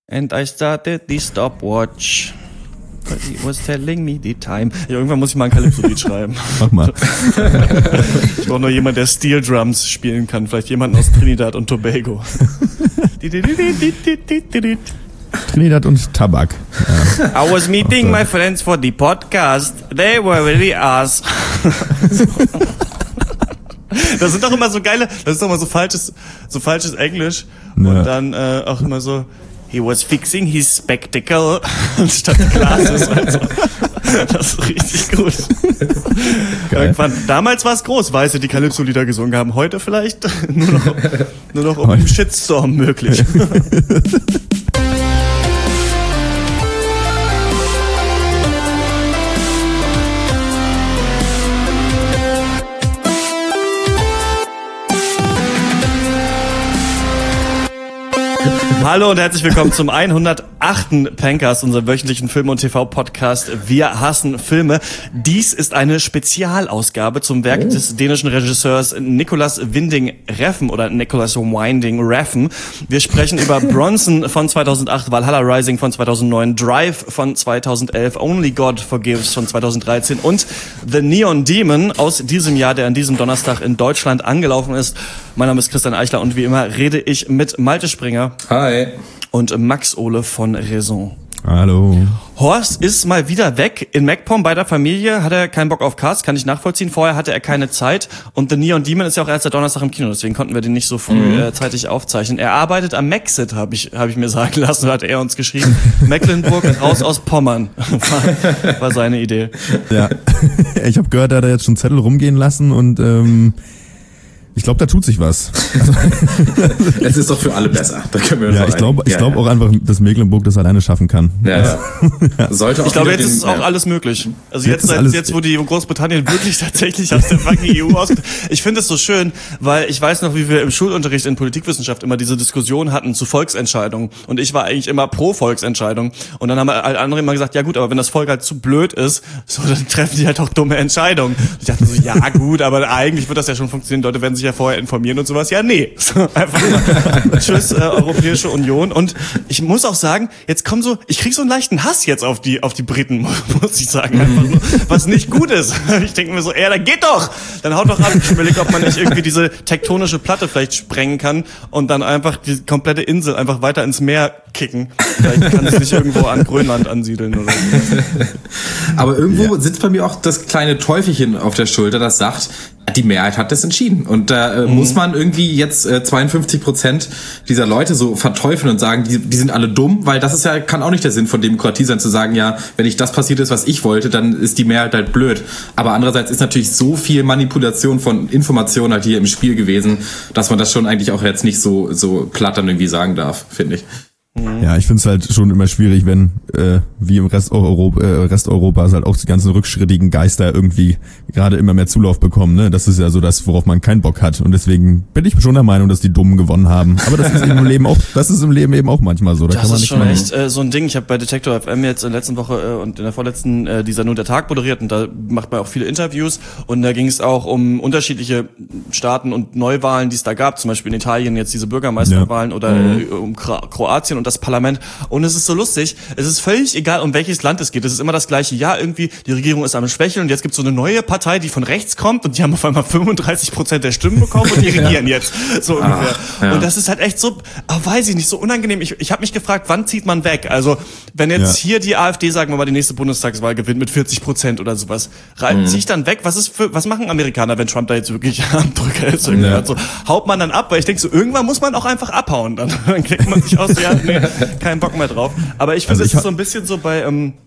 And I started the stopwatch. But he was telling me the time. Ja, irgendwann muss ich mal ein Calypso-Lied schreiben. Mach mal. Ich brauche nur jemanden, der Steel Drums spielen kann. Vielleicht jemanden aus Trinidad und Tobago. Trinidad und Tabak. Ja. I was meeting my friends for the podcast. They were very ass. Das sind doch immer so geile, das ist doch immer so falsches Englisch. Ja. Und dann auch immer so, he was fixing his spectacle statt Glasses. Also. Das ist richtig gut. Irgendwann, damals war es groß, Weiße, die Calypso-Lieder gesungen haben. Heute vielleicht nur noch um einen Shitstorm möglich. Hallo und herzlich willkommen zum 108. Pencast, unserem wöchentlichen Film- und TV-Podcast Wir hassen Filme. Dies ist eine Spezialausgabe zum Werk des dänischen Regisseurs Nicolas Winding Refn oder Nicolas Winding Refn. Wir sprechen über Bronson von 2008, Valhalla Rising von 2009, Drive von 2011, Only God Forgives von 2013 und The Neon Demon aus diesem Jahr, der an diesem Donnerstag in Deutschland angelaufen ist. Mein Name ist Christian Eichler und wie immer rede ich mit Malte Springer. Hi. Und Max Ohle von Raison. Hallo. Horst ist mal wieder weg. In MacPom bei der Familie hat er keinen Bock auf Cast, kann ich nachvollziehen. Vorher hatte er keine Zeit. Und The Neon Demon ist ja auch erst der Donnerstag im Kino, deswegen konnten wir den nicht so früh zeitig aufzeichnen. Er arbeitet am Maxit, hab ich mir sagen lassen, hat er uns geschrieben. Mecklenburg, raus aus Pommern. War seine Idee. Ja, ich habe gehört, er hat jetzt schon Zettel rumgehen lassen und ich glaube, da tut sich was. Es ist doch für alle besser. Da können wir ich glaube auch einfach, dass Mecklenburg das alleine schaffen kann. Ja. Sollte auch ich glaube, jetzt ist auch alles möglich. Also jetzt, wo die Großbritannien wirklich tatsächlich aus der fucking EU ausgeht. Ich finde es so schön, weil ich weiß noch, wie wir im Schulunterricht in Politikwissenschaft immer diese Diskussion hatten zu Volksentscheidungen. Und ich war eigentlich immer pro Volksentscheidung. Und dann haben alle andere immer gesagt, ja gut, aber wenn das Volk halt zu blöd ist, so, dann treffen die halt auch dumme Entscheidungen. Ich dachte so, ja gut, aber eigentlich wird das ja schon funktionieren. Leute werden sich ja vorher informieren und sowas. Ja, nee. So, einfach mal tschüss, Europäische Union. Und ich muss auch sagen, jetzt ich krieg so einen leichten Hass jetzt auf die Briten, muss ich sagen. Einfach nur, was nicht gut ist. Ich denke mir so, dann geht doch! Dann haut doch ab. Ich überlege, ob man nicht irgendwie diese tektonische Platte vielleicht sprengen kann und dann einfach die komplette Insel einfach weiter ins Meer kicken. Vielleicht kann es nicht irgendwo an Grönland ansiedeln oder so. Aber irgendwo sitzt bei mir auch das kleine Teufelchen auf der Schulter, das sagt, die Mehrheit hat das entschieden. Und da muss man irgendwie jetzt 52% dieser Leute so verteufeln und sagen, die sind alle dumm, weil das kann auch nicht der Sinn von Demokratie sein, zu sagen, ja, wenn nicht das passiert ist, was ich wollte, dann ist die Mehrheit halt blöd. Aber andererseits ist natürlich so viel Manipulation von Informationen halt hier im Spiel gewesen, dass man das schon eigentlich auch jetzt nicht so platt dann irgendwie sagen darf, finde ich. Ja, ich finde es halt schon immer schwierig, wenn wie im Rest Europas halt auch die ganzen rückschrittigen Geister irgendwie gerade immer mehr Zulauf bekommen. Ne? Das ist ja so das, worauf man keinen Bock hat. Und deswegen bin ich schon der Meinung, dass die Dummen gewonnen haben. Aber das ist im Leben eben auch manchmal so. Das ist schon echt so ein Ding. Ich habe bei Detektor FM jetzt in der letzten Woche und in der vorletzten dieser Nur der Tag moderiert und da macht man auch viele Interviews und da ging es auch um unterschiedliche Staaten und Neuwahlen, die es da gab. Zum Beispiel in Italien jetzt diese Bürgermeisterwahlen oder um Kroatien und das Parlament. Und es ist so lustig, es ist völlig egal, um welches Land es geht. Es ist immer das gleiche. Ja, irgendwie, die Regierung ist am Schwächeln und jetzt gibt es so eine neue Partei, die von rechts kommt und die haben auf einmal 35% der Stimmen bekommen und die regieren jetzt. So ungefähr. Ja. Und das ist halt echt so, weiß ich nicht, so unangenehm. Ich habe mich gefragt, wann zieht man weg? Also, wenn jetzt hier die AfD, sagen wir mal, die nächste Bundestagswahl gewinnt mit 40% oder sowas, ziehe ich dann weg? Was machen Amerikaner, wenn Trump da jetzt wirklich am Drücker ist? Also, haut man dann ab? Weil ich denke so, irgendwann muss man auch einfach abhauen. Dann kriegt man sich aus, keinen Bock mehr drauf. Aber ich finde, es ist so ein bisschen so bei,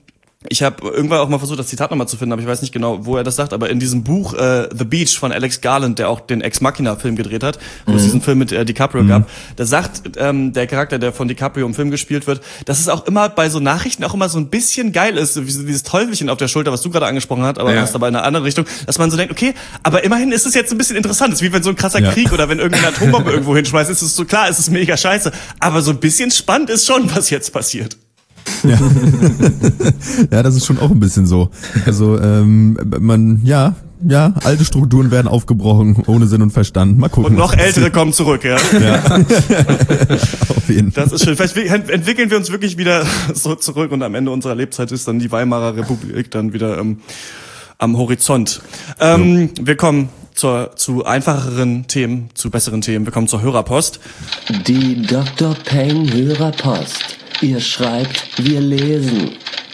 ich habe irgendwann auch mal versucht, das Zitat nochmal zu finden, aber ich weiß nicht genau, wo er das sagt, aber in diesem Buch The Beach von Alex Garland, der auch den Ex Machina-Film gedreht hat, wo es diesen Film mit DiCaprio gab, da sagt der Charakter, der von DiCaprio im Film gespielt wird, dass es auch immer bei so Nachrichten auch immer so ein bisschen geil ist, wie so dieses Teufelchen auf der Schulter, was du gerade angesprochen hast, aber was dabei in einer anderen Richtung, dass man so denkt, okay, aber immerhin ist es jetzt ein bisschen interessant, es ist wie wenn so ein krasser Krieg oder wenn irgendeine Atombombe irgendwo hinschmeißt, ist es so klar, es ist mega scheiße, aber so ein bisschen spannend ist schon, was jetzt passiert. Ja. Ja, das ist schon auch ein bisschen so. Also ja, alte Strukturen werden aufgebrochen, ohne Sinn und Verstand. Mal gucken. Und noch ältere kommen zurück, ja. Auf jeden Fall. Das ist schön. Vielleicht entwickeln wir uns wirklich wieder so zurück und am Ende unserer Lebzeit ist dann die Weimarer Republik dann wieder am Horizont. Wir kommen zu einfacheren Themen, zu besseren Themen. Wir kommen zur Hörerpost. Die Dr. Peng Hörerpost. Ihr schreibt, wir lesen.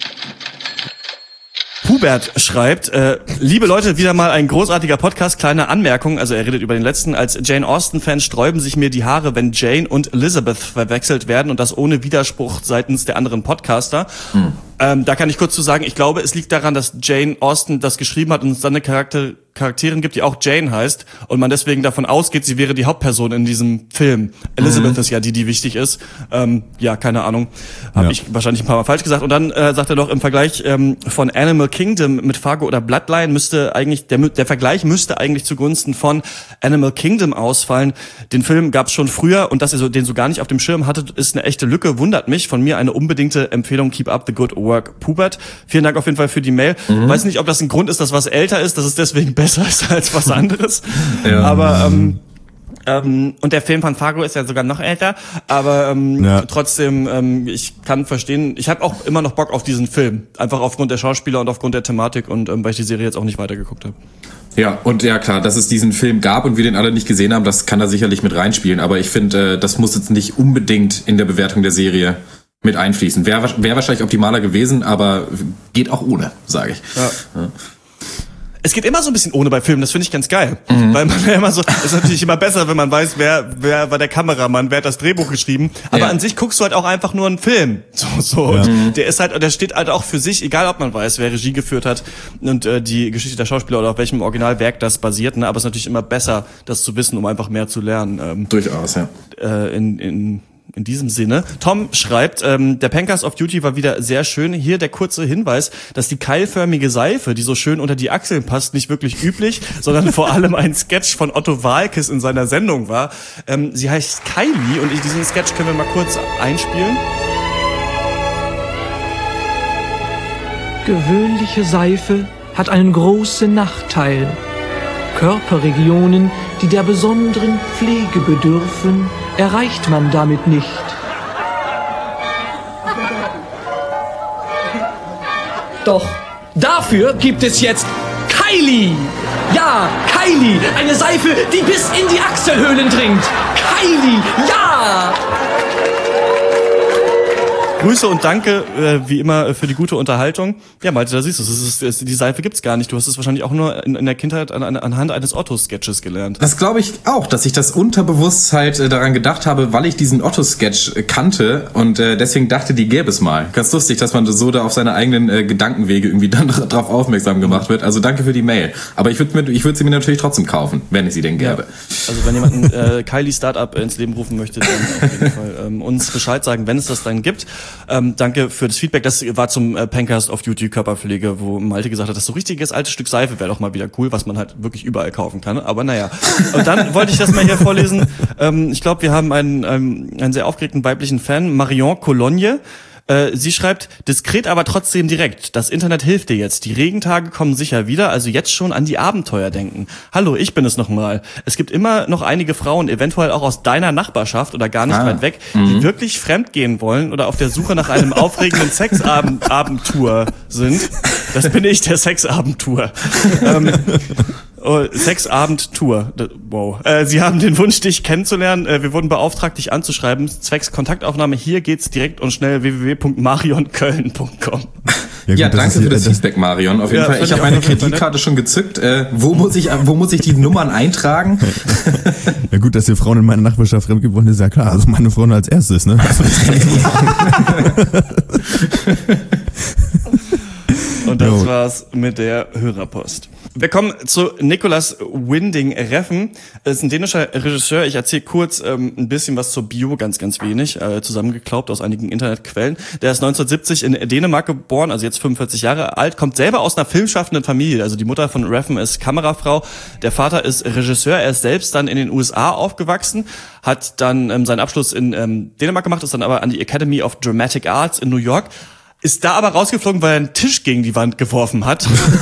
Hubert schreibt, liebe Leute, wieder mal ein großartiger Podcast, kleine Anmerkung, also er redet über den letzten, als Jane Austen-Fan sträuben sich mir die Haare, wenn Jane und Elizabeth verwechselt werden und das ohne Widerspruch seitens der anderen Podcaster. Da kann ich kurz zu sagen, ich glaube, es liegt daran, dass Jane Austen das geschrieben hat und es dann eine Charakterin gibt, die auch Jane heißt und man deswegen davon ausgeht, sie wäre die Hauptperson in diesem Film. Elizabeth ist ja die wichtig ist. Ja, keine Ahnung. Habe ich wahrscheinlich ein paar Mal falsch gesagt. Und dann sagt er noch im Vergleich von Animal Kingdom mit Fargo oder Bloodline müsste eigentlich, der Vergleich müsste eigentlich zugunsten von Animal Kingdom ausfallen. Den Film gab es schon früher und dass ihr den so gar nicht auf dem Schirm hattet, ist eine echte Lücke. Wundert mich. Von mir eine unbedingte Empfehlung. Keep up the good work, Pubert. Vielen Dank auf jeden Fall für die Mail. Weiß nicht, ob das ein Grund ist, dass was älter ist, dass es deswegen besser ist als was anderes. Ja. Aber und der Film von Fargo ist ja sogar noch älter, aber trotzdem, ich kann verstehen, ich habe auch immer noch Bock auf diesen Film, einfach aufgrund der Schauspieler und aufgrund der Thematik und weil ich die Serie jetzt auch nicht weitergeguckt habe. Ja, und ja klar, dass es diesen Film gab und wir den alle nicht gesehen haben, das kann da sicherlich mit reinspielen, aber ich finde, das muss jetzt nicht unbedingt in der Bewertung der Serie mit einfließen. Wäre wahrscheinlich optimaler gewesen, aber geht auch ohne, sage ich. Ja. Es geht immer so ein bisschen ohne bei Filmen, das finde ich ganz geil. Weil man ja immer so, ist natürlich immer besser, wenn man weiß, wer war der Kameramann, wer hat das Drehbuch geschrieben. Aber an sich guckst du halt auch einfach nur einen Film. So. Ja. Und der steht halt auch für sich, egal ob man weiß, wer Regie geführt hat und die Geschichte der Schauspieler oder auf welchem Originalwerk das basiert. Ne? Aber es ist natürlich immer besser, das zu wissen, um einfach mehr zu lernen. Durchaus, ja. In diesem Sinne. Tom schreibt, der Pancast of Duty war wieder sehr schön. Hier der kurze Hinweis, dass die keilförmige Seife, die so schön unter die Achseln passt, nicht wirklich üblich, sondern vor allem ein Sketch von Otto Waalkes in seiner Sendung war. Sie heißt Kylie und diesen Sketch können wir mal kurz einspielen. Gewöhnliche Seife hat einen großen Nachteil. Körperregionen, die der besonderen Pflege bedürfen, erreicht man damit nicht. Doch dafür gibt es jetzt Kylie. Ja, Kylie, eine Seife, die bis in die Achselhöhlen dringt. Kylie, ja! Grüße und danke, wie immer, für die gute Unterhaltung. Ja, Malte, da siehst du es. Die Seife gibt's gar nicht. Du hast es wahrscheinlich auch nur in der Kindheit anhand eines Otto-Sketches gelernt. Das glaube ich auch, dass ich das unterbewusst halt daran gedacht habe, weil ich diesen Otto-Sketch kannte und deswegen dachte, die gäbe es mal. Ganz lustig, dass man so da auf seine eigenen Gedankenwege irgendwie dann drauf aufmerksam gemacht wird. Also danke für die Mail. Aber ich würde sie mir natürlich trotzdem kaufen, wenn ich sie denn gäbe. Ja. Also wenn jemand Kylie Startup ins Leben rufen möchte, dann auf jeden Fall uns Bescheid sagen, wenn es das dann gibt. Danke für das Feedback. Das war zum Pancast of Duty Körperpflege, wo Malte gesagt hat, das so richtiges altes Stück Seife wäre doch mal wieder cool, was man halt wirklich überall kaufen kann. Aber naja. Und dann wollte ich das mal hier vorlesen. Ich glaube, wir haben einen sehr aufgeregten weiblichen Fan, Marion Cologne. Sie schreibt, diskret, aber trotzdem direkt. Das Internet hilft dir jetzt. Die Regentage kommen sicher wieder, also jetzt schon an die Abenteuer denken. Hallo, ich bin es nochmal. Es gibt immer noch einige Frauen, eventuell auch aus deiner Nachbarschaft oder gar nicht weit weg, die wirklich fremdgehen wollen oder auf der Suche nach einem aufregenden Sexabendtour sind. Das bin ich, der Sexabendtour. Sexabend-Tour. Wow. Sie haben den Wunsch, dich kennenzulernen. Wir wurden beauftragt, dich anzuschreiben. Zwecks Kontaktaufnahme. Hier geht's direkt und schnell www.marionköln.com. Ja, danke für das Feedback, Marion. Auf jeden Fall. Ich habe meine Kreditkarte schon gezückt. Wo muss ich die Nummern eintragen? Ja gut, dass ihr Frauen in meiner Nachbarschaft fremdgehen wollen, ist ja klar. Also meine Frauen als erstes, ne? Also das kann ich nicht machen. Und das war's mit der Hörerpost. Wir kommen zu Nicolas Winding Refn. Er ist ein dänischer Regisseur. Ich erzähle kurz ein bisschen was zur Bio, ganz, ganz wenig, zusammengeklaubt aus einigen Internetquellen. Der ist 1970 in Dänemark geboren, also jetzt 45 Jahre alt, kommt selber aus einer filmschaffenden Familie. Also die Mutter von Refn ist Kamerafrau, der Vater ist Regisseur. Er ist selbst dann in den USA aufgewachsen, hat dann seinen Abschluss in Dänemark gemacht, ist dann aber an die Academy of Dramatic Arts in New York. ist da aber rausgeflogen, weil er einen Tisch gegen die Wand geworfen hat.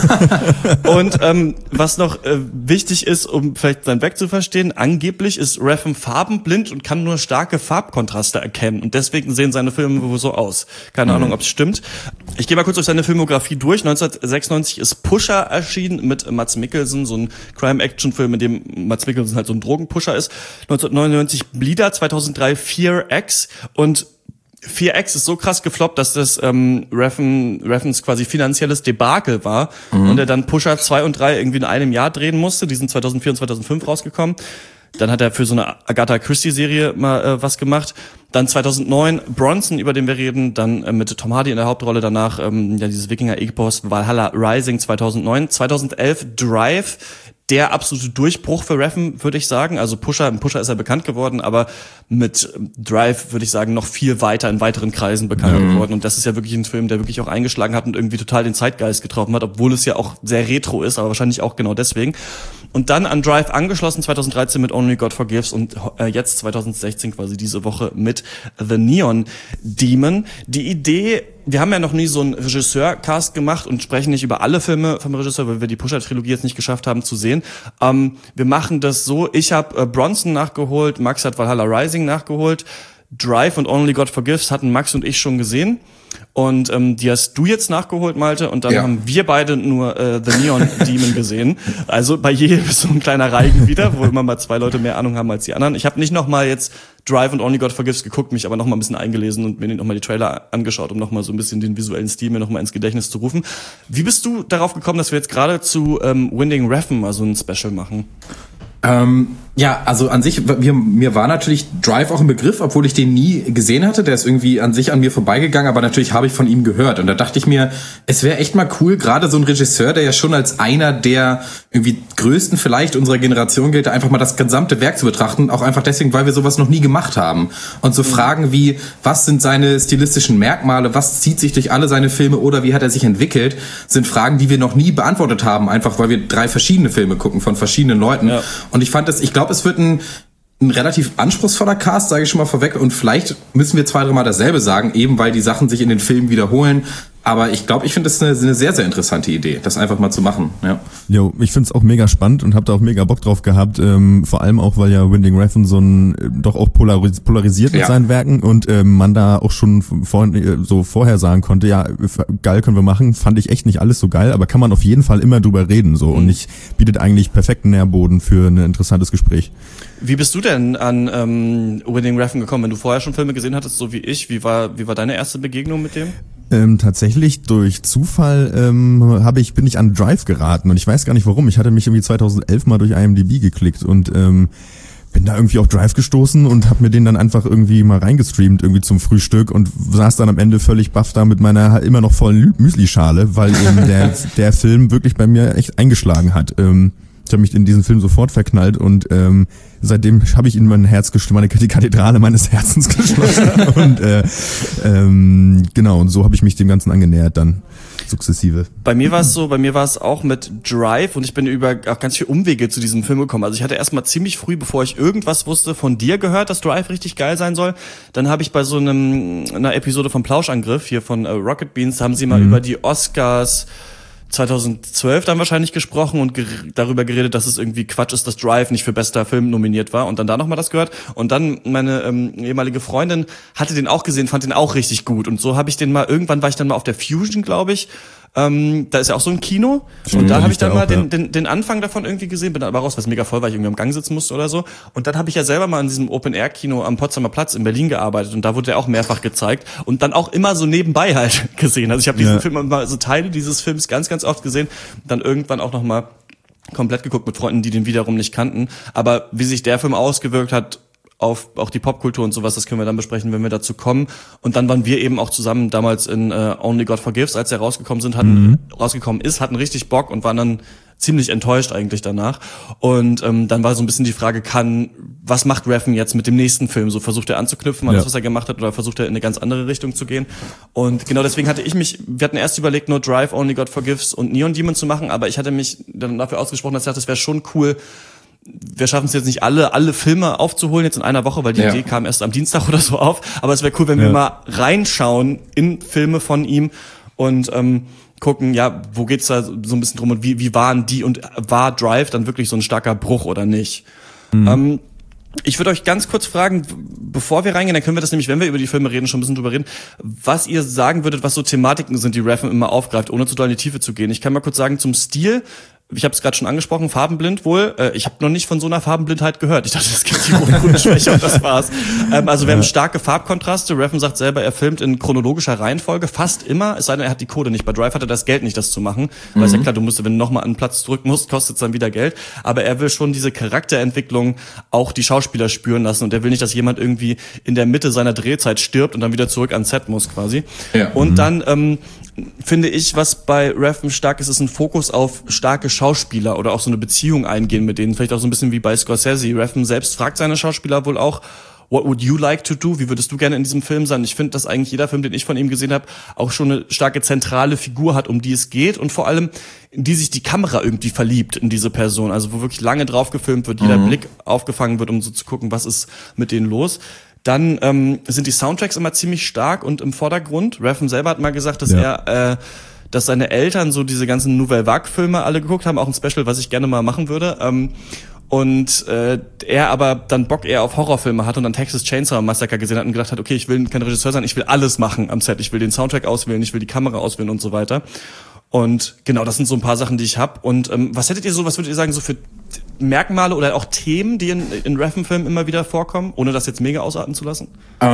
Und was noch wichtig ist, um vielleicht sein Werk zu verstehen, angeblich ist Refn farbenblind und kann nur starke Farbkontraste erkennen. Und deswegen sehen seine Filme wohl so aus. Keine Ahnung, ob es stimmt. Ich gehe mal kurz durch seine Filmografie durch. 1996 ist Pusher erschienen mit Mads Mikkelsen, so ein Crime-Action-Film, in dem Mads Mikkelsen halt so ein Drogenpusher ist. 1999 Bleeder, 2003 Fear X und 4X ist so krass gefloppt, dass das Refns quasi finanzielles Debakel war und er dann Pusher 2 und 3 irgendwie in einem Jahr drehen musste. Die sind 2004 und 2005 rausgekommen. Dann hat er für so eine Agatha Christie-Serie mal was gemacht. Dann 2009 Bronson, über den wir reden, dann mit Tom Hardy in der Hauptrolle, danach dieses Wikinger-Epos Valhalla Rising 2009. 2011 Drive, der absolute Durchbruch für Refn, würde ich sagen. Also Pusher ist er bekannt geworden, aber mit Drive, würde ich sagen, noch viel weiter in weiteren Kreisen bekannt geworden. Und das ist ja wirklich ein Film, der wirklich auch eingeschlagen hat und irgendwie total den Zeitgeist getroffen hat, obwohl es ja auch sehr retro ist, aber wahrscheinlich auch genau deswegen. Und dann an Drive angeschlossen 2013 mit Only God Forgives und jetzt 2016 quasi diese Woche mit The Neon Demon. Die Idee, wir haben ja noch nie so einen Regisseur-Cast gemacht und sprechen nicht über alle Filme vom Regisseur, weil wir die Pusher-Trilogie jetzt nicht geschafft haben zu sehen. Wir machen das so, ich habe Bronson nachgeholt, Max hat Valhalla Rising nachgeholt, Drive und Only God Forgives hatten Max und ich schon gesehen. Und die hast du jetzt nachgeholt, Malte, und dann haben wir beide nur The Neon Demon gesehen. Also bei jedem ist so ein kleiner Reigen wieder, wo immer mal 2 Leute mehr Ahnung haben als die anderen. Ich habe nicht nochmal jetzt Drive und Only God Forgives geguckt, mich aber nochmal ein bisschen eingelesen und mir nochmal die Trailer angeschaut, um nochmal so ein bisschen den visuellen Stil mir nochmal ins Gedächtnis zu rufen. Wie bist du darauf gekommen, dass wir jetzt gerade zu Winding Refn mal so ein Special machen? Ja, also an sich, mir war natürlich Drive auch ein Begriff, obwohl ich den nie gesehen hatte. Der ist irgendwie an sich an mir vorbeigegangen, aber natürlich habe ich von ihm gehört. Und da dachte ich mir, es wäre echt mal cool, gerade so ein Regisseur, der ja schon als einer der irgendwie größten vielleicht unserer Generation gilt, einfach mal das gesamte Werk zu betrachten. Auch einfach deswegen, weil wir sowas noch nie gemacht haben. Und so Fragen wie, was sind seine stilistischen Merkmale, was zieht sich durch alle seine Filme oder wie hat er sich entwickelt, sind Fragen, die wir noch nie beantwortet haben, einfach weil wir 3 verschiedene Filme gucken von verschiedenen Leuten. Ja. Und ich glaube, es wird ein relativ anspruchsvoller Cast, sage ich schon mal vorweg. Und vielleicht müssen wir 2-3 Mal dasselbe sagen, eben weil die Sachen sich in den Filmen wiederholen. Aber ich glaube, ich finde das eine sehr, sehr interessante Idee, das einfach mal zu machen. Ja. Jo, ich finde es auch mega spannend und habe da auch mega Bock drauf gehabt. Vor allem auch, weil ja Winding Refn so doch auch polarisiert mit seinen Werken und man da auch schon vorher sagen konnte, ja, geil können wir machen. Fand ich echt nicht alles so geil, aber kann man auf jeden Fall immer drüber reden so und bietet eigentlich perfekten Nährboden für ein interessantes Gespräch. Wie bist du denn an Winding Refn gekommen, wenn du vorher schon Filme gesehen hattest, so wie ich? Wie war deine erste Begegnung mit dem? Tatsächlich durch Zufall bin ich an Drive geraten und ich weiß gar nicht warum. Ich hatte mich irgendwie 2011 mal durch IMDb geklickt und bin da irgendwie auf Drive gestoßen und habe mir den dann einfach irgendwie mal reingestreamt irgendwie zum Frühstück und saß dann am Ende völlig baff da mit meiner immer noch vollen Müslischale, weil eben der Film wirklich bei mir echt eingeschlagen hat. Ich habe mich in diesen Film sofort verknallt und seitdem habe ich in mein Herz die Kathedrale meines Herzens geschlossen und genau, und so habe ich mich dem Ganzen angenähert dann sukzessive. Bei mir war es auch mit Drive und ich bin über auch ganz viele Umwege zu diesem Film gekommen. Also ich hatte erstmal ziemlich früh, bevor ich irgendwas wusste, von dir gehört, dass Drive richtig geil sein soll. Dann habe ich bei so einer Episode vom Plauschangriff hier von Rocket Beans, haben sie mal über die Oscars 2012 dann wahrscheinlich gesprochen und darüber geredet, dass es irgendwie Quatsch ist, dass Drive nicht für bester Film nominiert war und dann da nochmal das gehört und dann meine ehemalige Freundin hatte den auch gesehen, fand den auch richtig gut und so habe ich den mal, irgendwann war ich dann mal auf der Fusion, glaube ich, da ist ja auch so ein Kino und da habe ich dann mal den Anfang davon irgendwie gesehen, bin aber raus, weil es mega voll war, ich irgendwie am Gang sitzen musste oder so und dann habe ich ja selber mal in diesem Open-Air-Kino am Potsdamer Platz in Berlin gearbeitet und da wurde der auch mehrfach gezeigt und dann auch immer so nebenbei halt gesehen, also ich habe diesen Film mal so Teile dieses Films ganz, ganz oft gesehen, dann irgendwann auch nochmal komplett geguckt mit Freunden, die den wiederum nicht kannten, aber wie sich der Film ausgewirkt hat auf auch die Popkultur und sowas, das können wir dann besprechen, wenn wir dazu kommen. Und dann waren wir eben auch zusammen damals in Only God Forgives, als der rausgekommen ist, hatten richtig Bock und waren dann ziemlich enttäuscht eigentlich danach. Und dann war so ein bisschen die Frage, was macht Refn jetzt mit dem nächsten Film? So versucht er anzuknüpfen an das, was er gemacht hat, oder versucht er in eine ganz andere Richtung zu gehen? Und genau deswegen wir hatten erst überlegt, nur Drive, Only God Forgives und Neon Demon zu machen, aber ich hatte mich dann dafür ausgesprochen, dass ich dachte, das wäre schon cool, wir schaffen es jetzt nicht alle Filme aufzuholen jetzt in einer Woche, weil die Idee kam erst am Dienstag oder so auf. Aber es wäre cool, wenn wir mal reinschauen in Filme von ihm und gucken, ja, wo geht's da so ein bisschen drum und wie waren die und war Drive dann wirklich so ein starker Bruch oder nicht? Ich würde euch ganz kurz fragen, bevor wir reingehen, dann können wir das nämlich, wenn wir über die Filme reden, schon ein bisschen drüber reden, was ihr sagen würdet, was so Thematiken sind, die Refn immer aufgreift, ohne zu doll in die Tiefe zu gehen. Ich kann mal kurz sagen, zum Stil, ich habe es gerade schon angesprochen, farbenblind wohl. Ich habe noch nicht von so einer Farbenblindheit gehört. Ich dachte, es gibt die Grundschwäche und das war's. Also wir haben starke Farbkontraste. Refn sagt selber, er filmt in chronologischer Reihenfolge, fast immer, es sei denn, er hat die Kohle nicht. Bei Drive hat er das Geld nicht, das zu machen. Weil ist ja klar, wenn du nochmal einen Platz drücken musst, kostet es dann wieder Geld. Aber er will schon diese Charakterentwicklung auch die Schauspieler spüren lassen. Und er will nicht, dass jemand irgendwie in der Mitte seiner Drehzeit stirbt und dann wieder zurück ans Set muss quasi. Ja. Und dann finde ich, was bei Refn stark ist ein Fokus auf starke Schauspieler oder auch so eine Beziehung eingehen mit denen. Vielleicht auch so ein bisschen wie bei Scorsese. Refn selbst fragt seine Schauspieler wohl auch, what would you like to do? Wie würdest du gerne in diesem Film sein? Ich finde, dass eigentlich jeder Film, den ich von ihm gesehen habe, auch schon eine starke zentrale Figur hat, um die es geht und vor allem, in die sich die Kamera irgendwie verliebt in diese Person. Also wo wirklich lange drauf gefilmt wird, jeder Blick aufgefangen wird, um so zu gucken, was ist mit denen los. Dann sind die Soundtracks immer ziemlich stark und im Vordergrund. Refn selber hat mal gesagt, dass dass seine Eltern so diese ganzen Nouvelle Vague-Filme alle geguckt haben, auch ein Special, was ich gerne mal machen würde. Und er aber dann Bock eher auf Horrorfilme hat und dann Texas Chainsaw Massacre gesehen hat und gedacht hat, okay, ich will kein Regisseur sein, ich will alles machen am Set. Ich will den Soundtrack auswählen, ich will die Kamera auswählen und so weiter. Und genau, das sind so ein paar Sachen, die ich habe. Und was würdet ihr sagen, so für Merkmale oder auch Themen, die in Refn-Filmen immer wieder vorkommen, ohne das jetzt mega ausarten zu lassen?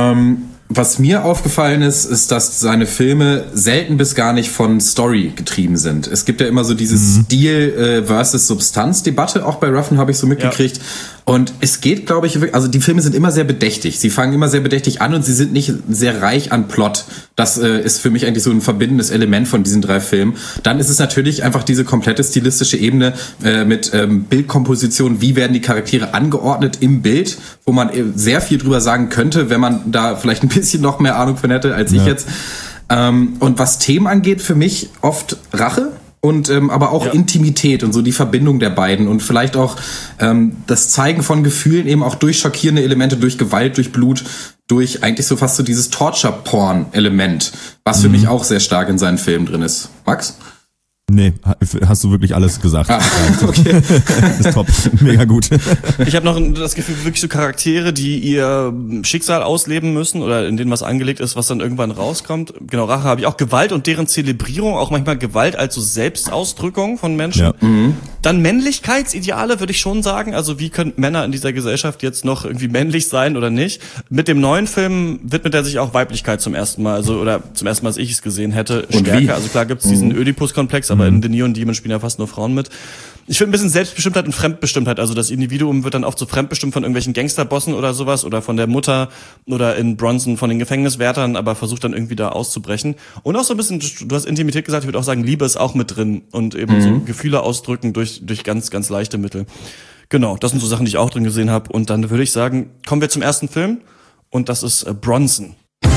Was mir aufgefallen ist, dass seine Filme selten bis gar nicht von Story getrieben sind. Es gibt ja immer so dieses Stil versus Substanz-Debatte, auch bei Refn habe ich so mitgekriegt. Ja. Und es geht, glaube ich, also die Filme sind immer sehr bedächtig. Sie fangen immer sehr bedächtig an und sie sind nicht sehr reich an Plot. Das ist für mich eigentlich so ein verbindendes Element von diesen 3 Filmen. Dann ist es natürlich einfach diese komplette stilistische Ebene mit Bildkomposition. Wie werden die Charaktere angeordnet im Bild, wo man sehr viel drüber sagen könnte, wenn man da vielleicht ein bisschen noch mehr Ahnung von hätte als ich jetzt. Und was Themen angeht, für mich oft Rache. Und aber auch Intimität und so die Verbindung der beiden und vielleicht auch das Zeigen von Gefühlen eben auch durch schockierende Elemente, durch Gewalt, durch Blut, durch eigentlich so fast so dieses Torture-Porn-Element, was für mich auch sehr stark in seinen Filmen drin ist. Max? Nee, hast du wirklich alles gesagt. Okay. Das ist top, mega gut. Ich habe noch das Gefühl, wirklich so Charaktere, die ihr Schicksal ausleben müssen oder in denen was angelegt ist, was dann irgendwann rauskommt. Genau, Rache habe ich auch. Gewalt und deren Zelebrierung, auch manchmal Gewalt als so Selbstausdrückung von Menschen. Ja. Dann Männlichkeitsideale, würde ich schon sagen. Also wie können Männer in dieser Gesellschaft jetzt noch irgendwie männlich sein oder nicht? Mit dem neuen Film widmet er sich auch Weiblichkeit zum ersten Mal, also oder zum ersten Mal, als ich es gesehen hätte, stärker. Also klar gibt's diesen Ödipus-Komplex, aber in The Neon Demon spielen ja fast nur Frauen mit. Ich finde ein bisschen Selbstbestimmtheit und Fremdbestimmtheit, also das Individuum wird dann oft so fremdbestimmt von irgendwelchen Gangsterbossen oder sowas oder von der Mutter oder in Bronson von den Gefängniswärtern, aber versucht dann irgendwie da auszubrechen. Und auch so ein bisschen, du hast Intimität gesagt, ich würde auch sagen, Liebe ist auch mit drin und eben so Gefühle ausdrücken durch ganz, ganz leichte Mittel. Genau, das sind so Sachen, die ich auch drin gesehen habe. Und dann würde ich sagen, kommen wir zum ersten Film und das ist Bronson.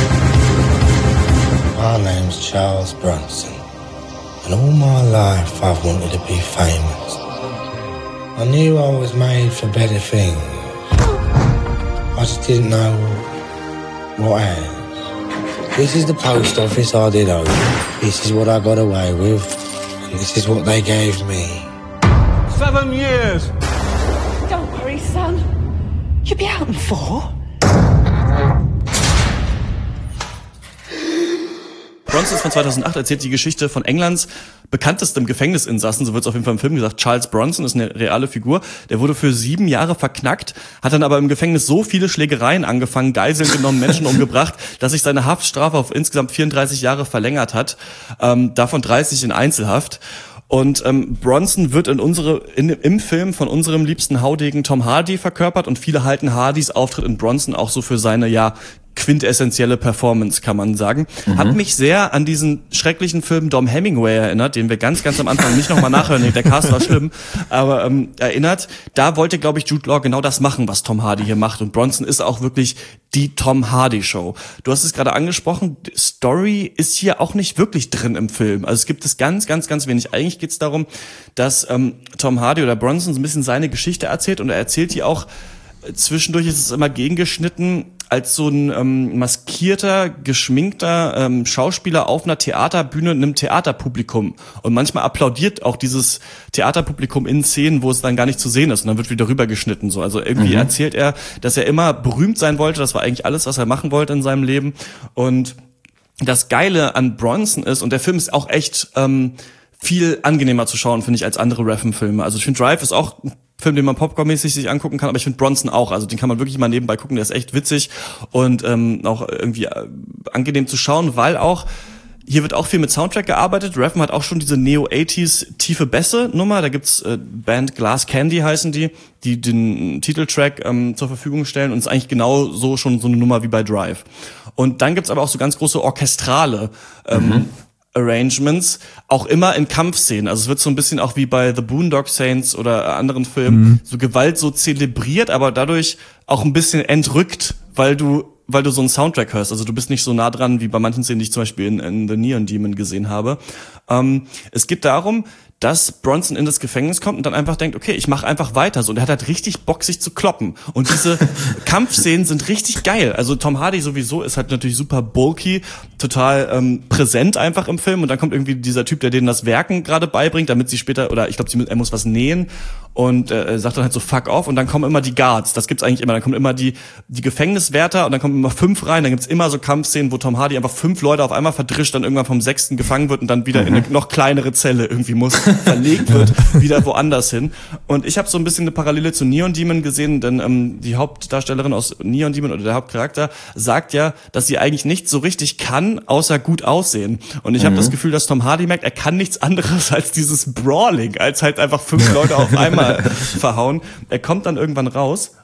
My name's Charles Bronson. And all my life I've wanted to be famous. I knew I was made for better things. I just didn't know what as. This is the post office I did own. This is what I got away with. And this is what they gave me. 7 years. Don't worry, son. You'll be out in 4. Bronson von 2008 erzählt die Geschichte von Englands bekanntestem Gefängnisinsassen, so wird es auf jeden Fall im Film gesagt. Charles Bronson ist eine reale Figur. Der wurde für 7 Jahre verknackt, hat dann aber im Gefängnis so viele Schlägereien angefangen, Geiseln genommen, Menschen umgebracht, dass sich seine Haftstrafe auf insgesamt 34 Jahre verlängert hat, davon 30 in Einzelhaft. Und Bronson wird im Film von unserem liebsten Haudegen Tom Hardy verkörpert und viele halten Hardys Auftritt in Bronson auch so für seine quintessentielle Performance, kann man sagen. Hat mich sehr an diesen schrecklichen Film Dom Hemingway erinnert, den wir ganz, ganz am Anfang nicht nochmal nachhören, der Cast war schlimm, aber erinnert. Da wollte, glaube ich, Jude Law genau das machen, was Tom Hardy hier macht. Und Bronson ist auch wirklich die Tom Hardy Show. Du hast es gerade angesprochen, Story ist hier auch nicht wirklich drin im Film. Also es gibt es ganz, ganz, ganz wenig. Eigentlich geht es darum, dass Tom Hardy oder Bronson so ein bisschen seine Geschichte erzählt und er erzählt die auch, zwischendurch ist es immer gegengeschnitten, als so ein maskierter, geschminkter Schauspieler auf einer Theaterbühne einem Theaterpublikum. Und manchmal applaudiert auch dieses Theaterpublikum in Szenen, wo es dann gar nicht zu sehen ist. Und dann wird wieder rübergeschnitten. So. Also irgendwie erzählt er, dass er immer berühmt sein wollte. Das war eigentlich alles, was er machen wollte in seinem Leben. Und das Geile an Bronson ist, und der Film ist auch echt viel angenehmer zu schauen, finde ich, als andere Refn-Filme. Also ich finde, Drive ist auch ein Film, den man popcornmäßig sich angucken kann, aber ich finde Bronson auch, also den kann man wirklich mal nebenbei gucken, der ist echt witzig und auch irgendwie angenehm zu schauen, weil auch hier wird auch viel mit Soundtrack gearbeitet. Refn hat auch schon diese Neo-80s tiefe Bässe-Nummer, da gibt's Band Glass Candy heißen die den Titeltrack zur Verfügung stellen und ist eigentlich genau so schon so eine Nummer wie bei Drive. Und dann gibt's aber auch so ganz große orchestrale Arrangements, auch immer in Kampfszenen. Also es wird so ein bisschen auch wie bei The Boondock Saints oder anderen Filmen so Gewalt so zelebriert, aber dadurch auch ein bisschen entrückt, weil du so einen Soundtrack hörst. Also du bist nicht so nah dran wie bei manchen Szenen, die ich zum Beispiel in The Neon Demon gesehen habe. Es geht darum, dass Bronson in das Gefängnis kommt und dann einfach denkt, okay, ich mache einfach weiter so. Und er hat halt richtig Bock, sich zu kloppen. Und diese Kampfszenen sind richtig geil. Also Tom Hardy sowieso ist halt natürlich super bulky, total präsent einfach im Film. Und dann kommt irgendwie dieser Typ, der denen das Werken gerade beibringt, damit sie später, oder ich glaube, er muss was nähen. Und sagt dann halt so, fuck off. Und dann kommen immer die Guards. Das gibt's eigentlich immer. Dann kommen immer die Gefängniswärter und dann kommen immer 5 rein. Dann gibt's immer so Kampfszenen, wo Tom Hardy einfach 5 Leute auf einmal verdrischt, dann irgendwann vom 6. gefangen wird und dann wieder in eine noch kleinere Zelle irgendwie verlegt wird, wieder woanders hin. Und ich habe so ein bisschen eine Parallele zu Neon Demon gesehen, denn die Hauptdarstellerin aus Neon Demon oder der Hauptcharakter sagt ja, dass sie eigentlich nichts so richtig kann, außer gut aussehen. Und ich habe das Gefühl, dass Tom Hardy merkt, er kann nichts anderes als dieses Brawling, als halt einfach 5 Leute auf einmal verhauen. Er kommt dann irgendwann raus,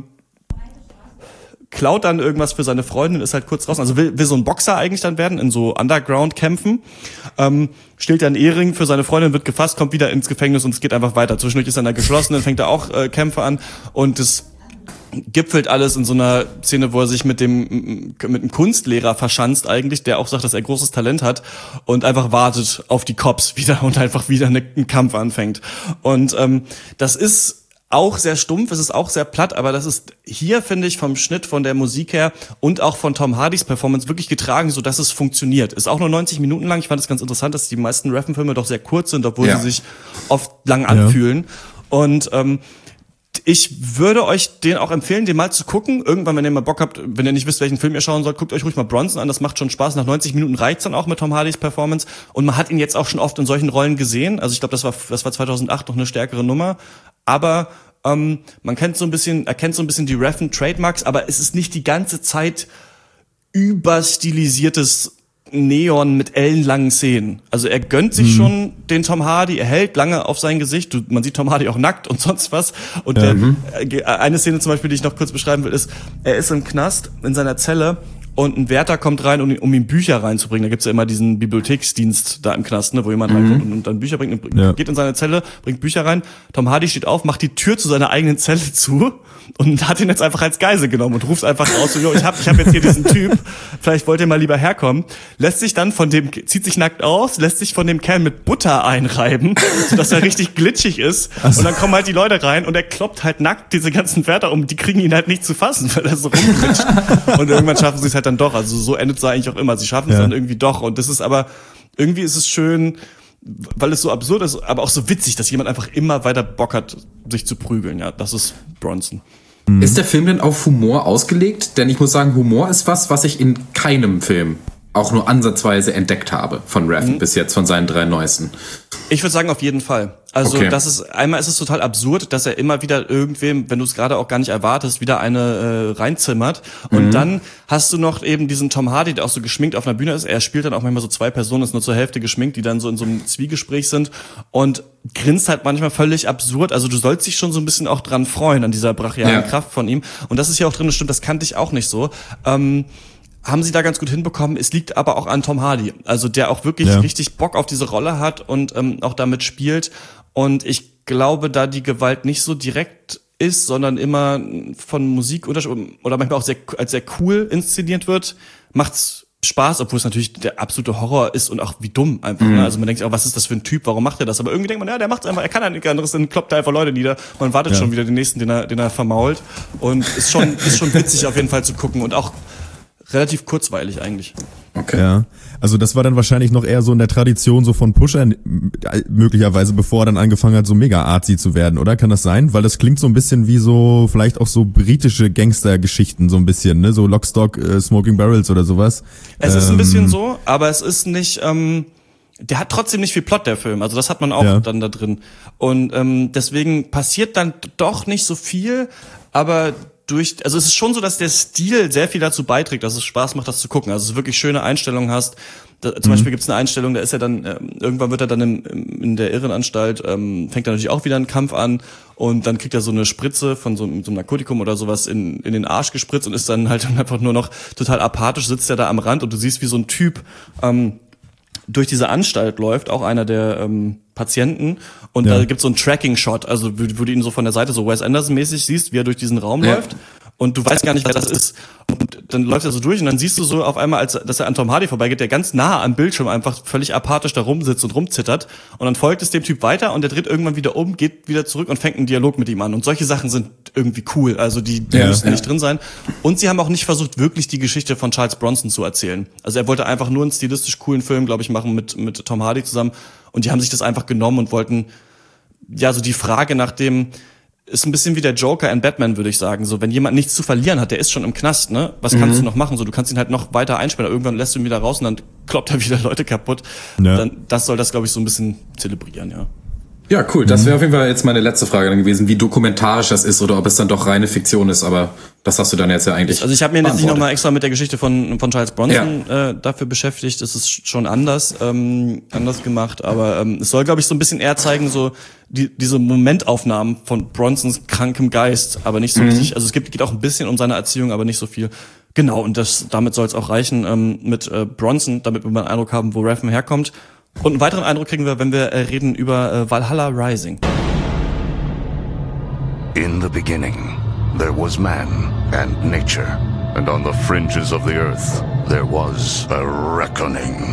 klaut dann irgendwas für seine Freundin, ist halt kurz draußen, also will so ein Boxer eigentlich dann werden, in so Underground-Kämpfen, stellt dann einen Ehering für seine Freundin, wird gefasst, kommt wieder ins Gefängnis und es geht einfach weiter. Zwischendurch ist er in der geschlossenen, fängt er auch Kämpfe an und das gipfelt alles in so einer Szene, wo er sich mit einem Kunstlehrer verschanzt eigentlich, der auch sagt, dass er großes Talent hat und einfach wartet auf die Cops wieder und einfach wieder einen Kampf anfängt. Und das ist auch sehr stumpf, es ist auch sehr platt, aber das ist hier, finde ich, vom Schnitt, von der Musik her und auch von Tom Hardys Performance wirklich getragen, so dass es funktioniert. Ist auch nur 90 Minuten lang. Ich fand es ganz interessant, dass die meisten Refn-Filme doch sehr kurz sind, obwohl sie sich oft lang anfühlen. Und ich würde euch den auch empfehlen, den mal zu gucken. Irgendwann, wenn ihr mal Bock habt, wenn ihr nicht wisst, welchen Film ihr schauen sollt, guckt euch ruhig mal Bronson an. Das macht schon Spaß. Nach 90 Minuten reicht's dann auch mit Tom Hardys Performance. Und man hat ihn jetzt auch schon oft in solchen Rollen gesehen. Also ich glaube, das war 2008 noch eine stärkere Nummer. Aber man erkennt so ein bisschen die Refn-Trademarks, aber es ist nicht die ganze Zeit überstilisiertes Neon mit ellenlangen Szenen. Also er gönnt sich schon den Tom Hardy, er hält lange auf sein Gesicht, man sieht Tom Hardy auch nackt und sonst was. Und eine Szene zum Beispiel, die ich noch kurz beschreiben will, ist, er ist im Knast in seiner Zelle und ein Wärter kommt rein, um ihm Bücher reinzubringen. Da gibt's ja immer diesen Bibliotheksdienst da im Knast, ne, wo jemand reinkommt und dann Bücher bringt, geht in seine Zelle, bringt Bücher rein. Tom Hardy steht auf, macht die Tür zu seiner eigenen Zelle zu und hat ihn jetzt einfach als Geisel genommen und ruft einfach raus, so, ich hab jetzt hier diesen Typ, vielleicht wollt ihr mal lieber herkommen. Lässt sich dann zieht sich nackt aus, lässt sich von dem Kerl mit Butter einreiben, sodass er richtig glitschig ist. Und dann kommen halt die Leute rein und er kloppt halt nackt diese ganzen Wärter um, die kriegen ihn halt nicht zu fassen, weil er so rumglitscht. Und irgendwann schaffen sie es halt dann doch. Also so endet es eigentlich auch immer. Sie schaffen es dann irgendwie doch. Und das ist aber, irgendwie ist es schön, weil es so absurd ist, aber auch so witzig, dass jemand einfach immer weiter Bock hat, sich zu prügeln. Ja, das ist Bronson. Ist der Film denn auf Humor ausgelegt? Denn ich muss sagen, Humor ist was ich in keinem Film auch nur ansatzweise entdeckt habe von Refn bis jetzt, von seinen 3 neuesten. Ich würde sagen, auf jeden Fall. Also Okay. einmal ist es total absurd, dass er immer wieder irgendwem, wenn du es gerade auch gar nicht erwartest, wieder eine reinzimmert. Und dann hast du noch eben diesen Tom Hardy, der auch so geschminkt auf einer Bühne ist. Er spielt dann auch manchmal so 2 Personen, ist nur zur Hälfte geschminkt, die dann so in so einem Zwiegespräch sind und grinst halt manchmal völlig absurd. Also du sollst dich schon so ein bisschen auch dran freuen, an dieser brachialen Kraft von ihm. Und das ist ja auch drin, das stimmt, das kannte ich auch nicht so. Haben sie da ganz gut hinbekommen. Es liegt aber auch an Tom Hardy, also der auch wirklich richtig Bock auf diese Rolle hat und auch damit spielt. Und ich glaube, da die Gewalt nicht so direkt ist, sondern immer von Musik oder manchmal auch als sehr cool inszeniert wird, macht's Spaß, obwohl es natürlich der absolute Horror ist und auch wie dumm einfach. Ne? Also man denkt sich auch, was ist das für ein Typ, warum macht er das? Aber irgendwie denkt man, ja, der macht's einfach, er kann ja nichts anderes, dann kloppt er einfach Leute nieder. Man wartet schon wieder den nächsten, den er vermault. Und ist schon witzig auf jeden Fall zu gucken und auch relativ kurzweilig eigentlich. Okay. Ja, also das war dann wahrscheinlich noch eher so in der Tradition so von Pusher möglicherweise, bevor er dann angefangen hat, so mega artsy zu werden, oder? Kann das sein? Weil das klingt so ein bisschen wie so, vielleicht auch so britische Gangstergeschichten, so ein bisschen, ne? So Lockstock, Smoking Barrels oder sowas. Es ist ein bisschen so, aber es ist nicht, der hat trotzdem nicht viel Plot, der Film. Also das hat man auch dann da drin. Und deswegen passiert dann doch nicht so viel, aber also es ist schon so, dass der Stil sehr viel dazu beiträgt, dass es Spaß macht, das zu gucken. Also es wirklich schöne Einstellungen hast. Zum Beispiel gibt es eine Einstellung, da ist er dann, irgendwann wird er dann in der Irrenanstalt, fängt er natürlich auch wieder einen Kampf an und dann kriegt er so eine Spritze von so einem Narkotikum oder sowas in den Arsch gespritzt und ist dann halt einfach nur noch total apathisch, sitzt er da am Rand und du siehst, wie so ein Typ durch diese Anstalt läuft, auch einer der Patienten, und da gibt's so einen Tracking-Shot, also wo du ihn so von der Seite so Wes Anderson-mäßig siehst, wie er durch diesen Raum läuft, und du weißt gar nicht, wer das ist. Und dann läuft er so durch und dann siehst du so auf einmal, dass er an Tom Hardy vorbeigeht, der ganz nah am Bildschirm einfach völlig apathisch da rumsitzt und rumzittert, und dann folgt es dem Typ weiter und der dreht irgendwann wieder um, geht wieder zurück und fängt einen Dialog mit ihm an. Und solche Sachen sind irgendwie cool, also die müssen nicht drin sein. Und sie haben auch nicht versucht, wirklich die Geschichte von Charles Bronson zu erzählen. Also er wollte einfach nur einen stilistisch coolen Film, glaube ich, machen mit Tom Hardy zusammen, und die haben sich das einfach genommen und wollten, ja, so die Frage nach dem, ist ein bisschen wie der Joker in Batman, würde ich sagen. So, wenn jemand nichts zu verlieren hat, der ist schon im Knast, ne? Was kannst du noch machen? So, du kannst ihn halt noch weiter einsperren. Irgendwann lässt du ihn wieder raus und dann kloppt er wieder Leute kaputt. Ja. Das soll das, glaube ich, so ein bisschen zelebrieren, ja. Ja, cool. Das wäre auf jeden Fall jetzt meine letzte Frage dann gewesen, wie dokumentarisch das ist oder ob es dann doch reine Fiktion ist, aber das hast du dann jetzt ja eigentlich. Also ich habe mir jetzt nicht nochmal extra mit der Geschichte von Charles Bronson dafür beschäftigt. Das ist schon anders gemacht, aber es soll, glaube ich, so ein bisschen eher zeigen, so diese Momentaufnahmen von Bronsons krankem Geist, aber nicht so richtig. Also es geht auch ein bisschen um seine Erziehung, aber nicht so viel. Genau, und damit soll es auch reichen mit Bronson, damit wir mal einen Eindruck haben, wo Refn herkommt. Und einen weiteren Eindruck kriegen wir, wenn wir reden über Valhalla Rising. In the beginning, there was man and nature, and on the fringes of the earth, there was a reckoning.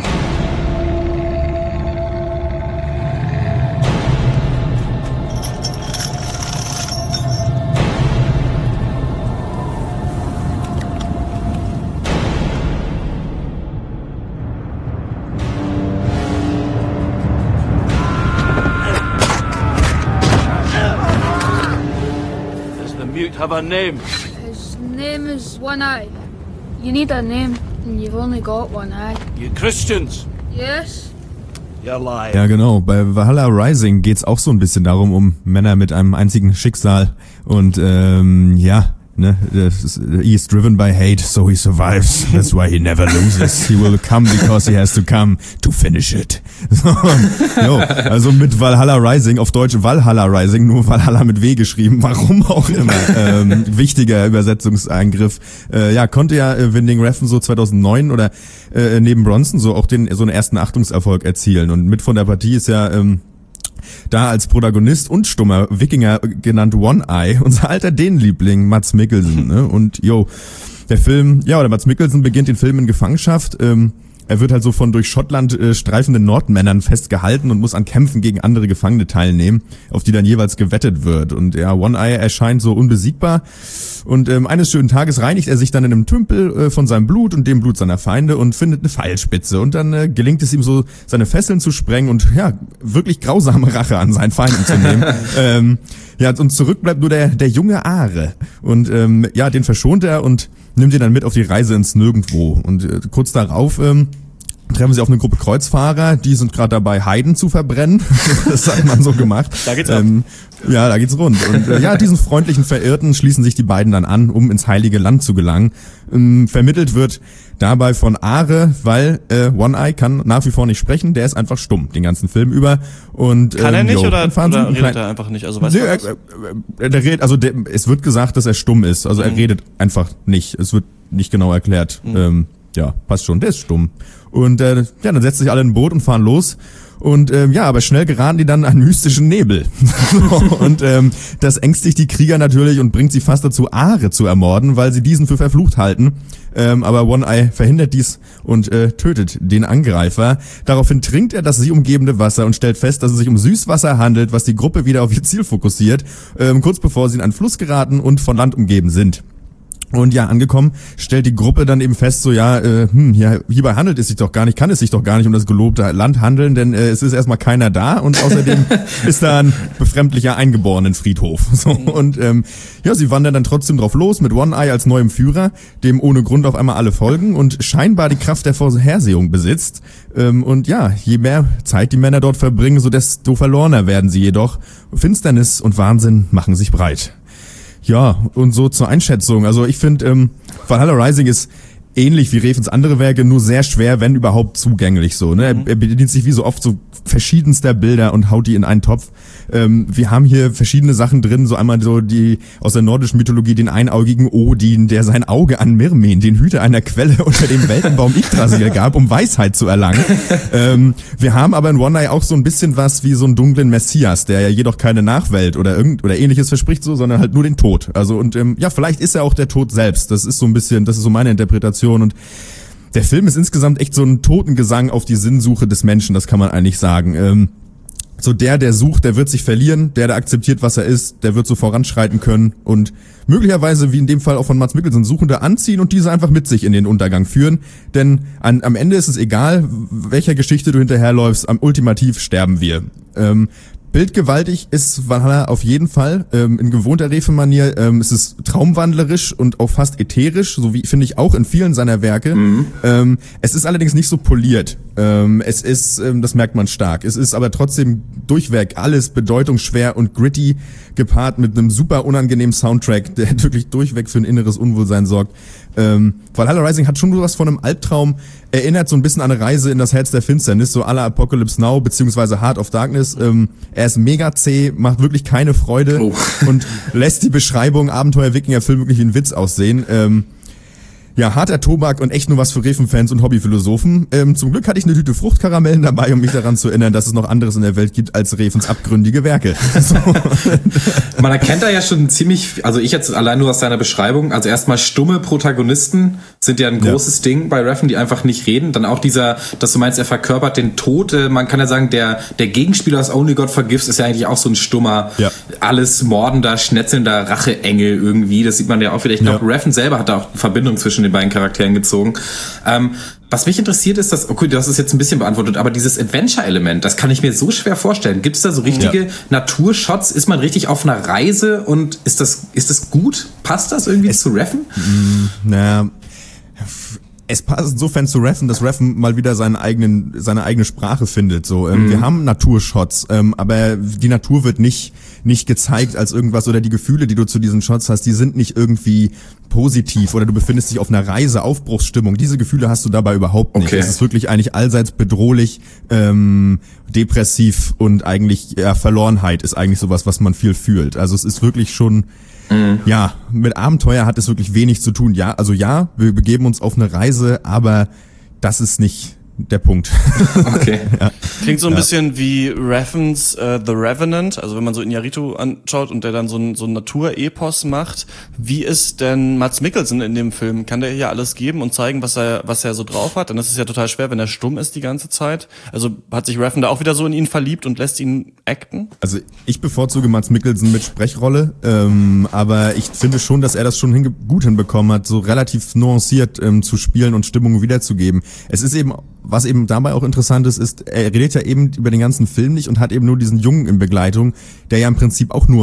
Have a name. His name is One Eye. You need a name, and you've only got one eye. You Christians? Yes. You're lying. Ja, genau. Bei Valhalla Rising geht's auch so ein bisschen darum, um Männer mit einem einzigen Schicksal. Und he is driven by hate, so he survives. That's why he never loses. He will come because he has to come to finish it. Also mit Valhalla Rising, auf Deutsch Valhalla Rising, nur Valhalla mit W geschrieben, warum auch immer. Wichtiger Übersetzungseingriff. Konnte Winding Refn so 2009 oder neben Bronson so auch so einen ersten Achtungserfolg erzielen. Und mit von der Partie ist da als Protagonist und stummer Wikinger genannt One-Eye, unser alter Dänenliebling Mads Mikkelsen. Ne? Und der Film, oder Mads Mikkelsen beginnt den Film in Gefangenschaft. Er wird halt so von durch Schottland streifenden Nordmännern festgehalten und muss an Kämpfen gegen andere Gefangene teilnehmen, auf die dann jeweils gewettet wird. Und One-Eye erscheint so unbesiegbar. Und eines schönen Tages reinigt er sich dann in einem Tümpel von seinem Blut und dem Blut seiner Feinde und findet eine Pfeilspitze. Und dann gelingt es ihm so, seine Fesseln zu sprengen und wirklich grausame Rache an seinen Feinden zu nehmen. Und zurück bleibt nur der junge Are. Und den verschont er und nimmt ihn dann mit auf die Reise ins Nirgendwo. Und kurz darauf treffen sie auf eine Gruppe Kreuzfahrer, die sind gerade dabei, Heiden zu verbrennen. Das hat man so gemacht. Da geht's ab. Ja, da geht's rund. Und diesen freundlichen Verirrten schließen sich die beiden dann an, um ins Heilige Land zu gelangen. Vermittelt wird dabei von Are, weil One-Eye kann nach wie vor nicht sprechen, der ist einfach stumm den ganzen Film über. Und kann er nicht oder redet er einfach nicht? Also weißt du es wird gesagt, dass er stumm ist. Also er redet einfach nicht. Es wird nicht genau erklärt. Ja, passt schon, der ist stumm. Und dann setzen sich alle in ein Boot und fahren los. Und aber schnell geraten die dann an mystischen Nebel. Und das ängstigt die Krieger natürlich und bringt sie fast dazu, Are zu ermorden, weil sie diesen für verflucht halten. Aber One-Eye verhindert dies und tötet den Angreifer. Daraufhin trinkt er das sie umgebende Wasser und stellt fest, dass es sich um Süßwasser handelt, was die Gruppe wieder auf ihr Ziel fokussiert, kurz bevor sie in einen Fluss geraten und von Land umgeben sind. Und ja, angekommen, stellt die Gruppe dann eben fest, so hierbei handelt es sich doch gar nicht, kann es sich doch gar nicht um das gelobte Land handeln, denn es ist erstmal keiner da und außerdem ist da ein befremdlicher Eingeborenenfriedhof. So, und sie wandern dann trotzdem drauf los mit One-Eye als neuem Führer, dem ohne Grund auf einmal alle folgen und scheinbar die Kraft der Vorhersehung besitzt. Je mehr Zeit die Männer dort verbringen, so desto verlorener werden sie jedoch. Finsternis und Wahnsinn machen sich breit. Ja, und so zur Einschätzung. Also ich finde, Valhalla Rising ist ähnlich wie Refns andere Werke, nur sehr schwer, wenn überhaupt zugänglich so. Ne? Er bedient sich wie so oft so verschiedenster Bilder und haut die in einen Topf. Wir haben hier verschiedene Sachen drin, so einmal so die aus der nordischen Mythologie, den einaugigen Odin, der sein Auge an Mirmen, den Hüter einer Quelle unter dem Weltenbaum Yggdrasil gab, um Weisheit zu erlangen. Wir haben aber in One-Eye auch so ein bisschen was wie so einen dunklen Messias, der ja jedoch keine Nachwelt oder ähnliches verspricht, so, sondern halt nur den Tod. Also vielleicht ist er auch der Tod selbst. Das ist so meine Interpretation. Und der Film ist insgesamt echt so ein Totengesang auf die Sinnsuche des Menschen, das kann man eigentlich sagen. So der sucht, der wird sich verlieren, der akzeptiert, was er ist, der wird so voranschreiten können und möglicherweise, wie in dem Fall auch von Mads Mikkelsen, Suchende anziehen und diese einfach mit sich in den Untergang führen. Denn am Ende ist es egal, welcher Geschichte du hinterherläufst, ultimativ sterben wir. Bildgewaltig ist Valhalla auf jeden Fall, in gewohnter Refe-Manier. Es ist traumwandlerisch und auch fast ätherisch, so wie, finde ich, auch in vielen seiner Werke. Es ist allerdings nicht so poliert. Es ist, das merkt man stark. Es ist aber trotzdem durchweg alles bedeutungsschwer und gritty, gepaart mit einem super unangenehmen Soundtrack, der wirklich durchweg für ein inneres Unwohlsein sorgt. Valhalla Rising hat schon nur was von einem Albtraum, erinnert so ein bisschen an eine Reise in das Herz der Finsternis, so à la Apocalypse Now, beziehungsweise Heart of Darkness. Er ist mega zäh, macht wirklich keine Freude und lässt die Beschreibung Abenteuer-Wikinger-Film wirklich wie ein Witz aussehen. Harter Tobak und echt nur was für Refen-Fans und Hobbyphilosophen. Zum Glück hatte ich eine Tüte Fruchtkaramellen dabei, um mich daran zu erinnern, dass es noch anderes in der Welt gibt als Refens abgründige Werke. So. Man erkennt da ja schon ziemlich, also ich jetzt allein nur aus deiner Beschreibung, also erstmal stumme Protagonisten sind ja ein großes Ding bei Refn, die einfach nicht reden. Dann auch dass du meinst, er verkörpert den Tod. Man kann ja sagen, der Gegenspieler aus Only God Forgives ist ja eigentlich auch so ein stummer, alles mordender, schnetzelnder Racheengel irgendwie. Das sieht man ja auch wieder. Ich glaube, Refn selber hat da auch eine Verbindung zwischen den beiden Charakteren gezogen. Was mich interessiert ist, du hast es jetzt ein bisschen beantwortet, aber dieses Adventure-Element, das kann ich mir so schwer vorstellen. Gibt es da so richtige Naturshots? Ist man richtig auf einer Reise und ist das gut? Passt das irgendwie zu Refn? Es passt insofern zu Refn, dass Refn mal wieder seine eigene Sprache findet. So, wir haben Naturshots, aber die Natur wird nicht gezeigt als irgendwas, oder die Gefühle, die du zu diesen Shots hast, die sind nicht irgendwie positiv oder du befindest dich auf einer Reise, Aufbruchsstimmung. Diese Gefühle hast du dabei überhaupt nicht. Es ist wirklich eigentlich allseits bedrohlich, depressiv und eigentlich Verlorenheit ist eigentlich sowas, was man viel fühlt. Also es ist wirklich schon mit Abenteuer hat es wirklich wenig zu tun. Wir begeben uns auf eine Reise, aber das ist nicht der Punkt. Okay. Klingt so ein bisschen wie Refns The Revenant, also wenn man so Iñárritu anschaut und der dann so ein Naturepos macht. Wie ist denn Mads Mikkelsen in dem Film? Kann der hier alles geben und zeigen, was er so drauf hat? Dann ist es ja total schwer, wenn er stumm ist die ganze Zeit. Also hat sich Refn da auch wieder so in ihn verliebt und lässt ihn acten? Also ich bevorzuge Mads Mikkelsen mit Sprechrolle, aber ich finde schon, dass er das schon gut hinbekommen hat, so relativ nuanciert zu spielen und Stimmung wiederzugeben. Es ist eben, was eben dabei auch interessant ist, er redet ja eben über den ganzen Film nicht und hat eben nur diesen Jungen in Begleitung, der ja im Prinzip auch nur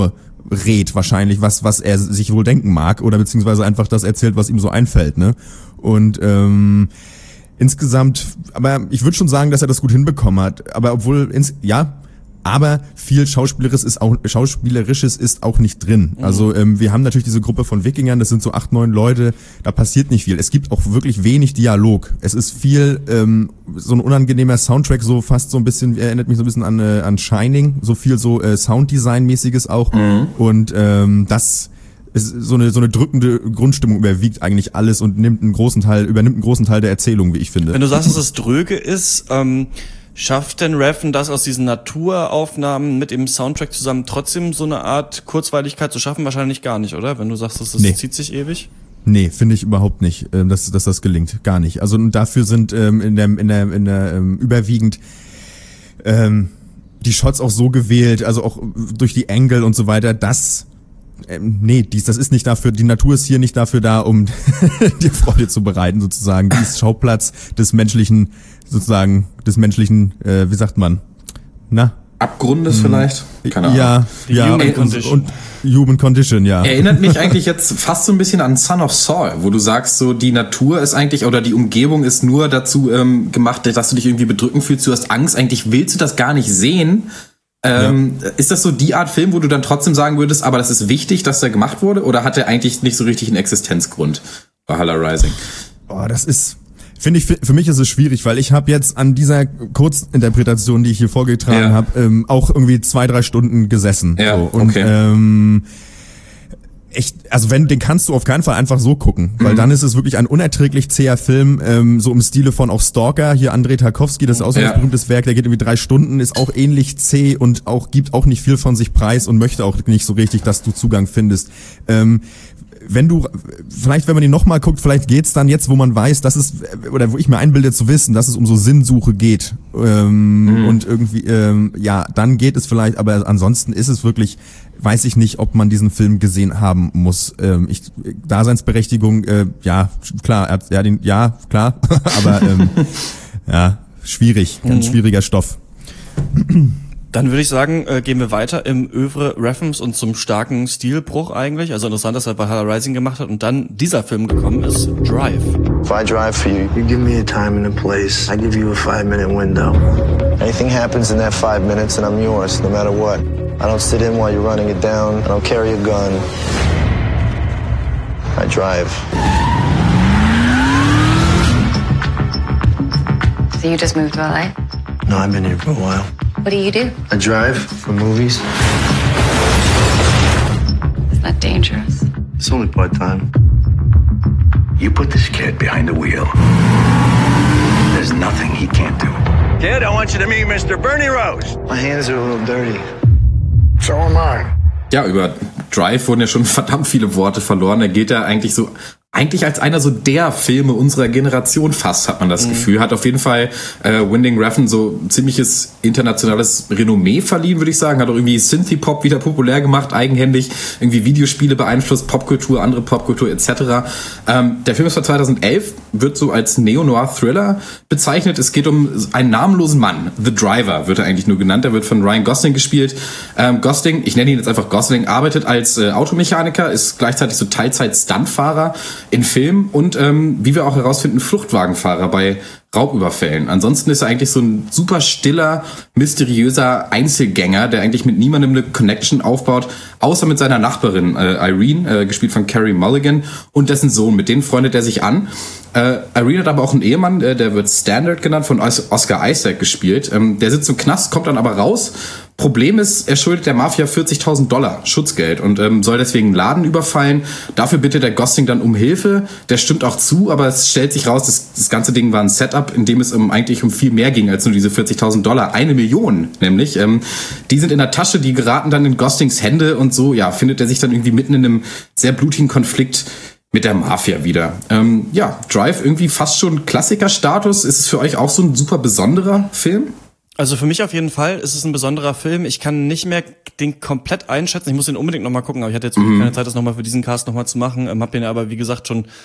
rät wahrscheinlich, was er sich wohl denken mag oder beziehungsweise einfach das erzählt, was ihm so einfällt, ne? Und insgesamt, aber ich würde schon sagen, dass er das gut hinbekommen hat, aber aber viel Schauspielerisches ist auch nicht drin. Also wir haben natürlich diese Gruppe von Wikingern, das sind so 8, 9 Leute, da passiert nicht viel. Es gibt auch wirklich wenig Dialog. Es ist viel so ein unangenehmer Soundtrack, so fast so ein bisschen, erinnert mich so ein bisschen an Shining, so viel so Sounddesign-mäßiges auch. Und das ist so eine drückende Grundstimmung überwiegt eigentlich alles und übernimmt einen großen Teil der Erzählung, wie ich finde. Wenn du sagst, dass es dröge ist, schafft denn Refn das aus diesen Naturaufnahmen mit dem Soundtrack zusammen trotzdem so eine Art Kurzweiligkeit zu schaffen? Wahrscheinlich gar nicht, oder? Wenn du sagst, das zieht sich ewig? Nee, finde ich überhaupt nicht, dass das gelingt. Gar nicht. Also dafür sind in der überwiegend die Shots auch so gewählt, also auch durch die Angle und so weiter, dass das ist nicht dafür, die Natur ist hier nicht dafür da, um dir Freude zu bereiten, sozusagen. Die ist Schauplatz des menschlichen, wie sagt man? Abgrundes vielleicht? Keine Ahnung. Ja, und Human Condition, ja. Erinnert mich eigentlich jetzt fast so ein bisschen an Son of Saul, wo du sagst, so die Natur ist eigentlich, oder die Umgebung ist nur dazu gemacht, dass du dich irgendwie bedrückend fühlst, du hast Angst, eigentlich willst du das gar nicht sehen. Ist das so die Art Film, wo du dann trotzdem sagen würdest, aber das ist wichtig, dass der gemacht wurde, oder hat der eigentlich nicht so richtig einen Existenzgrund bei Valhalla Rising? Das ist, finde ich, für mich ist es schwierig, weil ich habe jetzt an dieser Kurzinterpretation, die ich hier vorgetragen habe, auch irgendwie 2-3 Stunden gesessen. Ja, so. Und, okay. Den kannst du auf keinen Fall einfach so gucken, weil dann ist es wirklich ein unerträglich zäher Film, so im Stile von auch Stalker, hier Andrei Tarkovsky, das ist auch so ein berühmtes Werk, der geht irgendwie 3 Stunden, ist auch ähnlich zäh und gibt auch nicht viel von sich preis und möchte auch nicht so richtig, dass du Zugang findest. Wenn man ihn nochmal guckt, vielleicht geht's dann jetzt, wo man weiß, dass es, oder wo ich mir einbilde zu wissen, dass es um so Sinnsuche geht, und irgendwie, dann geht es vielleicht, aber ansonsten ist es wirklich, weiß ich nicht, ob man diesen Film gesehen haben muss. Daseinsberechtigung, klar, klar, aber schwierig, ganz schwieriger Stoff. Dann würde ich sagen, gehen wir weiter im Œuvre Refns und zum starken Stilbruch eigentlich. Also interessant, dass er Valhalla Rising gemacht hat und dann dieser Film gekommen ist, Drive. If I drive for you, you give me a time and a place. I give you a 5-minute window. Anything happens in that 5 minutes and I'm yours, no matter what. I don't sit in while you're running it down. I don't carry a gun. I drive. So you just moved to LA? No, I've been here for a while. What do you do? I drive for movies. Isn't that dangerous? It's only part-time. You put this kid behind the wheel. There's nothing he can't do. Kid, I want you to meet Mr. Bernie Rose. My hands are a little dirty. So am I. Ja, über Drive wurden ja schon verdammt viele Worte verloren. Er geht ja eigentlich als einer so der Filme unserer Generation fast, hat man das Gefühl. Hat auf jeden Fall Winding Refn so ziemliches internationales Renommee verliehen, würde ich sagen. Hat auch irgendwie Synthie-Pop wieder populär gemacht, eigenhändig, irgendwie Videospiele beeinflusst, Popkultur, andere Popkultur etc. Der Film ist von 2011, wird so als Neo-Noir-Thriller bezeichnet. Es geht um einen namenlosen Mann. The Driver wird er eigentlich nur genannt. Er wird von Ryan Gosling gespielt. Gosling, ich nenne ihn jetzt einfach Gosling, arbeitet als Automechaniker, ist gleichzeitig so Teilzeit-Stuntfahrer in Filmen und wie wir auch herausfinden, Fluchtwagenfahrer bei Raubüberfällen. Ansonsten ist er eigentlich so ein super stiller, mysteriöser Einzelgänger, der eigentlich mit niemandem eine Connection aufbaut, außer mit seiner Nachbarin Irene, gespielt von Carey Mulligan, und dessen Sohn. Mit denen freundet er sich an. Irene hat aber auch einen Ehemann, der wird Standard genannt, von Oscar Isaac gespielt. Der sitzt im Knast, kommt dann aber raus. Problem ist, er schuldet der Mafia $40.000 Schutzgeld und soll deswegen einen Laden überfallen. Dafür bittet der Gosling dann um Hilfe. Der stimmt auch zu, aber es stellt sich raus, das ganze Ding war ein Setup, in dem es eigentlich um viel mehr ging als nur diese $40.000. 1 Million nämlich. Die sind in der Tasche, die geraten dann in Goslings Hände und so, findet er sich dann irgendwie mitten in einem sehr blutigen Konflikt mit der Mafia wieder. Drive irgendwie fast schon Klassikerstatus. Ist es für euch auch so ein super besonderer Film? Also für mich auf jeden Fall ist es ein besonderer Film. Ich kann nicht mehr den komplett einschätzen. Ich muss den unbedingt nochmal gucken, aber ich hatte jetzt keine Zeit, das nochmal für diesen Cast nochmal zu machen. Hab den aber, wie gesagt, schon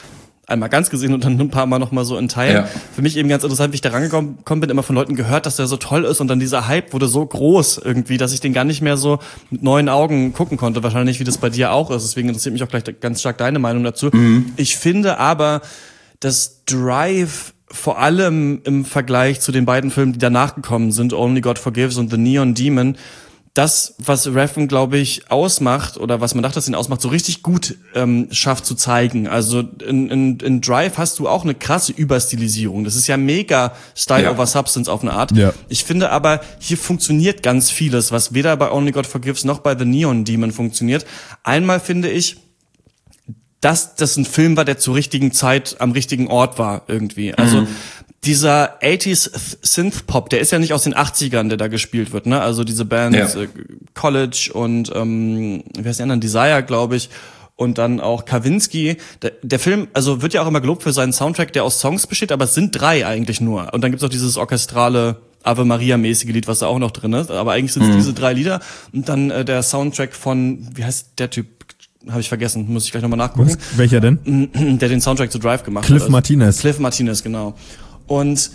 einmal ganz gesehen und dann ein paar Mal nochmal so in Teilen. Ja. Für mich eben ganz interessant, wie ich da rangekommen bin, immer von Leuten gehört, dass der so toll ist und dann dieser Hype wurde so groß irgendwie, dass ich den gar nicht mehr so mit neuen Augen gucken konnte. Wahrscheinlich, wie das bei dir auch ist. Deswegen interessiert mich auch gleich ganz stark deine Meinung dazu. Ich finde aber, dass Drive vor allem im Vergleich zu den beiden Filmen, die danach gekommen sind, Only God Forgives und The Neon Demon, das, was Refn, glaube ich, ausmacht, oder was man dachte, dass ihn ausmacht, so richtig gut schafft zu zeigen. Also in Drive hast du auch eine krasse Überstilisierung. Das ist ja mega Style over Substance auf eine Art. Ja. Ich finde aber, hier funktioniert ganz vieles, was weder bei Only God Forgives noch bei The Neon Demon funktioniert. Einmal finde ich, dass das ein Film war, der zur richtigen Zeit am richtigen Ort war irgendwie. Also dieser 80s Synth-Pop, der ist ja nicht aus den 80ern, der da gespielt wird, ne? Also diese Bands College und wie heißt die anderen? Desire, glaube ich. Und dann auch Kavinsky. Der Film, also wird ja auch immer gelobt für seinen Soundtrack, der aus Songs besteht, aber es sind 3 eigentlich nur. Und dann gibt's auch dieses orchestrale Ave Maria-mäßige Lied, was da auch noch drin ist. Aber eigentlich sind es diese 3 Lieder. Und dann der Soundtrack von, wie heißt der Typ? Habe ich vergessen, muss ich gleich nochmal nachgucken. Was? Welcher denn? Der den Soundtrack zu Drive gemacht Cliff hat. Martinez. Cliff Martinez, genau. Und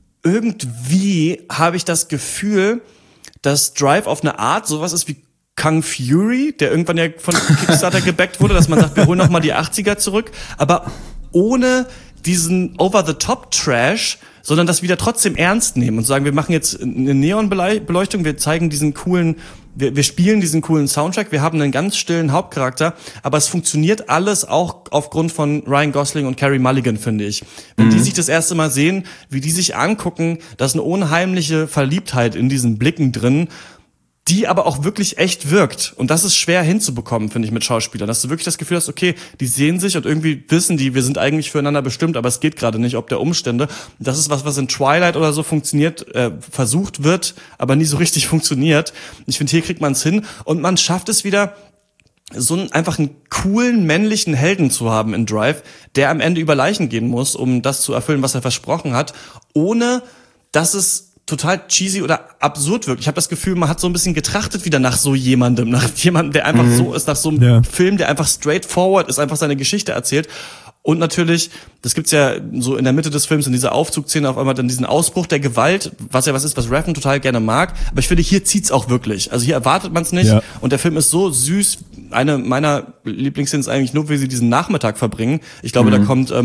irgendwie habe ich das Gefühl, dass Drive auf eine Art sowas ist wie Kung Fury, der irgendwann ja von Kickstarter gebackt wurde, dass man sagt, wir holen nochmal die 80er zurück, aber ohne diesen Over-the-Top-Trash, sondern das wieder trotzdem ernst nehmen und sagen, wir machen jetzt eine Neonbeleuchtung, wir zeigen diesen coolen, wir spielen diesen coolen Soundtrack, wir haben einen ganz stillen Hauptcharakter, aber es funktioniert alles auch aufgrund von Ryan Gosling und Carey Mulligan, finde ich. Wenn die sich das erste Mal sehen, wie die sich angucken, da ist eine unheimliche Verliebtheit in diesen Blicken drin, die aber auch wirklich echt wirkt. Und das ist schwer hinzubekommen, finde ich, mit Schauspielern. Dass du wirklich das Gefühl hast, okay, die sehen sich und irgendwie wissen die, wir sind eigentlich füreinander bestimmt, aber es geht gerade nicht, ob der Umstände. Das ist was in Twilight oder so funktioniert, versucht wird, aber nie so richtig funktioniert. Ich finde, hier kriegt man es hin und man schafft es wieder, so einfach einen coolen männlichen Helden zu haben in Drive, der am Ende über Leichen gehen muss, um das zu erfüllen, was er versprochen hat, ohne dass es total cheesy oder absurd wirkt. Ich habe das Gefühl, man hat so ein bisschen getrachtet wieder nach so jemandem, nach jemandem, der einfach so ist, nach so einem Film, der einfach straightforward ist, einfach seine Geschichte erzählt. Und natürlich, das gibt's ja so in der Mitte des Films, in dieser Aufzugsszene auf einmal dann diesen Ausbruch der Gewalt, was ja was ist, was Refn total gerne mag. Aber ich finde, hier zieht's auch wirklich. Also hier erwartet man es nicht. Ja. Und der Film ist so süß. Eine meiner Lieblingsszenen ist eigentlich nur, wie sie diesen Nachmittag verbringen. Ich glaube, da kommt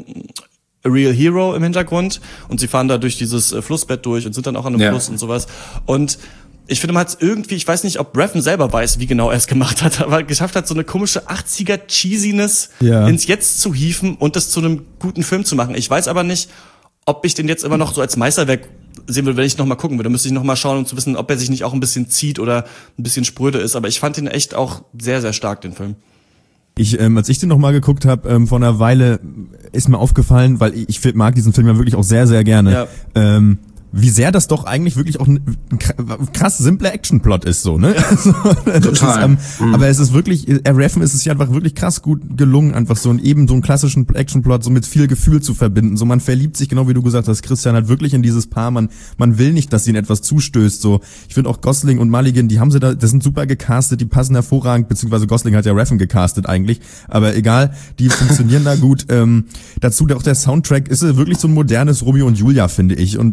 A Real Hero im Hintergrund und sie fahren da durch dieses Flussbett durch und sind dann auch an einem Fluss und sowas. Und ich finde, man hat es irgendwie, ich weiß nicht, ob Refn selber weiß, wie genau er es gemacht hat, aber geschafft hat, so eine komische 80er Cheesiness ins Jetzt zu hieven und das zu einem guten Film zu machen. Ich weiß aber nicht, ob ich den jetzt immer noch so als Meisterwerk sehen würde, wenn ich noch mal gucken würde. Müsste ich noch mal schauen, um zu wissen, ob er sich nicht auch ein bisschen zieht oder ein bisschen spröde ist. Aber ich fand ihn echt auch sehr, sehr stark, den Film. Als ich den nochmal geguckt habe, vor einer Weile ist mir aufgefallen, weil ich mag diesen Film ja wirklich auch sehr, sehr gerne, wie sehr das doch eigentlich wirklich auch ein krass simpler Actionplot ist, so, ne? Also, total. Aber es ist wirklich, Refn ist es ja einfach wirklich krass gut gelungen, einfach so so einen klassischen Actionplot so mit viel Gefühl zu verbinden. So, man verliebt sich, genau wie du gesagt hast, Christian, halt wirklich in dieses Paar. Man will nicht, dass ihnen etwas zustößt, so. Ich finde auch Gosling und Mulligan, das sind super gecastet, die passen hervorragend, beziehungsweise Gosling hat ja Refn gecastet eigentlich, aber egal, die funktionieren da gut. Dazu auch der Soundtrack ist wirklich so ein modernes Romeo und Julia, finde ich. Und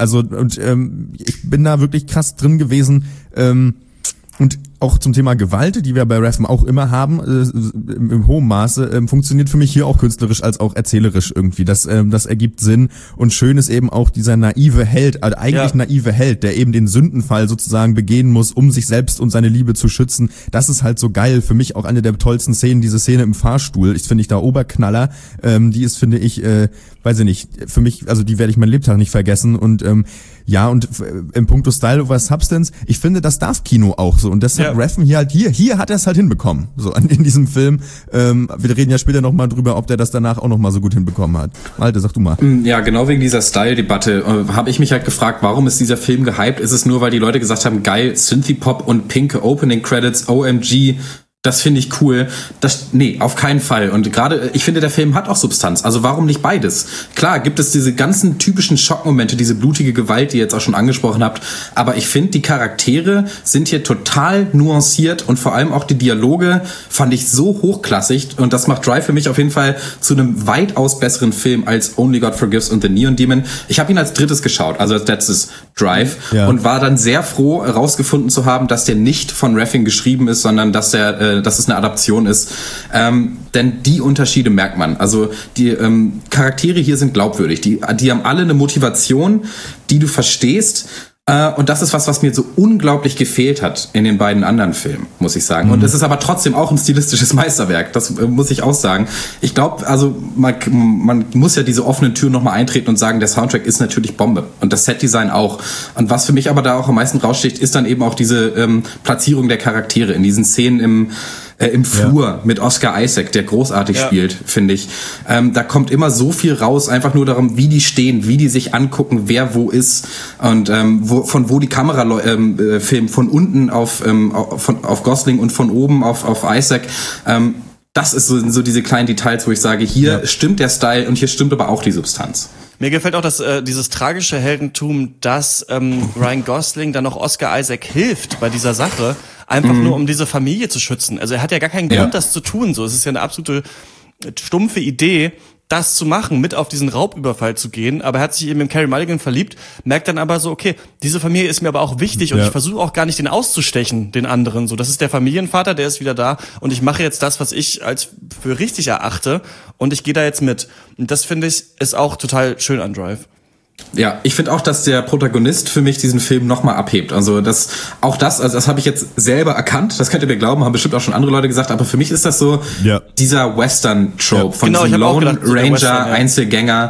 ich bin da wirklich krass drin gewesen. Und auch zum Thema Gewalt, die wir bei Refn auch immer haben, im hohen Maße, funktioniert für mich hier auch künstlerisch als auch erzählerisch irgendwie. Das ergibt Sinn. Und schön ist eben auch dieser naive Held, also eigentlich naive Held, der eben den Sündenfall sozusagen begehen muss, um sich selbst und seine Liebe zu schützen. Das ist halt so geil. Für mich auch eine der tollsten Szenen, diese Szene im Fahrstuhl. Finde ich da Oberknaller. Die ist, finde ich, weiß ich nicht, für mich, also die werde ich mein Lebtag nicht vergessen. Und im Puncto Style over Substance, ich finde, das darf Kino auch so. Und das hat Refn hier hat er es halt hinbekommen, so in diesem Film. Wir reden ja später nochmal drüber, ob der das danach auch nochmal so gut hinbekommen hat. Malte, sag du mal. Ja, genau wegen dieser Style-Debatte habe ich mich halt gefragt, warum ist dieser Film gehypt? Ist es nur, weil die Leute gesagt haben, geil, Synthie-Pop und pinke Opening-Credits, OMG, Das finde ich cool. Nee, auf keinen Fall. Und gerade, ich finde, der Film hat auch Substanz. Also warum nicht beides? Klar, gibt es diese ganzen typischen Schockmomente, diese blutige Gewalt, die ihr jetzt auch schon angesprochen habt. Aber ich finde, die Charaktere sind hier total nuanciert und vor allem auch die Dialoge fand ich so hochklassig. Und das macht Drive für mich auf jeden Fall zu einem weitaus besseren Film als Only God Forgives und The Neon Demon. Ich habe ihn als drittes geschaut, also als letztes Drive. Ja. Und war dann sehr froh, herausgefunden zu haben, dass der nicht von Refn geschrieben ist, sondern dass es eine Adaption ist. Denn die Unterschiede merkt man. Also die Charaktere hier sind glaubwürdig. Die haben alle eine Motivation, die du verstehst. Und das ist was mir so unglaublich gefehlt hat in den beiden anderen Filmen, muss ich sagen. Und es ist aber trotzdem auch ein stilistisches Meisterwerk. Das muss ich auch sagen. Ich glaube, also man muss ja diese offenen Türen nochmal eintreten und sagen, der Soundtrack ist natürlich Bombe. Und das Setdesign auch. Und was für mich aber da auch am meisten raussticht, ist dann eben auch diese Platzierung der Charaktere in diesen Szenen im Flur mit Oscar Isaac, der großartig spielt, finde ich. Da kommt immer so viel raus, einfach nur darum, wie die stehen, wie die sich angucken, wer wo ist und von wo die Kamera filmt, von unten auf Gosling und von oben auf Isaac. Das ist so diese kleinen Details, wo ich sage, hier stimmt der Style und hier stimmt aber auch die Substanz. Mir gefällt auch dieses tragische Heldentum, dass Ryan Gosling dann noch Oscar Isaac hilft bei dieser Sache, einfach nur um diese Familie zu schützen. Also er hat ja gar keinen Grund, das zu tun. So, es ist ja eine absolute stumpfe Idee, das zu machen, mit auf diesen Raubüberfall zu gehen. Aber er hat sich eben in Carey Mulligan verliebt, merkt dann aber so, okay, diese Familie ist mir aber auch wichtig und ich versuche auch gar nicht, den auszustechen, den anderen. So, das ist der Familienvater, der ist wieder da und ich mache jetzt das, was ich als für richtig erachte und ich gehe da jetzt mit. Und das, finde ich, ist auch total schön an Drive. Ja, ich finde auch, dass der Protagonist für mich diesen Film nochmal abhebt. Also das habe ich jetzt selber erkannt. Das könnt ihr mir glauben, haben bestimmt auch schon andere Leute gesagt. Aber für mich ist das so dieser Western-Trope von diesem Lone Ranger, Einzelgänger.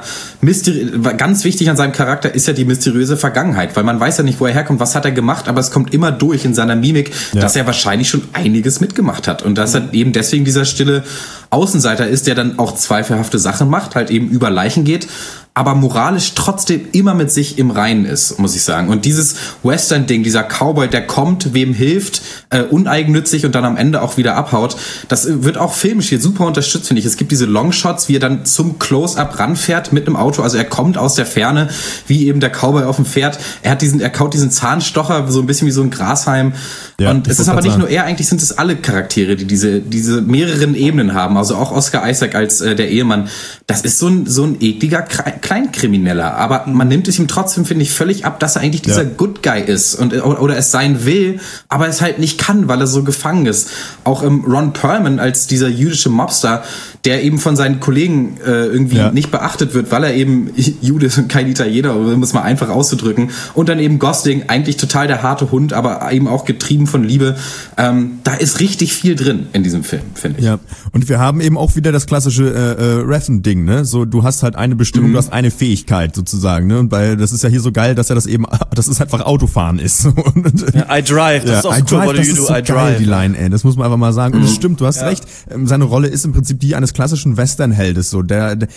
Ganz wichtig an seinem Charakter ist ja die mysteriöse Vergangenheit, weil man weiß ja nicht, wo er herkommt, was hat er gemacht, aber es kommt immer durch in seiner Mimik, dass er wahrscheinlich schon einiges mitgemacht hat. Und dass er eben deswegen dieser stille Außenseiter ist, der dann auch zweifelhafte Sachen macht, halt eben über Leichen geht, aber moralisch trotzdem immer mit sich im Reinen ist, muss ich sagen. Und dieses Western-Ding, dieser Cowboy, der kommt, wem hilft, uneigennützig und dann am Ende auch wieder abhaut, das wird auch filmisch hier super unterstützt, finde ich. Es gibt diese Longshots, wie er dann zum Close-Up ranfährt mit einem Auto, also er kommt aus der Ferne, wie eben der Cowboy auf dem Pferd. Er kaut diesen Zahnstocher, so ein bisschen wie so ein Grashalm. Ja, und es ist aber nicht nur er, eigentlich sind es alle Charaktere, die diese mehreren Ebenen haben. Also auch Oscar Isaac als der Ehemann. Das ist so ein ekliger Kleinkrimineller, aber man nimmt es ihm trotzdem, finde ich, völlig ab, dass er eigentlich dieser Good Guy ist oder es sein will, aber es halt nicht kann, weil er so gefangen ist. Auch Ron Perlman als dieser jüdische Mobster, der eben von seinen Kollegen irgendwie nicht beachtet wird, weil er eben Jude ist und kein Italiener, um es mal einfach auszudrücken. Und dann eben Gosling, eigentlich total der harte Hund, aber eben auch getrieben von Liebe. Da ist richtig viel drin in diesem Film, finde ich. Ja, und wir haben eben auch wieder das klassische Refn-Ding, ne? So, du hast halt eine Bestimmung, du hast eine Fähigkeit sozusagen, ne? Und das ist ja hier so geil, dass das ist einfach Autofahren ist. I drive, das ist auch cool, what do you do, I drive. Die Line, ey, das muss man einfach mal sagen. Und es stimmt, du hast recht. Seine Rolle ist im Prinzip die eines klassischen Western-Heldes, so.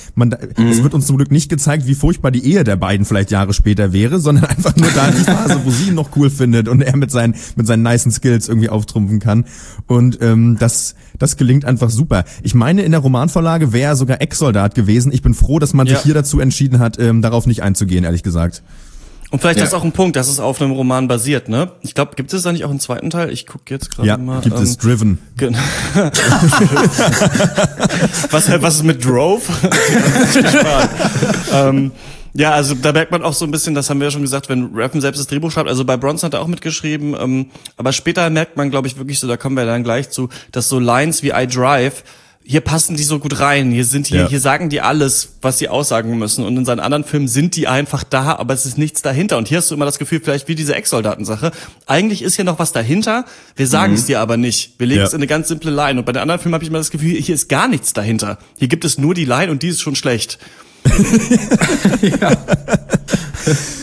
Es wird uns zum Glück nicht gezeigt, wie furchtbar die Ehe der beiden vielleicht Jahre später wäre, sondern einfach nur da die Phase, wo sie ihn noch cool findet und er mit seinen nicen Skills irgendwie auftrumpfen kann. Und das gelingt einfach super. Ich meine, in der Romanvorlage wäre er sogar Ex-Soldat gewesen. Ich bin froh, dass man sich hier dazu entschieden hat, darauf nicht einzugehen, ehrlich gesagt. Und vielleicht ist auch ein Punkt, dass es auf einem Roman basiert, ne? Ich glaube, gibt es da nicht auch einen zweiten Teil? Ich gucke jetzt gerade mal. Ja, gibt es Driven. Was ist mit Drove? Ja, also da merkt man auch so ein bisschen, das haben wir ja schon gesagt, wenn Refn selbst das Drehbuch schreibt, also bei Bronson hat er auch mitgeschrieben, aber später merkt man, glaube ich, wirklich so, da kommen wir dann gleich zu, dass so Lines wie I Drive, hier passen die so gut rein, hier sagen die alles, was sie aussagen müssen, und in seinen anderen Filmen sind die einfach da, aber es ist nichts dahinter, und hier hast du immer das Gefühl, vielleicht wie diese Ex-Soldaten-Sache, eigentlich ist hier noch was dahinter, wir sagen es dir aber nicht, wir legen es in eine ganz simple Line, und bei den anderen Filmen habe ich immer das Gefühl, hier ist gar nichts dahinter, hier gibt es nur die Line und die ist schon schlecht.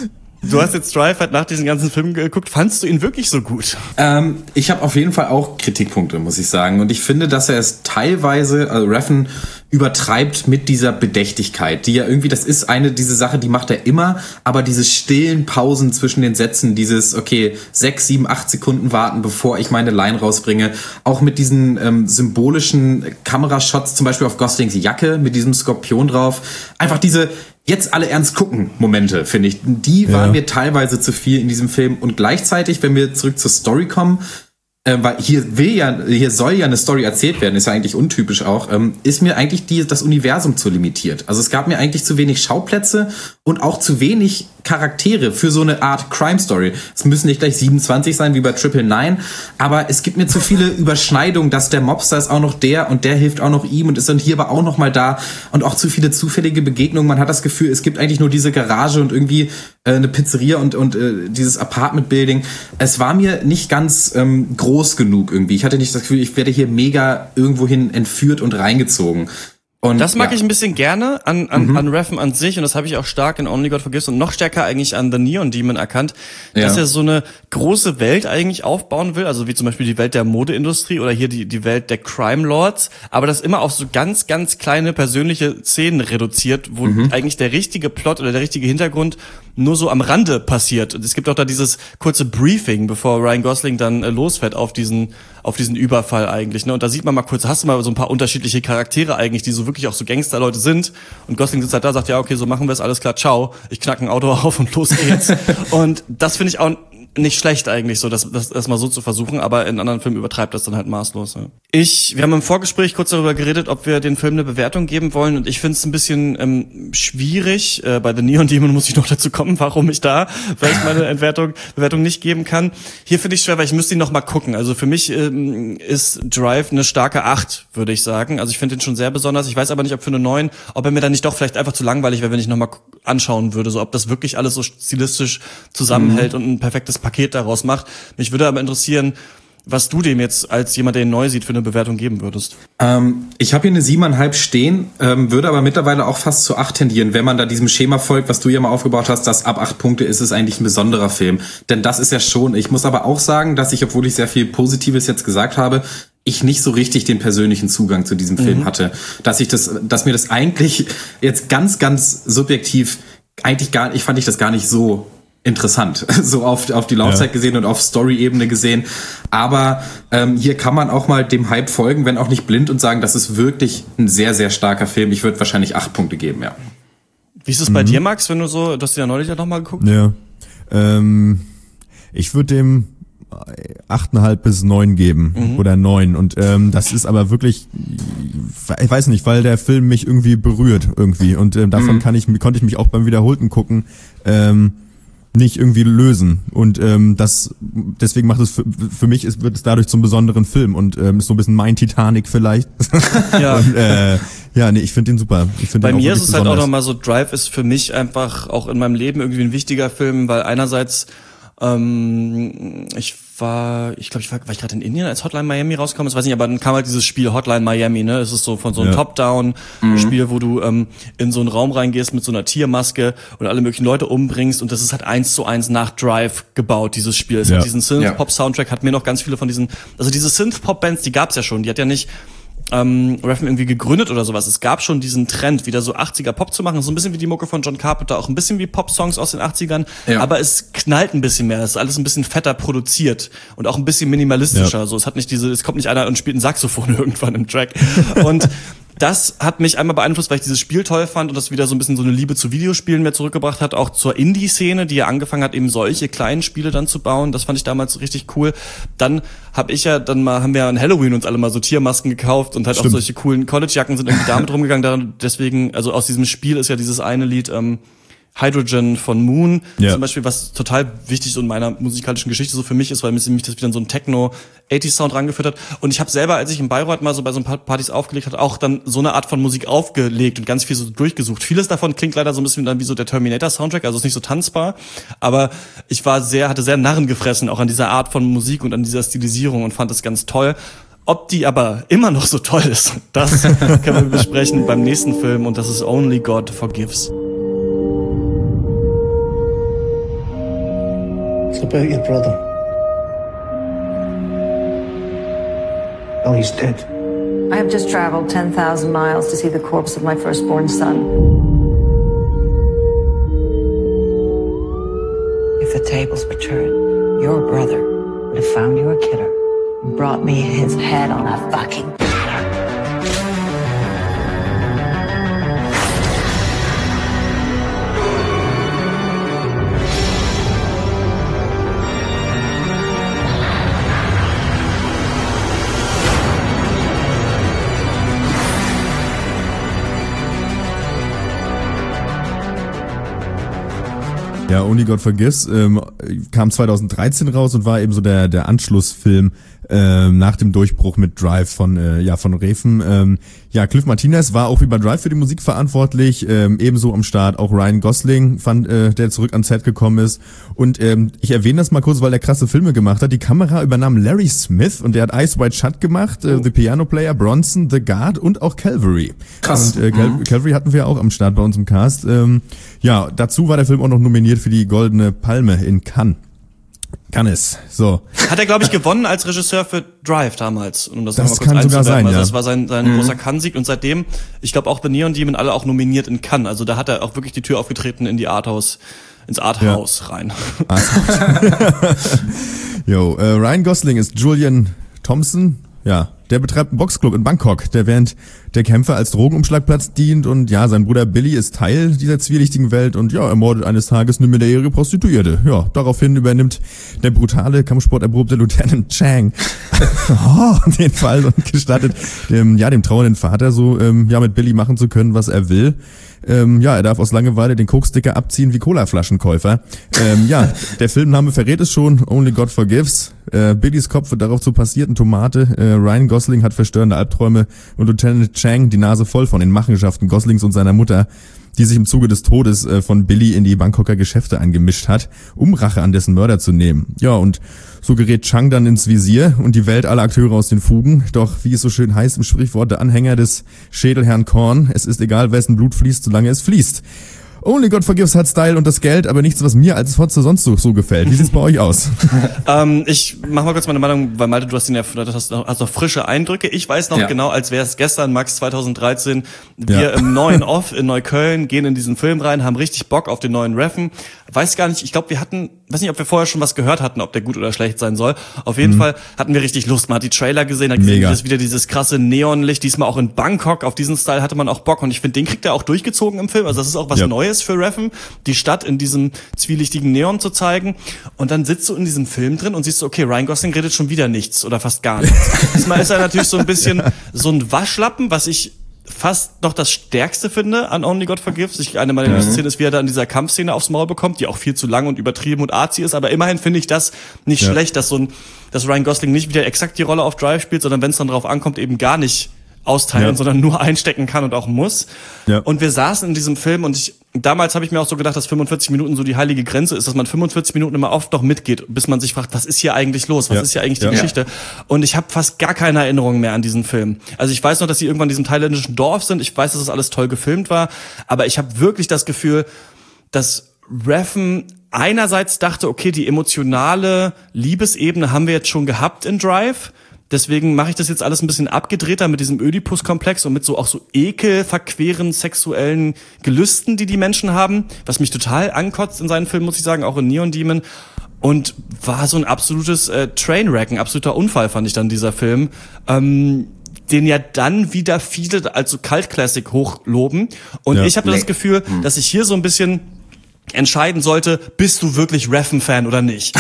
Du hast jetzt Drive halt nach diesen ganzen Filmen geguckt. Fandst du ihn wirklich so gut? Ich habe auf jeden Fall auch Kritikpunkte, muss ich sagen. Und ich finde, dass er es teilweise, also Refn, übertreibt mit dieser Bedächtigkeit, die ja irgendwie, das ist diese Sache, die macht er immer, aber diese stillen Pausen zwischen den Sätzen, dieses, okay, 6, 7, 8 Sekunden warten, bevor ich meine Line rausbringe, auch mit diesen symbolischen Kamerashots, zum Beispiel auf Goslings Jacke, mit diesem Skorpion drauf, einfach diese jetzt alle ernst gucken Momente, finde ich, die waren mir teilweise zu viel in diesem Film. Und gleichzeitig, wenn wir zurück zur Story kommen, weil hier soll ja eine Story erzählt werden, ist ja eigentlich untypisch auch, ist mir eigentlich das Universum zu limitiert. Also es gab mir eigentlich zu wenig Schauplätze und auch zu wenig Charaktere für so eine Art Crime-Story. Es müssen nicht gleich 27 sein, wie bei 999, aber es gibt mir zu viele Überschneidungen, dass der Mobster ist auch noch der und der hilft auch noch ihm und ist dann hier aber auch noch mal da und auch zu viele zufällige Begegnungen. Man hat das Gefühl, es gibt eigentlich nur diese Garage und irgendwie eine Pizzeria und dieses Apartment-Building. Es war mir nicht ganz groß genug irgendwie. Ich hatte nicht das Gefühl, ich werde hier mega irgendwohin entführt und reingezogen. Und das mag ich ein bisschen gerne an Refn an sich, und das habe ich auch stark in Only God Forgives und noch stärker eigentlich an The Neon Demon erkannt, dass er so eine große Welt eigentlich aufbauen will, also wie zum Beispiel die Welt der Modeindustrie oder hier die Welt der Crime Lords, aber das immer auf so ganz, ganz kleine persönliche Szenen reduziert, wo eigentlich der richtige Plot oder der richtige Hintergrund nur so am Rande passiert. Und es gibt auch da dieses kurze Briefing, bevor Ryan Gosling dann losfährt auf diesen Überfall eigentlich, ne? Und da sieht man mal kurz, hast du mal so ein paar unterschiedliche Charaktere eigentlich, die so wirklich auch so Gangsterleute sind. Und Gosling sitzt halt da, sagt, ja, okay, so machen wir es, alles klar, ciao. Ich knack ein Auto auf und los geht's. Und das finde ich auch nicht schlecht eigentlich, so das mal so zu versuchen, aber in anderen Filmen übertreibt das dann halt maßlos. Ja. Wir haben im Vorgespräch kurz darüber geredet, ob wir den Film eine Bewertung geben wollen, und ich finde es ein bisschen schwierig. Bei The Neon Demon muss ich noch dazu kommen, warum ich da vielleicht meine Bewertung nicht geben kann. Hier finde ich es schwer, weil ich müsste ihn noch mal gucken. Also für mich ist Drive eine starke 8, würde ich sagen. Also ich finde ihn schon sehr besonders. Ich weiß aber nicht, ob für eine 9, ob er mir dann nicht doch vielleicht einfach zu langweilig wäre, wenn ich noch mal anschauen würde, so ob das wirklich alles so stilistisch zusammenhält und ein perfektes Paket daraus macht. Mich würde aber interessieren, was du dem jetzt als jemand, der ihn neu sieht, für eine Bewertung geben würdest. Ich habe hier eine 7,5 stehen, würde aber mittlerweile auch fast zu 8 tendieren, wenn man da diesem Schema folgt, was du ja mal aufgebaut hast, dass ab 8 Punkte ist es eigentlich ein besonderer Film. Denn das ist ja schon, ich muss aber auch sagen, dass ich, obwohl ich sehr viel Positives jetzt gesagt habe, ich nicht so richtig den persönlichen Zugang zu diesem Film hatte. Dass mir das eigentlich jetzt ganz, ganz subjektiv fand ich das gar nicht so interessant, so auf die Laufzeit gesehen und auf Story-Ebene gesehen. Aber hier kann man auch mal dem Hype folgen, wenn auch nicht blind, und sagen, das ist wirklich ein sehr, sehr starker Film. Ich würde wahrscheinlich 8 Punkte geben, ja. Wie ist es bei dir, Max, wenn du hast dir ja neulich noch mal geguckt? Ja, ich würde dem 8,5 bis 9 geben oder 9, und das ist aber wirklich, ich weiß nicht, weil der Film mich irgendwie berührt irgendwie, und davon konnte ich mich auch beim wiederholten Gucken nicht irgendwie lösen, und deswegen macht es für mich wird es dadurch zum besonderen Film, und ist so ein bisschen mein Titanic vielleicht. Ja. Und, ich finde ihn super. Bei mir ist es halt auch nochmal so, Drive ist für mich einfach auch in meinem Leben irgendwie ein wichtiger Film, weil einerseits ich war gerade in Indien, als Hotline Miami rauskam, ich weiß nicht, aber dann kam halt dieses Spiel Hotline Miami, ne? Es ist so von so einem Top-Down-Spiel, wo du in so einen Raum reingehst mit so einer Tiermaske und alle möglichen Leute umbringst, und das ist halt 1:1 nach Drive gebaut, dieses Spiel. Es hat diesen Synth-Pop-Soundtrack, hat mir noch ganz viele von diesen, also diese Synth-Pop-Bands, die gab's ja schon, die hat ja nicht Refn irgendwie gegründet oder sowas. Es gab schon diesen Trend, wieder so 80er Pop zu machen, so ein bisschen wie die Mucke von John Carpenter, auch ein bisschen wie Pop-Songs aus den 80ern, aber es knallt ein bisschen mehr, es ist alles ein bisschen fetter produziert und auch ein bisschen minimalistischer, so, es kommt nicht einer und spielt ein Saxophon irgendwann im Track. Und das hat mich einmal beeinflusst, weil ich dieses Spiel toll fand und das wieder so ein bisschen so eine Liebe zu Videospielen mehr zurückgebracht hat, auch zur Indie-Szene, die ja angefangen hat, eben solche kleinen Spiele dann zu bauen. Das fand ich damals richtig cool. Dann haben wir an Halloween uns alle mal so Tiermasken gekauft und halt auch solche coolen College-Jacken sind irgendwie damit rumgegangen. Deswegen, also aus diesem Spiel ist ja dieses eine Lied, Hydrogen von Moon, zum Beispiel, was total wichtig so in meiner musikalischen Geschichte so für mich ist, weil mich das wieder in so ein Techno-80s-Sound rangeführt hat. Und ich habe selber, als ich in Bayreuth mal so bei so ein paar Partys aufgelegt hat, auch dann so eine Art von Musik aufgelegt und ganz viel so durchgesucht. Vieles davon klingt leider so ein bisschen dann wie so der Terminator-Soundtrack, also ist nicht so tanzbar, aber ich hatte sehr Narren gefressen, auch an dieser Art von Musik und an dieser Stilisierung, und fand das ganz toll. Ob die aber immer noch so toll ist, das können wir besprechen beim nächsten Film, und das ist Only God Forgives. It's about your brother. Oh, he's dead. I have just traveled 10,000 miles to see the corpse of my firstborn son. If the tables were turned, your brother would have found you a killer and brought me his head on a fucking platter. Ja, Only God Forgives kam 2013 raus und war eben so der Anschlussfilm nach dem Durchbruch mit Drive von Refn. Cliff Martinez war auch wie bei Drive für die Musik verantwortlich, ebenso am Start auch Ryan Gosling, der zurück ans Set gekommen ist. Und ich erwähne das mal kurz, weil der krasse Filme gemacht hat. Die Kamera übernahm Larry Smith und der hat Eyes Wide Shut gemacht, The Piano Player, Bronson, The Guard und auch Calvary. Krass. Und Calvary hatten wir auch am Start bei uns im Cast. Dazu war der Film auch noch nominiert für die Goldene Palme in Cannes. So. Hat er, glaube ich, gewonnen als Regisseur für Drive damals. Um das kann sogar sein, also ja. das war sein großer Cannes-Sieg und seitdem, ich glaube auch The Neon Demon alle auch nominiert in Cannes. Also da hat er auch wirklich die Tür aufgetreten in die ins Arthouse rein. Ryan Gosling ist Julian Thompson. Ja, der betreibt einen Boxclub in Bangkok, der während der Kämpfe als Drogenumschlagplatz dient und ja, sein Bruder Billy ist Teil dieser zwielichtigen Welt und ja, ermordet eines Tages eine minderjährige Prostituierte. Ja, daraufhin übernimmt der brutale, kampfsporterprobte Lieutenant Chang den Fall und gestattet dem trauernden Vater mit Billy machen zu können, was er will. Er darf aus Langeweile den Koksticker abziehen wie Colaflaschenkäufer. Der Filmname verrät es schon, Only God Forgives. Billys Kopf wird darauf zur passierten Tomate. Ryan Gosling hat verstörende Albträume und Lieutenant Chang die Nase voll von den Machenschaften Goslings und seiner Mutter, die sich im Zuge des Todes von Billy in die Bangkoker Geschäfte eingemischt hat, um Rache an dessen Mörder zu nehmen. Ja, und so gerät Chang dann ins Visier und die Welt aller Akteure aus den Fugen. Doch, wie es so schön heißt im Sprichwort der Anhänger des Schädelherrn Korn, es ist egal, wessen Blut fließt, solange es fließt. Only God Forgives hat Style und das Geld, aber nichts, was mir als Fotze sonst so gefällt. Wie sieht's bei euch aus? Ich mach mal kurz meine Meinung, weil Malte, du hast noch frische Eindrücke. Ich weiß noch genau, als wäre es gestern, Max 2013, wir im neuen Off in Neukölln gehen in diesen Film rein, haben richtig Bock auf den neuen Refn. Weiß gar nicht, ich glaube, weiß nicht, ob wir vorher schon was gehört hatten, ob der gut oder schlecht sein soll. Auf jeden Fall hatten wir richtig Lust. Man hat die Trailer gesehen, da ist wieder dieses krasse Neonlicht, diesmal auch in Bangkok. Auf diesen Style hatte man auch Bock und ich finde, den kriegt er auch durchgezogen im Film. Also das ist auch was Neues für Refn, die Stadt in diesem zwielichtigen Neon zu zeigen. Und dann sitzt du in diesem Film drin und siehst du, okay, Ryan Gosling redet schon wieder nichts oder fast gar nichts. Diesmal ist er natürlich so ein bisschen so ein Waschlappen, was ich fast noch das Stärkste finde an Only God Forgives. Eine meiner liebsten Szenen ist, wie er da in dieser Kampfszene aufs Maul bekommt, die auch viel zu lang und übertrieben und arzi ist, aber immerhin finde ich das nicht schlecht, dass Ryan Gosling nicht wieder exakt die Rolle auf Drive spielt, sondern wenn es dann drauf ankommt, eben gar nicht austeilen, sondern nur einstecken kann und auch muss. Ja. Und wir saßen in diesem Film und damals habe ich mir auch so gedacht, dass 45 Minuten so die heilige Grenze ist, dass man 45 Minuten immer oft noch mitgeht, bis man sich fragt, was ist hier eigentlich los? Was ist hier eigentlich die Geschichte? Und ich habe fast gar keine Erinnerungen mehr an diesen Film. Also ich weiß noch, dass sie irgendwann in diesem thailändischen Dorf sind. Ich weiß, dass das alles toll gefilmt war. Aber ich habe wirklich das Gefühl, dass Refn einerseits dachte, okay, die emotionale Liebesebene haben wir jetzt schon gehabt in Drive. Deswegen mache ich das jetzt alles ein bisschen abgedrehter mit diesem Ödipus-Komplex und mit so auch so ekelverqueren sexuellen Gelüsten, die Menschen haben, was mich total ankotzt in seinen Filmen, muss ich sagen, auch in Neon Demon. Und war so ein absolutes Trainwreck, ein absoluter Unfall, fand ich dann dieser Film. Den ja dann wieder viele als so Cult-Classic hochloben. Und ich habe das Gefühl, dass ich hier so ein bisschen entscheiden sollte, bist du wirklich Refn-Fan oder nicht?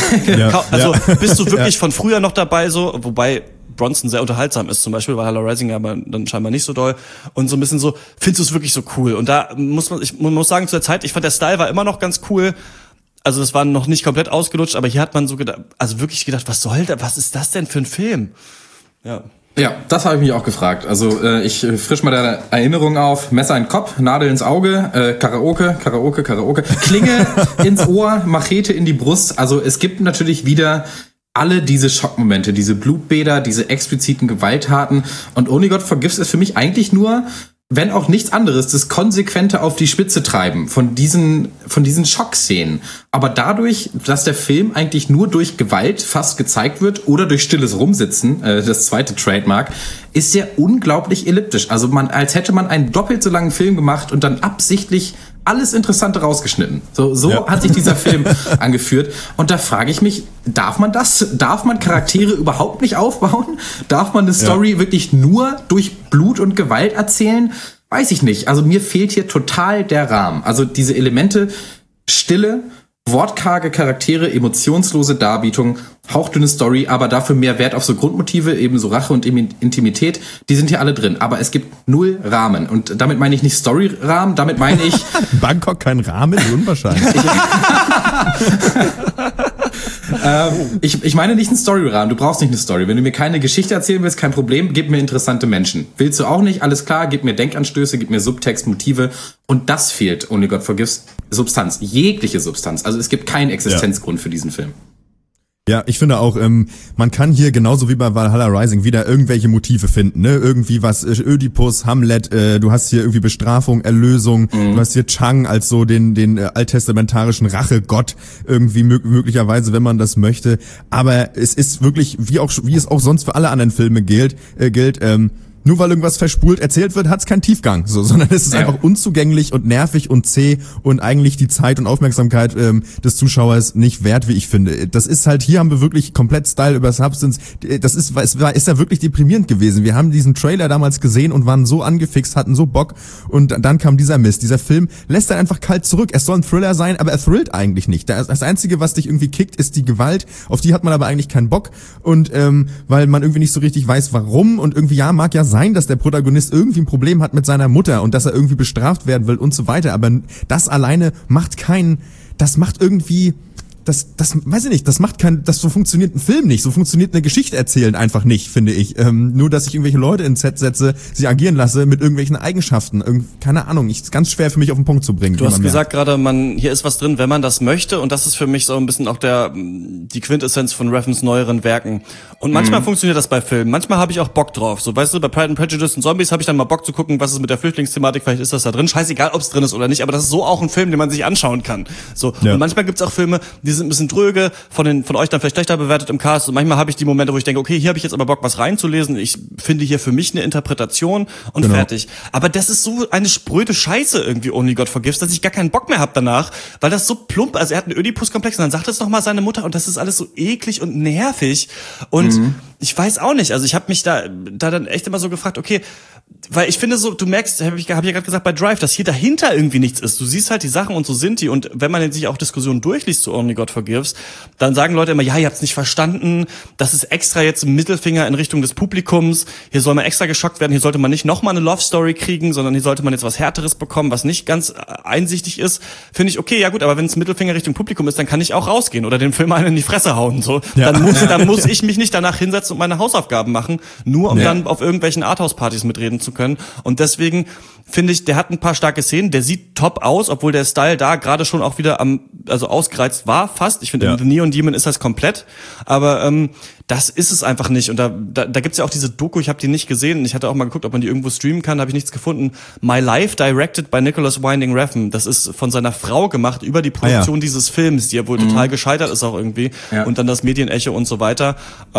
Bist du wirklich von früher noch dabei so, wobei Bronson sehr unterhaltsam ist zum Beispiel, bei Hello Rising aber dann scheinbar nicht so doll und so ein bisschen so, findest du es wirklich so cool? Und da muss man sagen, zu der Zeit, ich fand der Style war immer noch ganz cool, also das war noch nicht komplett ausgelutscht, aber hier hat man so gedacht, also wirklich gedacht, was ist das denn für ein Film? Ja, das habe ich mich auch gefragt. Also ich frisch mal deine Erinnerung auf. Messer in den Kopf, Nadel ins Auge, Karaoke, Klinge ins Ohr, Machete in die Brust. Also es gibt natürlich wieder alle diese Schockmomente, diese Blutbäder, diese expliziten Gewalttaten. Und Only God Forgives ist für mich eigentlich nur wenn auch nichts anderes, das konsequente auf die Spitze treiben von diesen Schockszenen. Aber dadurch, dass der Film eigentlich nur durch Gewalt fast gezeigt wird oder durch stilles Rumsitzen, das zweite Trademark, ist der unglaublich elliptisch. Also als hätte man einen doppelt so langen Film gemacht und dann absichtlich alles Interessante rausgeschnitten. So hat sich dieser Film angeführt. Und da frage ich mich, darf man das? Darf man Charaktere überhaupt nicht aufbauen? Darf man eine Story wirklich nur durch Blut und Gewalt erzählen? Weiß ich nicht. Also mir fehlt hier total der Rahmen. Also diese Elemente, stille, wortkarge Charaktere, emotionslose Darbietung, hauchdünne Story, aber dafür mehr Wert auf so Grundmotive, eben so Rache und Intimität, die sind hier alle drin. Aber es gibt 0 Rahmen. Und damit meine ich nicht Story-Rahmen, damit meine ich... Bangkok kein Rahmen? Unwahrscheinlich. Ich meine nicht einen Story-Rahmen. Du brauchst nicht eine Story. Wenn du mir keine Geschichte erzählen willst, kein Problem, gib mir interessante Menschen. Willst du auch nicht? Alles klar, gib mir Denkanstöße, gib mir Subtext, Motive. Und das fehlt, Only God Forgives, Substanz. Jegliche Substanz. Also es gibt keinen Existenzgrund für diesen Film. Ja, ich finde auch, man kann hier genauso wie bei Valhalla Rising wieder irgendwelche Motive finden, ne? Irgendwie was, Ödipus, Hamlet, du hast hier irgendwie Bestrafung, Erlösung, du hast hier Chang als so den alttestamentarischen Rachegott irgendwie möglicherweise, wenn man das möchte. Aber es ist wirklich, wie es auch sonst für alle anderen Filme gilt, nur weil irgendwas verspult erzählt wird, hat es keinen Tiefgang, sondern es ist einfach unzugänglich und nervig und zäh und eigentlich die Zeit und Aufmerksamkeit des Zuschauers nicht wert, wie ich finde. Das ist halt, hier haben wir wirklich komplett Style über Substance. Das ist ja wirklich deprimierend gewesen. Wir haben diesen Trailer damals gesehen und waren so angefixt, hatten so Bock und dann kam dieser Mist. Dieser Film lässt dann einfach kalt zurück. Es soll ein Thriller sein, aber er thrillt eigentlich nicht. Das Einzige, was dich irgendwie kickt, ist die Gewalt. Auf die hat man aber eigentlich keinen Bock und weil man irgendwie nicht so richtig weiß, warum und irgendwie, mag ja sein, dass der Protagonist irgendwie ein Problem hat mit seiner Mutter und dass er irgendwie bestraft werden will und so weiter, aber das alleine macht so funktioniert ein Film nicht, so funktioniert eine Geschichte erzählen einfach nicht, finde ich. Nur, dass ich irgendwelche Leute ins Set setze, sie agieren lasse mit irgendwelchen Eigenschaften, keine Ahnung, ist ganz schwer für mich auf den Punkt zu bringen. Du hast gesagt gerade, hier ist was drin, wenn man das möchte, und das ist für mich so ein bisschen auch die Quintessenz von Refns neueren Werken. Und manchmal funktioniert das bei Filmen, manchmal habe ich auch Bock drauf. So, weißt du, bei Pride and Prejudice und Zombies habe ich dann mal Bock zu gucken, was ist mit der Flüchtlingsthematik, vielleicht ist das da drin, scheißegal, ob es drin ist oder nicht, aber das ist so auch ein Film, den man sich anschauen kann. So, und manchmal gibt's auch Filme, die sind ein bisschen dröge, von euch dann vielleicht schlechter bewertet im Cast. Und manchmal habe ich die Momente, wo ich denke, okay, hier habe ich jetzt aber Bock, was reinzulesen. Ich finde hier für mich eine Interpretation und fertig. Aber das ist so eine spröde Scheiße irgendwie, Only God Forgives, dass ich gar keinen Bock mehr habe danach, weil das so plump, also er hat einen Ödipus-Komplex und dann sagt es nochmal seine Mutter und das ist alles so eklig und nervig. Und ich weiß auch nicht, also ich habe mich da dann echt immer so gefragt, okay, weil ich finde so, du merkst, hab ich ja gerade gesagt bei Drive, dass hier dahinter irgendwie nichts ist. Du siehst halt die Sachen und so sind die. Und wenn man sich auch Diskussionen durchliest zu Only God Forgives, dann sagen Leute immer, ja, ihr habt's nicht verstanden, das ist extra jetzt ein Mittelfinger in Richtung des Publikums, hier soll man extra geschockt werden, hier sollte man nicht nochmal eine Love-Story kriegen, sondern hier sollte man jetzt was Härteres bekommen, was nicht ganz einsichtig ist. Finde ich, okay, ja gut, aber wenn es Mittelfinger Richtung Publikum ist, dann kann ich auch rausgehen oder den Film einen in die Fresse hauen. So. Ja. Dann muss ich mich nicht danach hinsetzen und meine Hausaufgaben machen, nur um dann auf irgendwelchen Arthouse-Partys mitreden zu können. Und deswegen finde ich, der hat ein paar starke Szenen, der sieht top aus, obwohl der Style da gerade schon auch wieder ausgereizt war, fast. Ich finde, in The Neon Demon ist das komplett, aber das ist es einfach nicht. Und da gibt's ja auch diese Doku, ich habe die nicht gesehen, ich hatte auch mal geguckt, ob man die irgendwo streamen kann, da habe ich nichts gefunden. My Life, directed by Nicholas Winding Refn. Das ist von seiner Frau gemacht über die Produktion dieses Films, die ja wohl total gescheitert ist auch irgendwie. Ja. Und dann das Medienecho und so weiter.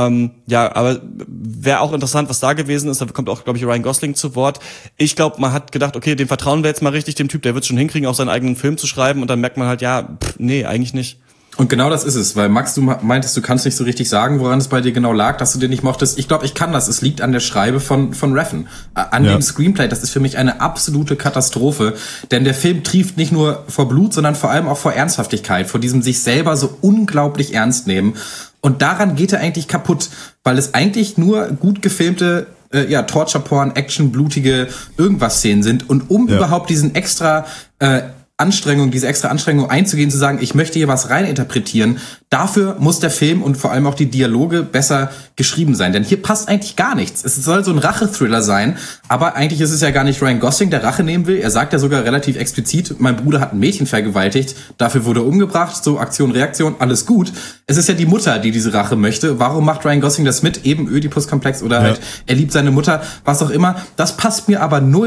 Aber wäre auch interessant, was da gewesen ist. Da kommt auch, glaube ich, Ryan Gosling zu Wort. Ich glaube, man hat gedacht, okay, dem vertrauen wir jetzt mal richtig, dem Typ, der wird schon hinkriegen, auch seinen eigenen Film zu schreiben. Und dann merkt man halt, nee, eigentlich nicht. Und genau das ist es, weil Max, du meintest, du kannst nicht so richtig sagen, woran es bei dir genau lag, dass du den nicht mochtest. Ich glaube, ich kann das. Es liegt an der Schreibe von Refn. An dem Screenplay, das ist für mich eine absolute Katastrophe. Denn der Film trieft nicht nur vor Blut, sondern vor allem auch vor Ernsthaftigkeit, vor diesem sich selber so unglaublich ernst nehmen. Und daran geht er eigentlich kaputt, weil es eigentlich nur gut gefilmte Torture-Porn, Action, blutige Irgendwas-Szenen sind. Und überhaupt diese extra Anstrengung einzugehen, zu sagen, ich möchte hier was reininterpretieren, dafür muss der Film und vor allem auch die Dialoge besser geschrieben sein. Denn hier passt eigentlich gar nichts. Es soll so ein Rache-Thriller sein, aber eigentlich ist es ja gar nicht Ryan Gosling, der Rache nehmen will. Er sagt ja sogar relativ explizit, mein Bruder hat ein Mädchen vergewaltigt, dafür wurde er umgebracht, so Aktion, Reaktion, alles gut. Es ist ja die Mutter, die diese Rache möchte. Warum macht Ryan Gosling das mit? Eben Ödipus-Komplex oder halt, er liebt seine Mutter, was auch immer. Das passt mir aber null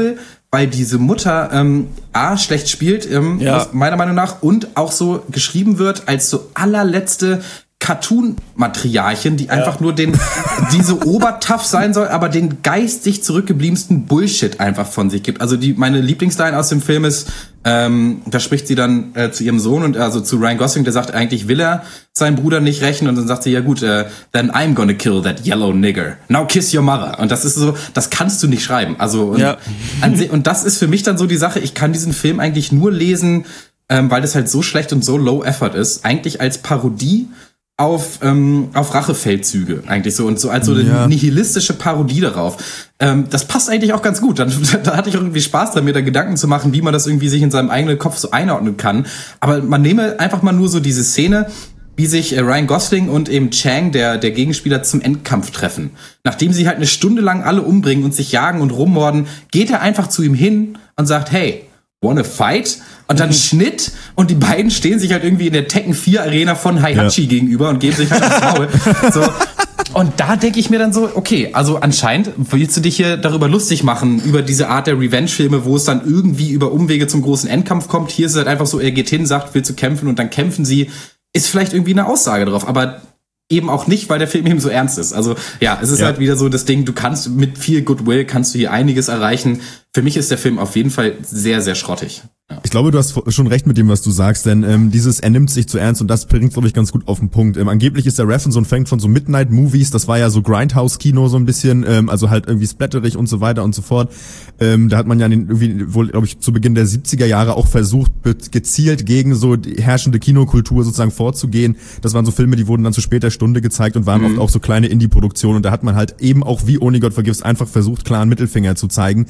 weil diese Mutter A, schlecht spielt, meiner Meinung nach, und auch so geschrieben wird als so allerletzte Cartoon-Materialchen, die einfach nur die so obertough sein soll, aber den geistig zurückgebliebensten Bullshit einfach von sich gibt. Also meine Lieblingsline aus dem Film ist, da spricht sie dann zu ihrem Sohn und also zu Ryan Gosling, der sagt, eigentlich will er seinen Bruder nicht rächen, und dann sagt sie, ja gut, then I'm gonna kill that yellow nigger. Now kiss your mother. Und das ist so, das kannst du nicht schreiben. Also und das ist für mich dann so die Sache, ich kann diesen Film eigentlich nur lesen, weil das halt so schlecht und so low effort ist, eigentlich als Parodie auf Rachefeldzüge eigentlich so, und so als so eine nihilistische Parodie darauf. Das passt eigentlich auch ganz gut. Da hatte ich auch irgendwie Spaß dran, mir da Gedanken zu machen, wie man das irgendwie sich in seinem eigenen Kopf so einordnen kann. Aber man nehme einfach mal nur so diese Szene, wie sich Ryan Gosling und eben Chang, der Gegenspieler, zum Endkampf treffen. Nachdem sie halt eine Stunde lang alle umbringen und sich jagen und rummorden, geht er einfach zu ihm hin und sagt, hey, wanna fight? Und dann Schnitt, und die beiden stehen sich halt irgendwie in der Tekken 4 Arena von Heihachi gegenüber und geben sich halt aufs Maul. So. Und da denke ich mir dann so, okay, also anscheinend willst du dich hier darüber lustig machen, über diese Art der Revenge-Filme, wo es dann irgendwie über Umwege zum großen Endkampf kommt. Hier ist es halt einfach so, er geht hin, sagt, willst du kämpfen, und dann kämpfen sie. Ist vielleicht irgendwie eine Aussage drauf, aber eben auch nicht, weil der Film eben so ernst ist. Also ja, es ist halt wieder so das Ding, du kannst mit viel Goodwill, kannst du hier einiges erreichen. Für mich ist der Film auf jeden Fall sehr, sehr schrottig. Ja. Ich glaube, du hast schon recht mit dem, was du sagst, denn er nimmt sich zu ernst, und das bringt, glaube ich, ganz gut auf den Punkt. Angeblich ist der Refn so ein Fan von so Midnight-Movies, das war ja so Grindhouse-Kino so ein bisschen, also halt irgendwie splatterig und so weiter und so fort. Da hat man ja irgendwie wohl, glaube ich, zu Beginn der 70er Jahre auch versucht, gezielt gegen so die herrschende Kinokultur sozusagen vorzugehen. Das waren so Filme, die wurden dann zu später Stunde gezeigt und waren oft auch so kleine Indie-Produktionen, und da hat man halt eben auch, wie Only God Forgives, einfach versucht, klaren Mittelfinger zu zeigen.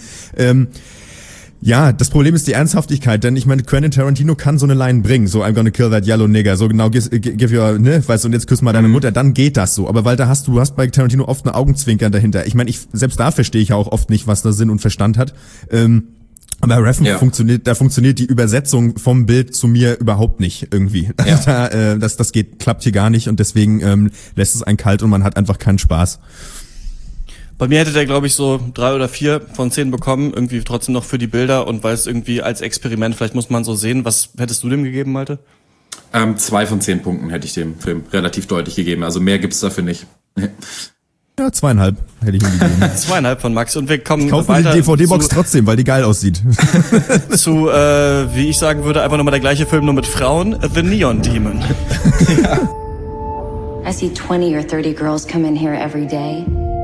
Ja, das Problem ist die Ernsthaftigkeit, denn ich meine, Quentin Tarantino kann so eine Line bringen, so I'm gonna kill that yellow nigger, so genau, give your, ne, weißt du, und jetzt küss mal deine Mutter, dann geht das so, aber weil du hast bei Tarantino oft eine Augenzwinkern dahinter. Ich meine, selbst da verstehe ich ja auch oft nicht, was da Sinn und Verstand hat. Aber Refn funktioniert die Übersetzung vom Bild zu mir überhaupt nicht irgendwie. Ja. Das klappt hier gar nicht, und deswegen lässt es einen kalt und man hat einfach keinen Spaß. Bei mir hätte der, glaube ich, so 3 oder 4 von 10 bekommen, irgendwie trotzdem noch für die Bilder, und weil es irgendwie als Experiment, vielleicht muss man so sehen. Was hättest du dem gegeben, Malte? 2 von 10 Punkten hätte ich dem Film relativ deutlich gegeben, also mehr gibt's dafür nicht. Ja, 2,5 hätte ich ihm gegeben. 2,5 von Max, und wir kommen ich kaufe weiter die DVD-Box trotzdem, weil die geil aussieht. Zu, wie ich sagen würde, einfach nochmal der gleiche Film, nur mit Frauen, The Neon Demon. Ja. I see 20 or 30 girls come in here every day.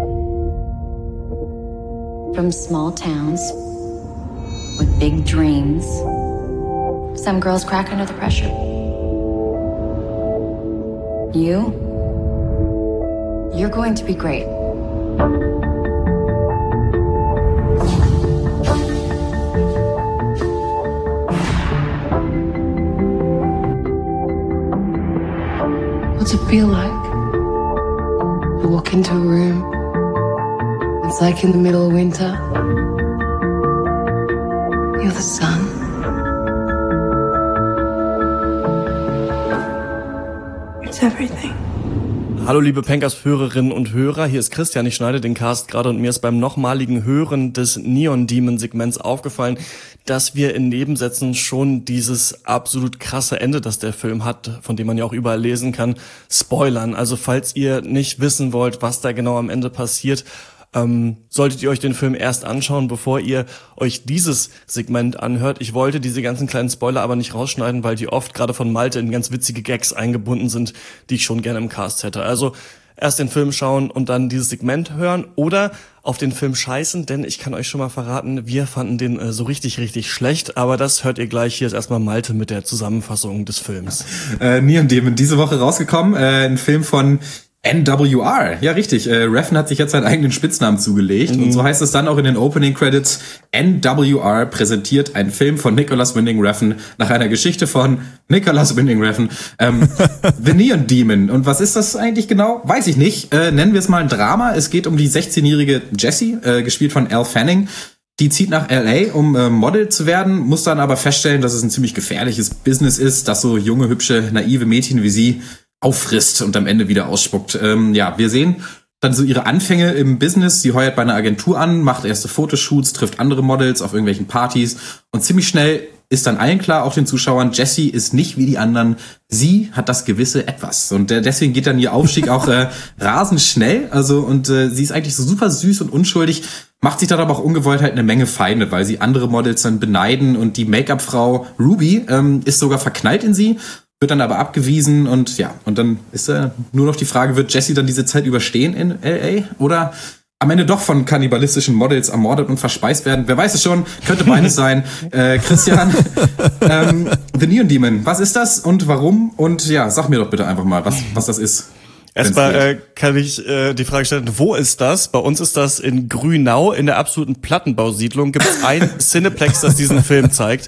From small towns with big dreams. Some girls crack under the pressure. You're going to be great. What's it feel like? You walk into a room. It's like in the middle of winter. You're the sun. It's everything. Hallo liebe Pencast-Hörerinnen und Hörer, hier ist Christian, ich schneide den Cast gerade, und mir ist beim nochmaligen Hören des Neon Demon Segments aufgefallen, dass wir in Nebensätzen schon dieses absolut krasse Ende, das der Film hat, von dem man ja auch überall lesen kann, spoilern. Also falls ihr nicht wissen wollt, was da genau am Ende passiert, solltet ihr euch den Film erst anschauen, bevor ihr euch dieses Segment anhört. Ich wollte diese ganzen kleinen Spoiler aber nicht rausschneiden, weil die oft gerade von Malte in ganz witzige Gags eingebunden sind, die ich schon gerne im Cast hätte. Also erst den Film schauen und dann dieses Segment hören oder auf den Film scheißen, denn ich kann euch schon mal verraten, wir fanden den so richtig, richtig schlecht, aber das hört ihr gleich. Hier ist erstmal Malte mit der Zusammenfassung des Films. Neon Demon, diese Woche rausgekommen, ein Film von NWR, ja richtig. Refn hat sich jetzt seinen eigenen Spitznamen zugelegt und so heißt es dann auch in den Opening Credits. NWR präsentiert einen Film von Nicholas Winding Refn nach einer Geschichte von Nicholas Winding Refn. The Neon Demon. Und was ist das eigentlich genau? Weiß ich nicht. Nennen wir es mal ein Drama. Es geht um die 16-jährige Jessie, gespielt von Elle Fanning. Die zieht nach LA, um Model zu werden, muss dann aber feststellen, dass es ein ziemlich gefährliches Business ist, dass so junge, hübsche, naive Mädchen wie sie auffrisst und am Ende wieder ausspuckt. Wir sehen dann so ihre Anfänge im Business. Sie heuert bei einer Agentur an, macht erste Fotoshoots, trifft andere Models auf irgendwelchen Partys und ziemlich schnell ist dann allen klar, auch den Zuschauern, Jessie ist nicht wie die anderen. Sie hat das gewisse Etwas. Und deswegen geht dann ihr Aufstieg auch rasend schnell. Also, und sie ist eigentlich so super süß und unschuldig, macht sich dann aber auch ungewollt halt eine Menge Feinde, weil sie andere Models dann beneiden. Und die Make-up-Frau Ruby ist sogar verknallt in sie, wird dann aber abgewiesen. Und ja, und dann ist nur noch die Frage, wird Jessie dann diese Zeit überstehen in L.A. oder am Ende doch von kannibalistischen Models ermordet und verspeist werden? Wer weiß es schon, könnte beides sein. Christian, The Neon Demon, was ist das und warum? Und ja, sag mir doch bitte einfach mal, was das ist. Erstmal kann ich die Frage stellen, wo ist das? Bei uns ist das in Grünau, in der absoluten Plattenbausiedlung. Gibt es ein Cineplex, das diesen Film zeigt.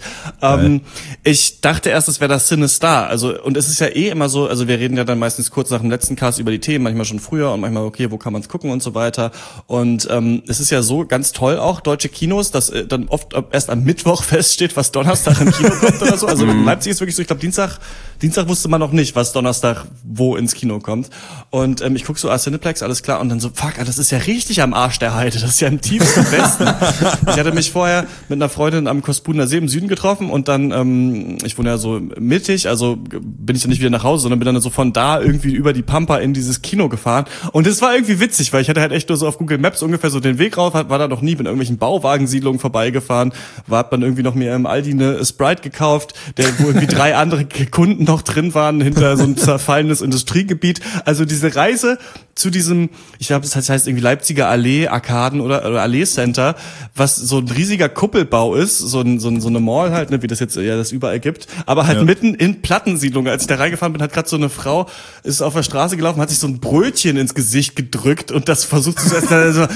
Ich dachte erst, es wäre das CineStar. Also, und es ist ja immer so, also wir reden ja dann meistens kurz nach dem letzten Cast über die Themen, manchmal schon früher und manchmal, okay, wo kann man es gucken und so weiter. Und es ist ja so ganz toll auch, deutsche Kinos, dass dann oft erst am Mittwoch feststeht, was Donnerstag im Kino kommt oder so. Also in Leipzig ist wirklich so, ich glaube Dienstag wusste man noch nicht, was Donnerstag wo ins Kino kommt. Und ich guck so, Cineplex, alles klar, und dann so, fuck, das ist ja richtig am Arsch der Heide, das ist ja im tiefsten Westen. Ich hatte mich vorher mit einer Freundin am Kospuner See im Süden getroffen und dann, ich wohne ja so mittig, also bin ich dann nicht wieder nach Hause, sondern bin dann so von da irgendwie über die Pampa in dieses Kino gefahren. Und das war irgendwie witzig, weil ich hatte halt echt nur so auf Google Maps ungefähr so den Weg rauf, war da noch nie, bin in irgendwelchen Bauwagensiedlungen vorbeigefahren, hab dann irgendwie noch mir im Aldi eine Sprite gekauft, wo irgendwie 3 andere Kunden noch drin waren, hinter so ein zerfallenes Industriegebiet. Also diese Reise zu diesem, ich glaube, das heißt irgendwie Leipziger Allee, Arkaden oder Allee Center, was so ein riesiger Kuppelbau ist, so eine Mall halt, ne, wie das jetzt ja das überall gibt, aber halt mitten in Plattensiedlungen. Als ich da reingefahren bin, hat gerade so eine Frau, ist auf der Straße gelaufen, hat sich so ein Brötchen ins Gesicht gedrückt und das versucht zu essen, so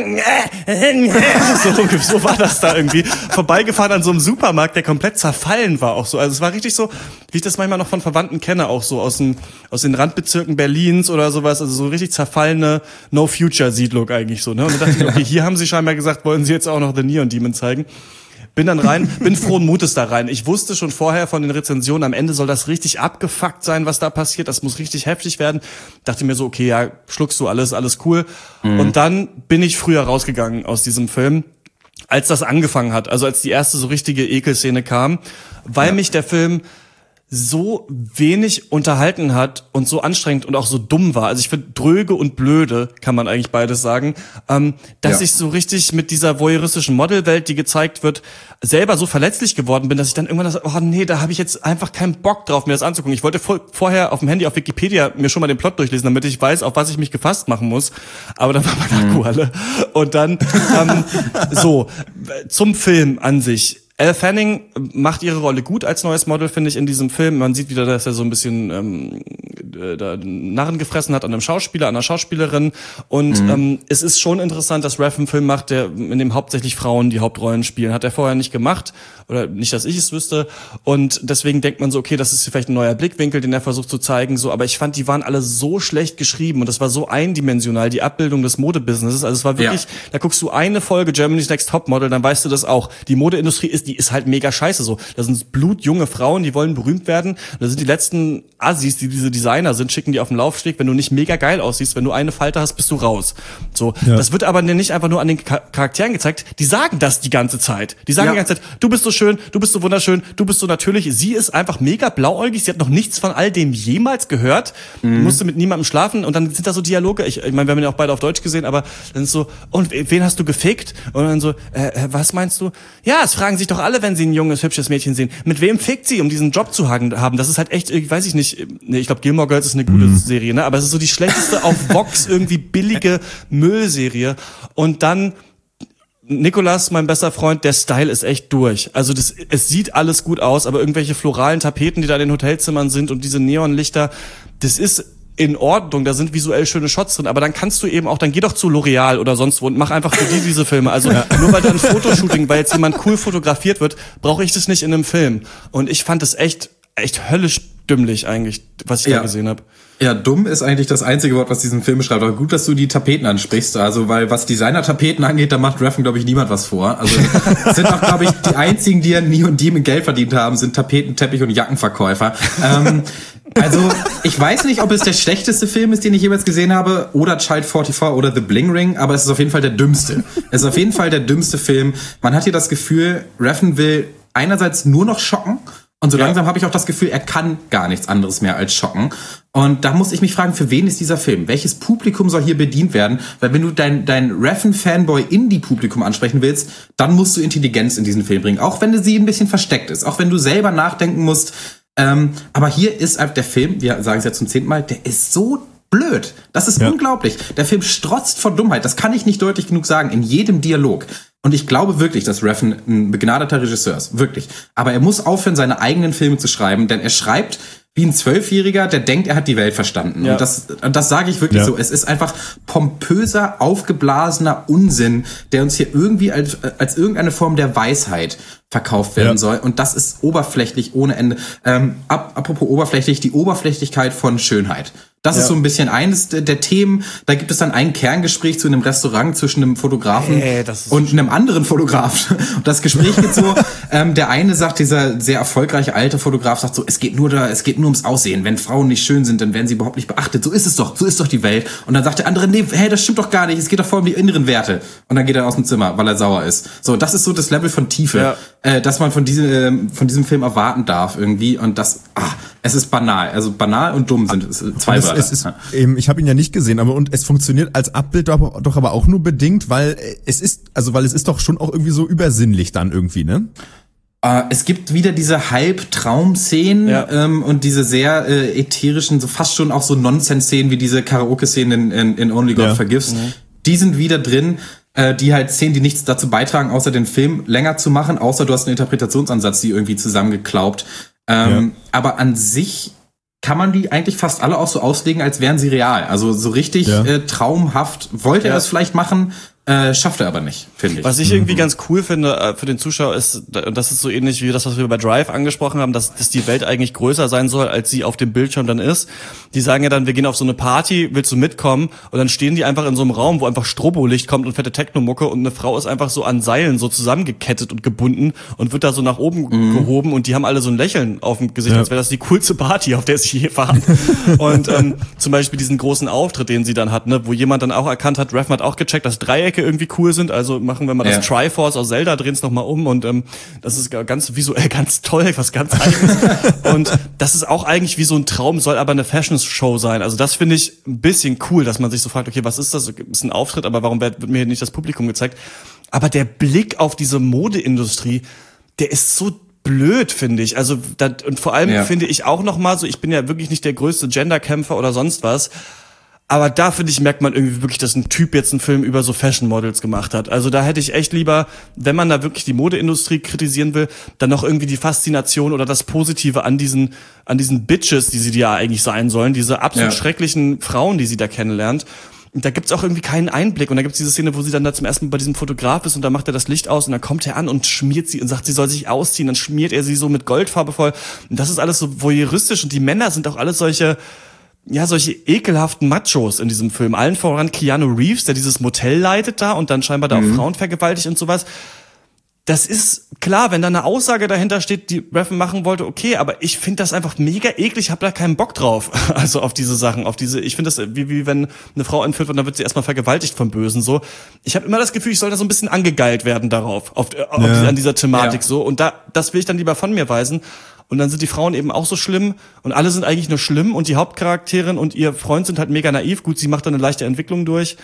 war das da irgendwie. Vorbeigefahren an so einem Supermarkt, der komplett zerfallen war auch so. Also es war richtig so, wie ich das manchmal noch von Verwandten kenne, auch so aus den Randbezirken Berlins oder sowas, also so richtig zerfallene No-Future-Siedlung eigentlich so, ne? Und dann dachte ich, okay, hier haben sie scheinbar gesagt, wollen sie jetzt auch noch The Neon Demon zeigen. Bin dann rein, bin frohen Mutes da rein. Ich wusste schon vorher von den Rezensionen, am Ende soll das richtig abgefuckt sein, was da passiert. Das muss richtig heftig werden. Dachte mir so, okay, ja, schluckst du alles cool. Und dann bin ich früher rausgegangen aus diesem Film, als das angefangen hat. Also als die erste so richtige Ekelszene kam, weil mich der Film so wenig unterhalten hat und so anstrengend und auch so dumm war. Also ich finde, dröge und blöde, kann man eigentlich beides sagen, dass ich so richtig mit dieser voyeuristischen Modelwelt, die gezeigt wird, selber so verletzlich geworden bin, dass ich dann irgendwann dachte, oh nee, da habe ich jetzt einfach keinen Bock drauf, mir das anzugucken. Ich wollte vorher auf dem Handy auf Wikipedia mir schon mal den Plot durchlesen, damit ich weiß, auf was ich mich gefasst machen muss. Aber dann war mein Akku alle. Und dann so, zum Film an sich. Elle Fanning macht ihre Rolle gut als neues Model, finde ich, in diesem Film. Man sieht wieder, dass er so ein bisschen da Narren gefressen hat an einem Schauspieler, an einer Schauspielerin. Und es ist schon interessant, dass Raph einen Film macht, in dem hauptsächlich Frauen die Hauptrollen spielen. Hat er vorher nicht gemacht. Oder nicht, dass ich es wüsste. Und deswegen denkt man so, okay, das ist vielleicht ein neuer Blickwinkel, den er versucht zu zeigen. So, aber ich fand, die waren alle so schlecht geschrieben und das war so eindimensional, die Abbildung des Modebusinesses. Also es war wirklich, da guckst du eine Folge Germany's Next Topmodel, dann weißt du das auch. Die Modeindustrie ist halt mega scheiße so. Da sind blutjunge Frauen, die wollen berühmt werden. Da sind die letzten Assis, die diese Designer sind, schicken die auf den Laufsteg. Wenn du nicht mega geil aussiehst, wenn du eine Falte hast, bist du raus. So, das wird aber nicht einfach nur an den Charakteren gezeigt. Die sagen das die ganze Zeit. Die sagen die ganze Zeit, du bist so schön, du bist so wunderschön, du bist so natürlich. Sie ist einfach mega blauäugig. Sie hat noch nichts von all dem jemals gehört. Musste mit niemandem schlafen. Und dann sind da so Dialoge. Ich meine, wir haben ja auch beide auf Deutsch gesehen, aber dann ist so, und wen hast du gefickt? Und dann so, was meinst du? Ja, es fragen sich doch alle, wenn sie ein junges, hübsches Mädchen sehen. Mit wem fickt sie, um diesen Job zu haben? Das ist halt echt, weiß ich nicht, ich glaube, Gilmore Girls ist eine gute Serie, ne? Aber es ist so die schlechteste auf Vox irgendwie billige Müllserie. Und dann Nicolas, mein bester Freund, der Style ist echt durch. Also es sieht alles gut aus, aber irgendwelche floralen Tapeten, die da in den Hotelzimmern sind und diese Neonlichter, das ist in Ordnung, da sind visuell schöne Shots drin, aber dann kannst du eben auch, dann geh doch zu L'Oreal oder sonst wo und mach einfach für die diese Filme. Also nur weil da ein Fotoshooting, weil jetzt jemand cool fotografiert wird, brauche ich das nicht in einem Film. Und ich fand es echt höllisch dümmlich eigentlich, was ich da gesehen habe. Ja, dumm ist eigentlich das einzige Wort, was diesen Film beschreibt. Aber gut, dass du die Tapeten ansprichst. Also, weil was Designer-Tapeten angeht, da macht Refn, glaube ich, niemand was vor. Also, sind auch, glaube ich, die einzigen, die an Nie und Die mit Geld verdient haben, sind Tapeten-, Teppich- und Jackenverkäufer. Also, ich weiß nicht, ob es der schlechteste Film ist, den ich jemals gesehen habe, oder Child 44 oder The Bling Ring, aber es ist auf jeden Fall der dümmste. Es ist auf jeden Fall der dümmste Film. Man hat hier das Gefühl, Refn will einerseits nur noch schocken, und so langsam habe ich auch das Gefühl, er kann gar nichts anderes mehr als schocken. Und da muss ich mich fragen, für wen ist dieser Film? Welches Publikum soll hier bedient werden? Weil wenn du dein Refn-Fanboy-Indie-Publikum ansprechen willst, dann musst du Intelligenz in diesen Film bringen. Auch wenn sie ein bisschen versteckt ist. Auch wenn du selber nachdenken musst. Aber hier ist einfach der Film, wir sagen es ja zum 10. Mal, der ist so blöd. Das ist unglaublich. Der Film strotzt vor Dummheit. Das kann ich nicht deutlich genug sagen. In jedem Dialog. Und ich glaube wirklich, dass Refn ein begnadeter Regisseur ist. Wirklich. Aber er muss aufhören, seine eigenen Filme zu schreiben, denn er schreibt wie ein 12-Jähriger, der denkt, er hat die Welt verstanden. Ja. Und das sage ich wirklich so. Es ist einfach pompöser, aufgeblasener Unsinn, der uns hier irgendwie als irgendeine Form der Weisheit verkauft werden soll. Und das ist oberflächlich ohne Ende. Apropos oberflächlich, die Oberflächlichkeit von Schönheit. Das ist so ein bisschen eines der Themen. Da gibt es dann ein Kerngespräch zu einem Restaurant zwischen einem Fotografen und einem anderen Fotografen. Und das Gespräch geht so, der eine sagt, dieser sehr erfolgreiche alte Fotograf sagt so, es geht nur ums Aussehen. Wenn Frauen nicht schön sind, dann werden sie überhaupt nicht beachtet. So ist doch die Welt. Und dann sagt der andere, nee, das stimmt doch gar nicht. Es geht doch voll um die inneren Werte. Und dann geht er aus dem Zimmer, weil er sauer ist. So, das ist so das Level von Tiefe, dass man von diesem Film erwarten darf irgendwie. Und es ist banal. Also banal und dumm sind zwei Wörter. Ich habe ihn ja nicht gesehen, und es funktioniert als Abbild doch aber auch nur bedingt, weil es ist doch schon auch irgendwie so übersinnlich dann irgendwie, ne? Es gibt wieder diese Halbtraum-Szenen und diese sehr ätherischen, so fast schon auch so Nonsense-Szenen wie diese Karaoke-Szenen in Only God Forgives. Die sind wieder drin. Die halt Szenen, die nichts dazu beitragen, außer den Film länger zu machen, außer du hast einen Interpretationsansatz, die irgendwie zusammengeklaubt. Aber an sich kann man die eigentlich fast alle auch so auslegen, als wären sie real. Also so richtig traumhaft wollte er das vielleicht machen, schafft er aber nicht, finde ich. Was ich irgendwie ganz cool finde für den Zuschauer ist, und das ist so ähnlich wie das, was wir bei Drive angesprochen haben, dass die Welt eigentlich größer sein soll, als sie auf dem Bildschirm dann ist. Die sagen ja dann, wir gehen auf so eine Party, willst du mitkommen? Und dann stehen die einfach in so einem Raum, wo einfach Strobolicht kommt und fette Technomucke und eine Frau ist einfach so an Seilen so zusammengekettet und gebunden und wird da so nach oben gehoben und die haben alle so ein Lächeln auf dem Gesicht, als wäre das die coolste Party, auf der sie je waren. Und zum Beispiel diesen großen Auftritt, den sie dann hat, ne, wo jemand dann auch erkannt hat, Refn hat auch gecheckt, dass Dreiecke irgendwie cool sind, also machen wir mal das Triforce aus Zelda, drehen es nochmal um und das ist ganz visuell ganz toll, was ganz eigenes. Und das ist auch eigentlich wie so ein Traum, soll aber eine Fashion-Show sein. Also das finde ich ein bisschen cool, dass man sich so fragt, okay, was ist das? Ist ein Auftritt, aber warum wird mir nicht das Publikum gezeigt? Aber der Blick auf diese Modeindustrie, der ist so blöd, finde ich. Also und vor allem finde ich auch nochmal so, ich bin ja wirklich nicht der größte Genderkämpfer oder sonst was, aber da, finde ich, merkt man irgendwie wirklich, dass ein Typ jetzt einen Film über so Fashion Models gemacht hat. Also da hätte ich echt lieber, wenn man da wirklich die Modeindustrie kritisieren will, dann noch irgendwie die Faszination oder das Positive an diesen Bitches, die sie ja eigentlich sein sollen, diese absolut schrecklichen Frauen, die sie da kennenlernt. Und da gibt's auch irgendwie keinen Einblick. Und da gibt's diese Szene, wo sie dann da zum ersten Mal bei diesem Fotograf ist und da macht er das Licht aus und dann kommt er an und schmiert sie und sagt, sie soll sich ausziehen. Dann schmiert er sie so mit Goldfarbe voll. Und das ist alles so voyeuristisch und die Männer sind auch alles solche ekelhaften Machos in diesem Film. Allen voran Keanu Reeves, der dieses Motel leitet da und dann scheinbar da auch Frauen vergewaltigt und sowas. Das ist klar, wenn da eine Aussage dahinter steht, die Refn machen wollte, okay, aber ich finde das einfach mega eklig, hab da keinen Bock drauf. Also auf diese Sachen, ich finde das wie wenn eine Frau entführt wird und dann wird sie erstmal vergewaltigt vom Bösen so. Ich habe immer das Gefühl, ich soll da so ein bisschen angegeilt werden darauf, an dieser Thematik so und das will ich dann lieber von mir weisen. Und dann sind die Frauen eben auch so schlimm und alle sind eigentlich nur schlimm und die Hauptcharakterin und ihr Freund sind halt mega naiv. Gut, sie macht dann eine leichte Entwicklung durch.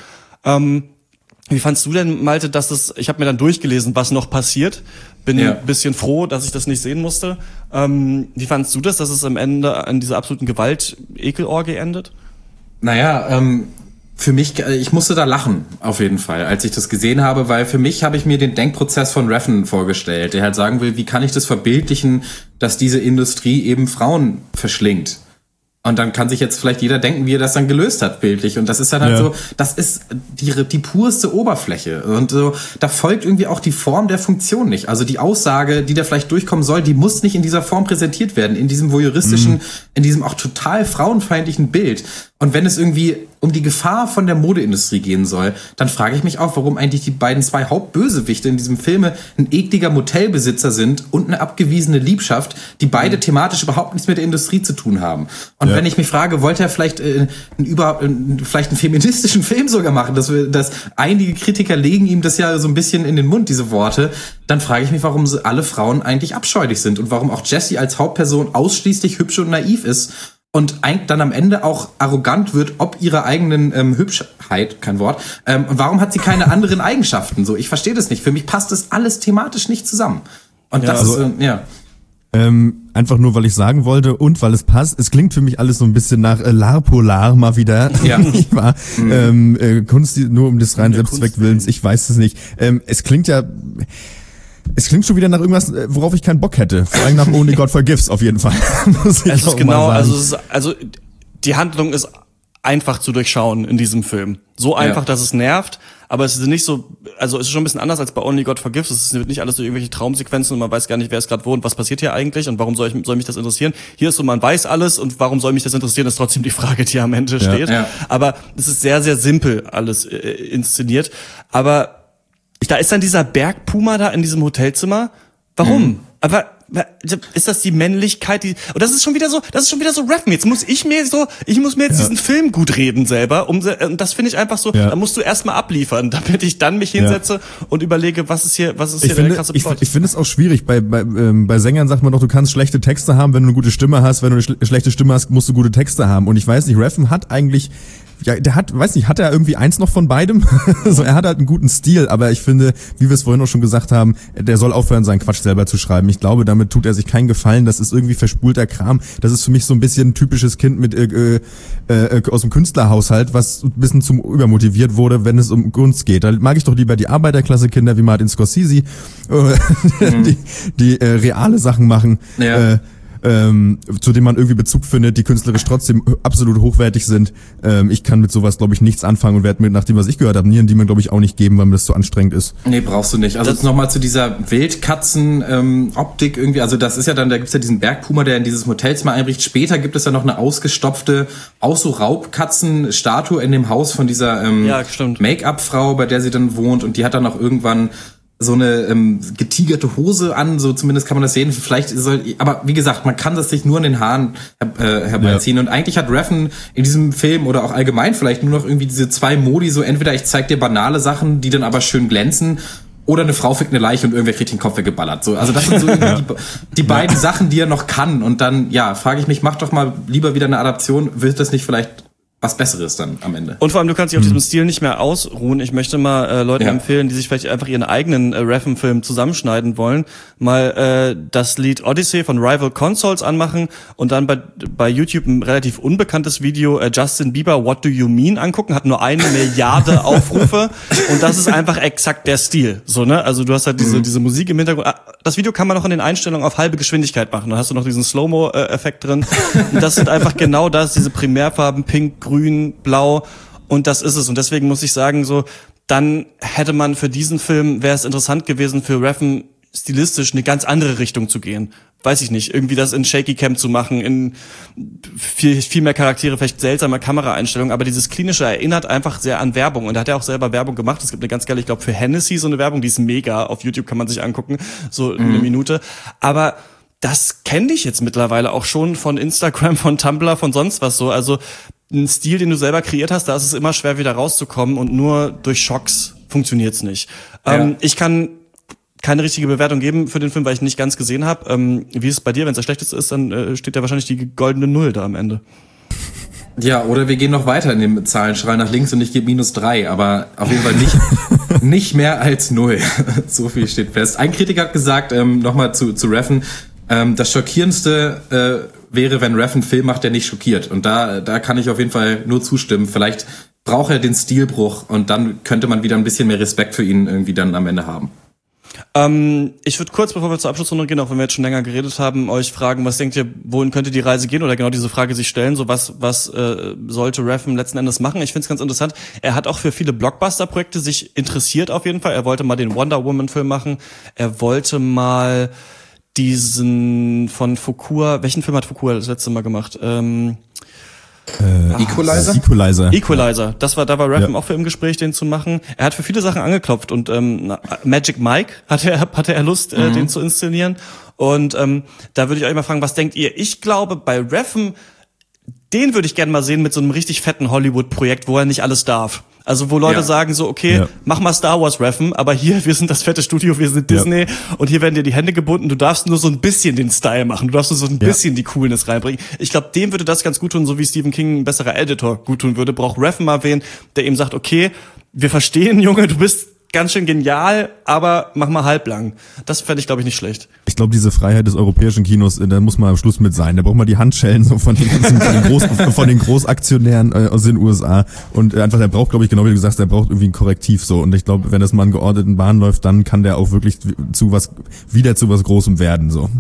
Wie fandst du denn, Malte, ich habe mir dann durchgelesen, was noch passiert. Bin ein bisschen froh, dass ich das nicht sehen musste. Wie fandst du das, dass es am Ende an dieser absoluten Gewalt-Ekelorgie endet? Naja, für mich, ich musste da lachen, auf jeden Fall, als ich das gesehen habe, weil für mich habe ich mir den Denkprozess von Refn vorgestellt, der halt sagen will, wie kann ich das verbildlichen, dass diese Industrie eben Frauen verschlingt. Und dann kann sich jetzt vielleicht jeder denken, wie er das dann gelöst hat, bildlich. Und das ist dann halt so, das ist die purste Oberfläche. Und so, da folgt irgendwie auch die Form der Funktion nicht. Also die Aussage, die da vielleicht durchkommen soll, die muss nicht in dieser Form präsentiert werden, in diesem voyeuristischen, in diesem auch total frauenfeindlichen Bild. Und wenn es irgendwie um die Gefahr von der Modeindustrie gehen soll, dann frage ich mich auch, warum eigentlich die beiden zwei Hauptbösewichte in diesem Filme ein ekliger Motelbesitzer sind und eine abgewiesene Liebschaft, die beide thematisch überhaupt nichts mit der Industrie zu tun haben. Und wenn ich mich frage, wollte er vielleicht vielleicht einen feministischen Film sogar machen, dass einige Kritiker legen ihm das ja so ein bisschen in den Mund, diese Worte, dann frage ich mich, warum alle Frauen eigentlich abscheulich sind und warum auch Jessie als Hauptperson ausschließlich hübsch und naiv ist. Und eigentlich dann am Ende auch arrogant wird, ob ihrer eigenen Hübschheit, kein Wort. Und warum hat sie keine anderen Eigenschaften? So, ich verstehe das nicht. Für mich passt das alles thematisch nicht zusammen. Und das ist, einfach nur, weil ich sagen wollte und weil es passt. Es klingt für mich alles so ein bisschen nach L'Art mal wieder. Ja. Kunst, nur um des reinen Selbstzweckwillens. Ich weiß es nicht. Es klingt schon wieder nach irgendwas, worauf ich keinen Bock hätte. Vor allem nach Only God Forgives auf jeden Fall. Muss ich auch mal sagen. Also die Handlung ist einfach zu durchschauen in diesem Film. So einfach, dass es nervt, aber es ist nicht so, also es ist schon ein bisschen anders als bei Only God Forgives. Es wird nicht alles durch irgendwelche Traumsequenzen und man weiß gar nicht, wer ist gerade wo und was passiert hier eigentlich und warum soll mich das interessieren. Hier ist so, man weiß alles und warum soll mich das interessieren, ist trotzdem die Frage, die am Ende steht. Ja. Aber es ist sehr, sehr simpel alles inszeniert. Aber da ist dann dieser Bergpuma da in diesem Hotelzimmer. Warum? Aber ist das die Männlichkeit, und das ist schon wieder so Reffen. Jetzt muss ich muss mir jetzt diesen Film gut reden selber, und das finde ich einfach so, da musst du erstmal abliefern, damit ich dann mich hinsetze und überlege, was ist hier der krasse Plot. Ich finde es auch schwierig, bei Sängern sagt man doch, du kannst schlechte Texte haben, wenn du eine gute Stimme hast, wenn du eine schlechte Stimme hast, musst du gute Texte haben, und ich weiß nicht, Reffen hat eigentlich, hat er irgendwie eins noch von beidem? So, er hat halt einen guten Stil, aber ich finde, wie wir es vorhin auch schon gesagt haben, der soll aufhören, seinen Quatsch selber zu schreiben. Ich glaube, damit tut er sich keinen Gefallen. Das ist irgendwie verspulter Kram. Das ist für mich so ein bisschen ein typisches Kind mit aus dem Künstlerhaushalt, was ein bisschen zum übermotiviert wurde, wenn es um Kunst geht. Da mag ich doch lieber die Arbeiterklasse-Kinder wie Martin Scorsese, die reale Sachen machen. Ja. Zu dem man irgendwie Bezug findet, die künstlerisch trotzdem absolut hochwertig sind. Ich kann mit sowas, glaube ich, nichts anfangen und werde mir, nach dem, was ich gehört habe, die mir, glaube ich, auch nicht geben, weil mir das zu anstrengend ist. Nee, brauchst du nicht. Also jetzt nochmal zu dieser Wildkatzen-Optik irgendwie. Also das ist ja dann, da gibt's ja diesen Bergpuma, der in dieses Hotelzimmer einbricht. Später gibt es ja noch eine ausgestopfte, auch so Raubkatzen-Statue in dem Haus von dieser Make-up-Frau, bei der sie dann wohnt. Und die hat dann auch irgendwann so eine getigerte Hose an, so zumindest kann man das sehen. Aber wie gesagt, man kann das sich nur an den Haaren herbeiziehen. Ja. Und eigentlich hat Reffen in diesem Film oder auch allgemein vielleicht nur noch irgendwie diese zwei Modi, so entweder ich zeig dir banale Sachen, die dann aber schön glänzen, oder eine Frau fickt eine Leiche und irgendwer kriegt den Kopf weggeballert. So, also das sind so die beiden Sachen, die er noch kann. Und dann, frage ich mich, mach doch mal lieber wieder eine Adaption. Wird das nicht vielleicht was Besseres dann am Ende? Und vor allem, du kannst dich auf diesem Stil nicht mehr ausruhen. Ich möchte mal Leuten empfehlen, die sich vielleicht einfach ihren eigenen Reffen-Film zusammenschneiden wollen, mal das Lied Odyssey von Rival Consoles anmachen und dann bei YouTube ein relativ unbekanntes Video Justin Bieber What Do You Mean angucken, hat nur 1 Milliarde Aufrufe und das ist einfach exakt der Stil. So, ne? Also du hast halt diese Musik im Hintergrund. Das Video kann man noch in den Einstellungen auf halbe Geschwindigkeit machen. Dann hast du noch diesen Slow-Mo-Effekt drin. Und das sind einfach genau das, diese Primärfarben, Pink, Grün, Blau, und das ist es. Und deswegen muss ich sagen, so, dann hätte man für diesen Film, wäre es interessant gewesen, für Reffen stilistisch eine ganz andere Richtung zu gehen. Weiß ich nicht, irgendwie das in Shaky Cam zu machen, in viel mehr Charaktere, vielleicht seltsame Kameraeinstellungen, aber dieses Klinische erinnert einfach sehr an Werbung, und da hat er auch selber Werbung gemacht. Es gibt eine ganz geile, ich glaube für Hennessy so eine Werbung, die ist mega, auf YouTube kann man sich angucken, so eine Minute, aber das kenne ich jetzt mittlerweile auch schon von Instagram, von Tumblr, von sonst was so, also ein Stil, den du selber kreiert hast, da ist es immer schwer wieder rauszukommen, und nur durch Schocks funktioniert's nicht. Ich kann keine richtige Bewertung geben für den Film, weil ich nicht ganz gesehen habe. Wie ist es bei dir? Wenn es der schlechteste ist, dann steht ja wahrscheinlich die goldene Null da am Ende. Ja, oder wir gehen noch weiter in dem Zahlenschrei nach links und ich gebe -3, aber auf jeden Fall nicht mehr als 0. So viel steht fest. Ein Kritiker hat gesagt, nochmal zu Reffen, das Schockierendste wäre, wenn Reffen einen Film macht, der nicht schockiert. Und da kann ich auf jeden Fall nur zustimmen. Vielleicht braucht er den Stilbruch, und dann könnte man wieder ein bisschen mehr Respekt für ihn irgendwie dann am Ende haben. Ich würde kurz, bevor wir zur Abschlussrunde gehen, auch wenn wir jetzt schon länger geredet haben, euch fragen, was denkt ihr, wohin könnte die Reise gehen? Oder genau diese Frage sich stellen, so was sollte Refn letzten Endes machen? Ich finde es ganz interessant. Er hat auch für viele Blockbuster-Projekte sich interessiert auf jeden Fall. Er wollte mal den Wonder Woman-Film machen. Er wollte mal diesen von Fuqua, welchen Film hat Fuqua das letzte Mal gemacht? Equalizer? Equalizer. Da war Refn auch für im Gespräch, den zu machen. Er hat für viele Sachen angeklopft und Magic Mike hatte er Lust, den zu inszenieren. Und da würde ich euch mal fragen, was denkt ihr? Ich glaube, bei Refn, den würde ich gerne mal sehen mit so einem richtig fetten Hollywood-Projekt, wo er nicht alles darf. Also wo Leute sagen so, okay, mach mal Star Wars Refn, aber hier, wir sind das fette Studio, wir sind Disney und hier werden dir die Hände gebunden, du darfst nur so ein bisschen den Style machen, du darfst nur so ein bisschen die Coolness reinbringen. Ich glaube, dem würde das ganz gut tun, so wie Stephen King ein besserer Editor gut tun würde, braucht Refn mal wen, der ihm sagt, okay, wir verstehen, Junge, du bist ganz schön genial, aber mach mal halblang. Das fände ich, glaube ich, nicht schlecht. Ich glaube, diese Freiheit des europäischen Kinos, da muss man am Schluss mit sein. Da braucht man die Handschellen so von den ganzen, von den Großaktionären aus den USA. Und einfach, der braucht, glaube ich, genau wie du gesagt hast, der braucht irgendwie ein Korrektiv so. Und ich glaube, wenn das mal in geordneten Bahnen läuft, dann kann der auch wirklich wieder zu was Großem werden, so.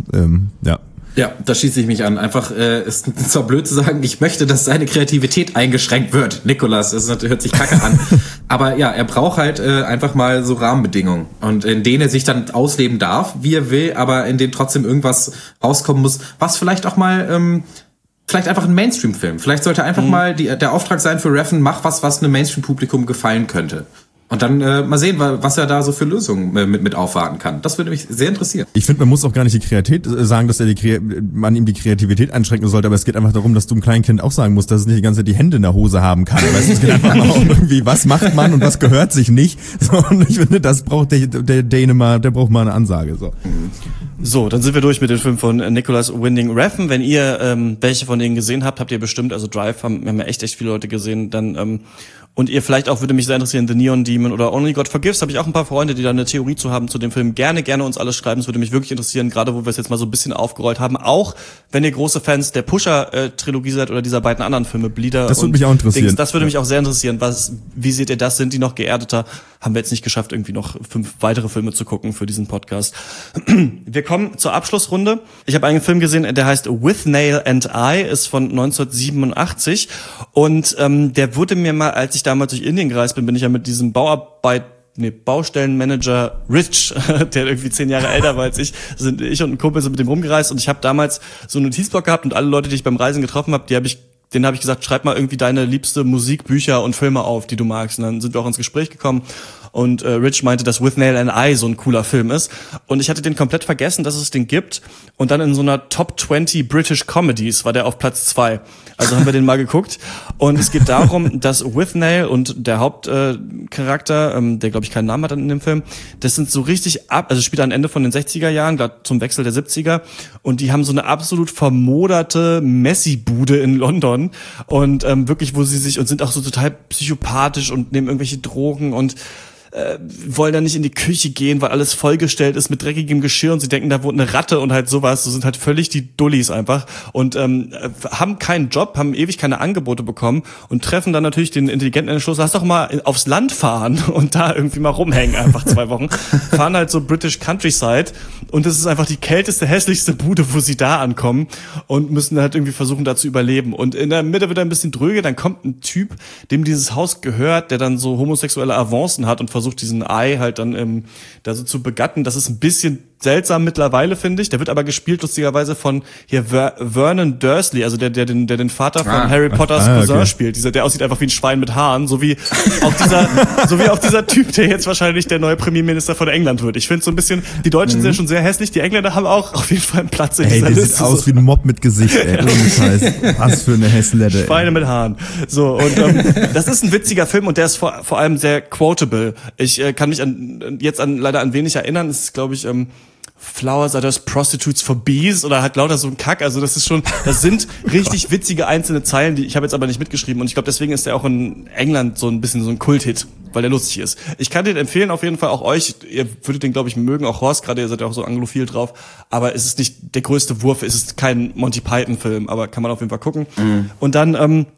Ja, da schließe ich mich an. Einfach, ist zwar blöd zu sagen, ich möchte, dass seine Kreativität eingeschränkt wird. Nicolas, das hört sich kacke an. Aber ja, er braucht halt einfach mal so Rahmenbedingungen. Und in denen er sich dann ausleben darf, wie er will, aber in denen trotzdem irgendwas rauskommen muss, was vielleicht auch mal, vielleicht einfach ein Mainstream-Film. Vielleicht sollte einfach mal der Auftrag sein für Refn, mach was einem Mainstream-Publikum gefallen könnte. Und dann mal sehen, was er da so für Lösungen mit aufwarten kann. Das würde mich sehr interessieren. Ich finde, man muss auch gar nicht die Kreativität sagen, dass man ihm die Kreativität einschränken sollte, aber es geht einfach darum, dass du einem kleinen Kind auch sagen musst, dass es nicht die ganze Zeit die Hände in der Hose haben kann. Weißt du, es geht einfach mal um irgendwie, was macht man und was gehört sich nicht. So, und ich finde, das braucht der Dänemark, der braucht mal eine Ansage. So, dann sind wir durch mit dem Film von Nicolas Winding Refn. Wenn ihr welche von denen gesehen habt ihr bestimmt, also Drive haben ja echt viele Leute gesehen, dann und ihr vielleicht auch, würde mich sehr interessieren, The Neon Demon oder Only God Forgives, habe ich auch ein paar Freunde, die da eine Theorie zu haben zu dem Film. Gerne uns alles schreiben, es würde mich wirklich interessieren, gerade wo wir es jetzt mal so ein bisschen aufgerollt haben. Auch wenn ihr große Fans der Pusher-Trilogie seid oder dieser beiden anderen Filme, Bleeder das würde mich auch interessieren. Dings, das würde mich auch sehr interessieren. Wie seht ihr das? Sind die noch geerdeter? Haben wir jetzt nicht geschafft, irgendwie noch 5 weitere Filme zu gucken für diesen Podcast. Wir kommen zur Abschlussrunde. Ich habe einen Film gesehen, der heißt With Nail and I, ist von 1987 und der wurde mir mal, als ich damals durch Indien gereist bin ich ja mit diesem Baustellenmanager Rich, der irgendwie 10 Jahre älter war als ich und ein Kumpel sind mit dem rumgereist und ich habe damals so einen Notizblock gehabt und alle Leute, die ich beim Reisen getroffen habe, denen habe ich gesagt, schreib mal irgendwie deine liebste Musik, Bücher und Filme auf, die du magst. Und dann sind wir auch ins Gespräch gekommen und Rich meinte, dass With Nail and I so ein cooler Film ist. Und ich hatte den komplett vergessen, dass es den gibt. Und dann in so einer Top 20 British Comedies war der auf Platz 2. Also haben wir den mal geguckt. Und es geht darum, dass With Nail und der Hauptcharakter, der glaube ich keinen Namen hat in dem Film, das sind so richtig also spielt am Ende von den 60er Jahren, gerade zum Wechsel der 70er. Und die haben so eine absolut vermoderte Messi-Bude in London. Und wirklich, wo sie sich, und sind auch so total psychopathisch und nehmen irgendwelche Drogen und wollen dann nicht in die Küche gehen, weil alles vollgestellt ist mit dreckigem Geschirr und sie denken, da wohnt eine Ratte und halt sowas. So sind halt völlig die Dullis einfach und haben keinen Job, haben ewig keine Angebote bekommen und treffen dann natürlich den intelligenten Entschluss, lass doch mal aufs Land fahren und da irgendwie mal rumhängen, einfach 2 Wochen. Fahren halt so British Countryside und es ist einfach die kälteste, hässlichste Bude, wo sie da ankommen und müssen halt irgendwie versuchen, da zu überleben. Und in der Mitte wird er ein bisschen dröge, dann kommt ein Typ, dem dieses Haus gehört, der dann so homosexuelle Avancen hat und versucht diesen Ei halt dann da so zu begatten. Das ist ein bisschen seltsam mittlerweile, finde ich. Der wird aber gespielt lustigerweise von hier Vernon Dursley, also der den Vater von Harry Potters Cousin spielt. Der aussieht einfach wie ein Schwein mit Haaren, so wie auch dieser Typ, der jetzt wahrscheinlich der neue Premierminister von England wird. Ich finde so ein bisschen, die Deutschen sind ja schon sehr hässlich, die Engländer haben auch auf jeden Fall einen Platz in dieser Liste. Sieht aus wie ein Mob mit Gesicht, ey. Ohne Scheiß. Was für eine Häslette. Schweine mit Haaren. So, und das ist ein witziger Film und der ist vor allem sehr quotable. Ich kann mich leider an wenig erinnern. Es ist, glaube ich, Flowers are just prostitutes for bees oder halt lauter so ein Kack. Also das sind richtig witzige einzelne Zeilen, die ich habe jetzt aber nicht mitgeschrieben und ich glaube, deswegen ist der auch in England so ein bisschen so ein Kulthit, weil der lustig ist. Ich kann den empfehlen, auf jeden Fall auch euch. Ihr würdet den, glaube ich, mögen, auch Horst, gerade ihr seid ja auch so anglophil drauf. Aber es ist nicht der größte Wurf, es ist kein Monty Python Film, aber kann man auf jeden Fall gucken. Und dann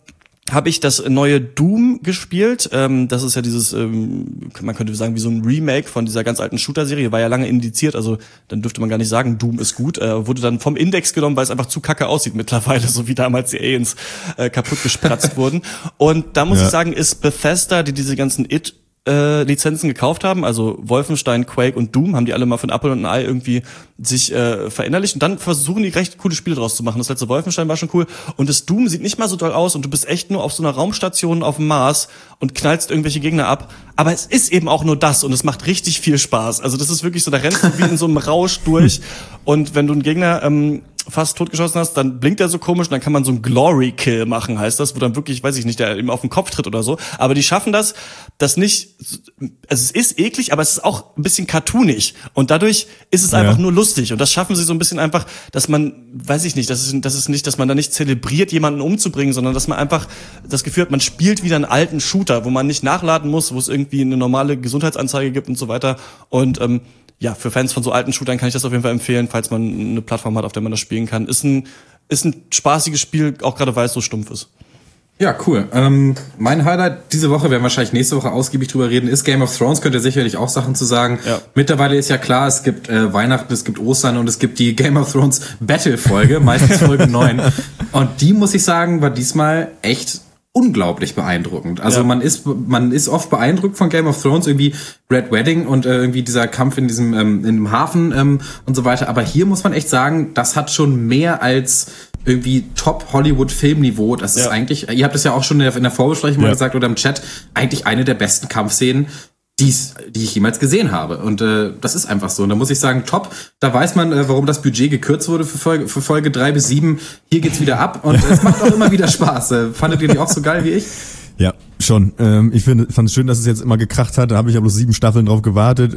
habe ich das neue Doom gespielt. Das ist ja dieses, man könnte sagen, wie so ein Remake von dieser ganz alten Shooter-Serie. War ja lange indiziert, also dann dürfte man gar nicht sagen, Doom ist gut. Wurde dann vom Index genommen, weil es einfach zu kacke aussieht mittlerweile, so wie damals die Aliens kaputt gespratzt wurden. Und da muss ich sagen, ist Bethesda, die diese ganzen Lizenzen gekauft haben, also Wolfenstein, Quake und Doom, haben die alle mal von Apple und ein Ei irgendwie sich verinnerlicht und dann versuchen die recht coole Spiele draus zu machen. Das letzte Wolfenstein war schon cool und das Doom sieht nicht mal so doll aus und du bist echt nur auf so einer Raumstation auf dem Mars und knallst irgendwelche Gegner ab, aber es ist eben auch nur das und es macht richtig viel Spaß. Also das ist wirklich so, da rennst du wie in so einem Rausch durch und wenn du einen Gegner fast totgeschossen hast, dann blinkt er so komisch und dann kann man so einen Glory-Kill machen, heißt das, wo dann wirklich, weiß ich nicht, der ihm auf den Kopf tritt oder so. Aber die schaffen das nicht, also es ist eklig, aber es ist auch ein bisschen cartoonig und dadurch ist es einfach nur lustig und das schaffen sie so ein bisschen einfach, dass man, weiß ich nicht, das ist nicht, dass man da nicht zelebriert, jemanden umzubringen, sondern dass man einfach das Gefühl hat, man spielt wieder einen alten Shooter, wo man nicht nachladen muss, wo es irgendwie eine normale Gesundheitsanzeige gibt und so weiter und ja, für Fans von so alten Shootern kann ich das auf jeden Fall empfehlen, falls man eine Plattform hat, auf der man das spielen kann. Ist ein spaßiges Spiel, auch gerade weil es so stumpf ist. Ja, cool. Mein Highlight diese Woche, werden wir wahrscheinlich nächste Woche ausgiebig drüber reden, ist Game of Thrones. Könnt ihr sicherlich auch Sachen zu sagen. Ja. Mittlerweile ist ja klar, es gibt Weihnachten, es gibt Ostern und es gibt die Game of Thrones Battle-Folge, meistens Folge 9. Und die, muss ich sagen, war diesmal echt unglaublich beeindruckend. Also man ist oft beeindruckt von Game of Thrones, irgendwie Red Wedding und irgendwie dieser Kampf in diesem in dem Hafen und so weiter. Aber hier muss man echt sagen, das hat schon mehr als irgendwie Top-Hollywood-Filmniveau. Das ist eigentlich, ihr habt es ja auch schon in der Vorbesprechung mal gesagt oder im Chat, eigentlich eine der besten Kampfszenen, die ich jemals gesehen habe. Und das ist einfach so. Und da muss ich sagen, top. Da weiß man, warum das Budget gekürzt wurde für Folge 3 bis 7. Hier geht's wieder ab. Und es macht auch immer wieder Spaß. Fandet ihr die auch so geil wie ich? Ja, schon. Ich fand es schön, dass es jetzt immer gekracht hat. Da habe ich ja bloß 7 Staffeln drauf gewartet.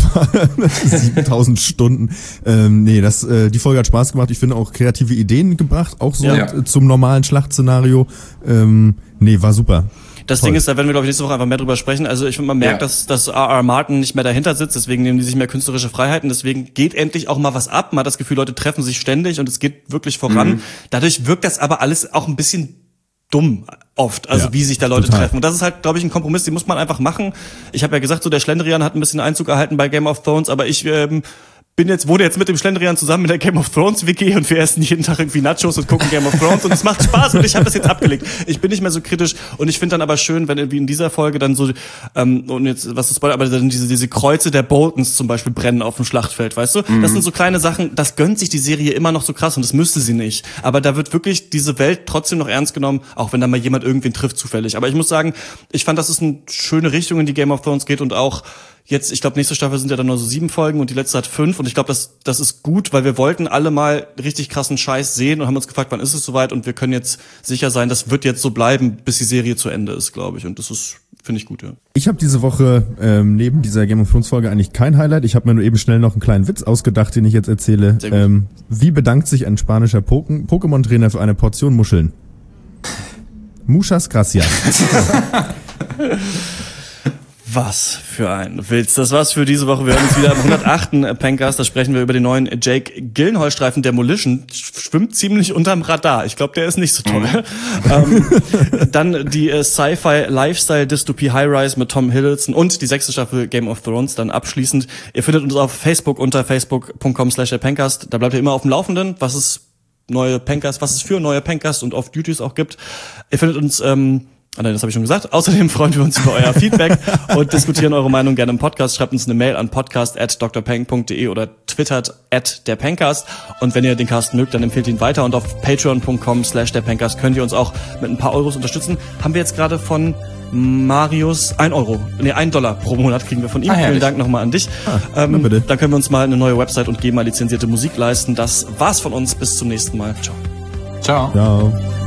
7000 Stunden. Die Folge hat Spaß gemacht. Ich finde auch kreative Ideen gebracht. Auch so zum normalen Schlachtszenario. War super. Das Ding ist, da werden wir, glaube ich, nächste Woche einfach mehr drüber sprechen. Also ich finde, man merkt, dass R.R. Martin nicht mehr dahinter sitzt, deswegen nehmen die sich mehr künstlerische Freiheiten, deswegen geht endlich auch mal was ab. Man hat das Gefühl, Leute treffen sich ständig und es geht wirklich voran. Dadurch wirkt das aber alles auch ein bisschen dumm oft, also wie sich da Leute treffen. Und das ist halt, glaube ich, ein Kompromiss, den muss man einfach machen. Ich habe ja gesagt, so der Schlendrian hat ein bisschen Einzug erhalten bei Game of Thrones, aber ich wurde jetzt mit dem Schlendrian zusammen in der Game of Thrones WG und wir essen jeden Tag irgendwie Nachos und gucken Game of Thrones und es macht Spaß und ich habe das jetzt abgelegt. Ich bin nicht mehr so kritisch und ich finde dann aber schön, wenn irgendwie in dieser Folge dann so und jetzt was das aber dann diese Kreuze der Boltons zum Beispiel brennen auf dem Schlachtfeld, weißt du? Das sind so kleine Sachen, das gönnt sich die Serie immer noch so krass und das müsste sie nicht. Aber da wird wirklich diese Welt trotzdem noch ernst genommen, auch wenn da mal jemand irgendwen trifft zufällig. Aber ich muss sagen, ich fand, das ist eine schöne Richtung, in die Game of Thrones geht und auch jetzt, ich glaube, nächste Staffel sind ja dann nur so 7 Folgen und die letzte hat 5 und ich glaube, das ist gut, weil wir wollten alle mal richtig krassen Scheiß sehen und haben uns gefragt, wann ist es soweit und wir können jetzt sicher sein, das wird jetzt so bleiben, bis die Serie zu Ende ist, glaube ich, und das ist, finde ich gut, ja. Ich habe diese Woche neben dieser Game of Thrones Folge eigentlich kein Highlight, ich habe mir nur eben schnell noch einen kleinen Witz ausgedacht, den ich jetzt erzähle. Wie bedankt sich ein spanischer Pokémon-Trainer für eine Portion Muscheln? Muchas gracias. Was für ein Witz. Das war's für diese Woche. Wir hören uns wieder am 108. Pencast. Da sprechen wir über den neuen Jake Gyllenhaal-Streifen Demolition. Schwimmt ziemlich unterm Radar. Ich glaube, der ist nicht so toll. Dann die Sci-Fi-Lifestyle-Dystopie High-Rise mit Tom Hiddleston und die 6. Staffel Game of Thrones dann abschließend. Ihr findet uns auf Facebook unter facebook.com/Pencast. Da bleibt ihr immer auf dem Laufenden, was es für neue Pencast und auf Duties auch gibt. Ihr findet uns das habe ich schon gesagt. Außerdem freuen wir uns über euer Feedback und diskutieren eure Meinung gerne im Podcast. Schreibt uns eine Mail an podcast@drpeng.de oder twittert @derpencast. Und wenn ihr den Cast mögt, dann empfehlt ihn weiter. Und auf patreon.com/derpencast könnt ihr uns auch mit ein paar Euros unterstützen. Haben wir jetzt gerade von Marius $1 pro Monat kriegen wir von ihm. Vielen Dank nochmal an dich. Bitte. Dann können wir uns mal eine neue Website und GEMA lizenzierte Musik leisten. Das war's von uns. Bis zum nächsten Mal. Ciao. Ciao. Ciao.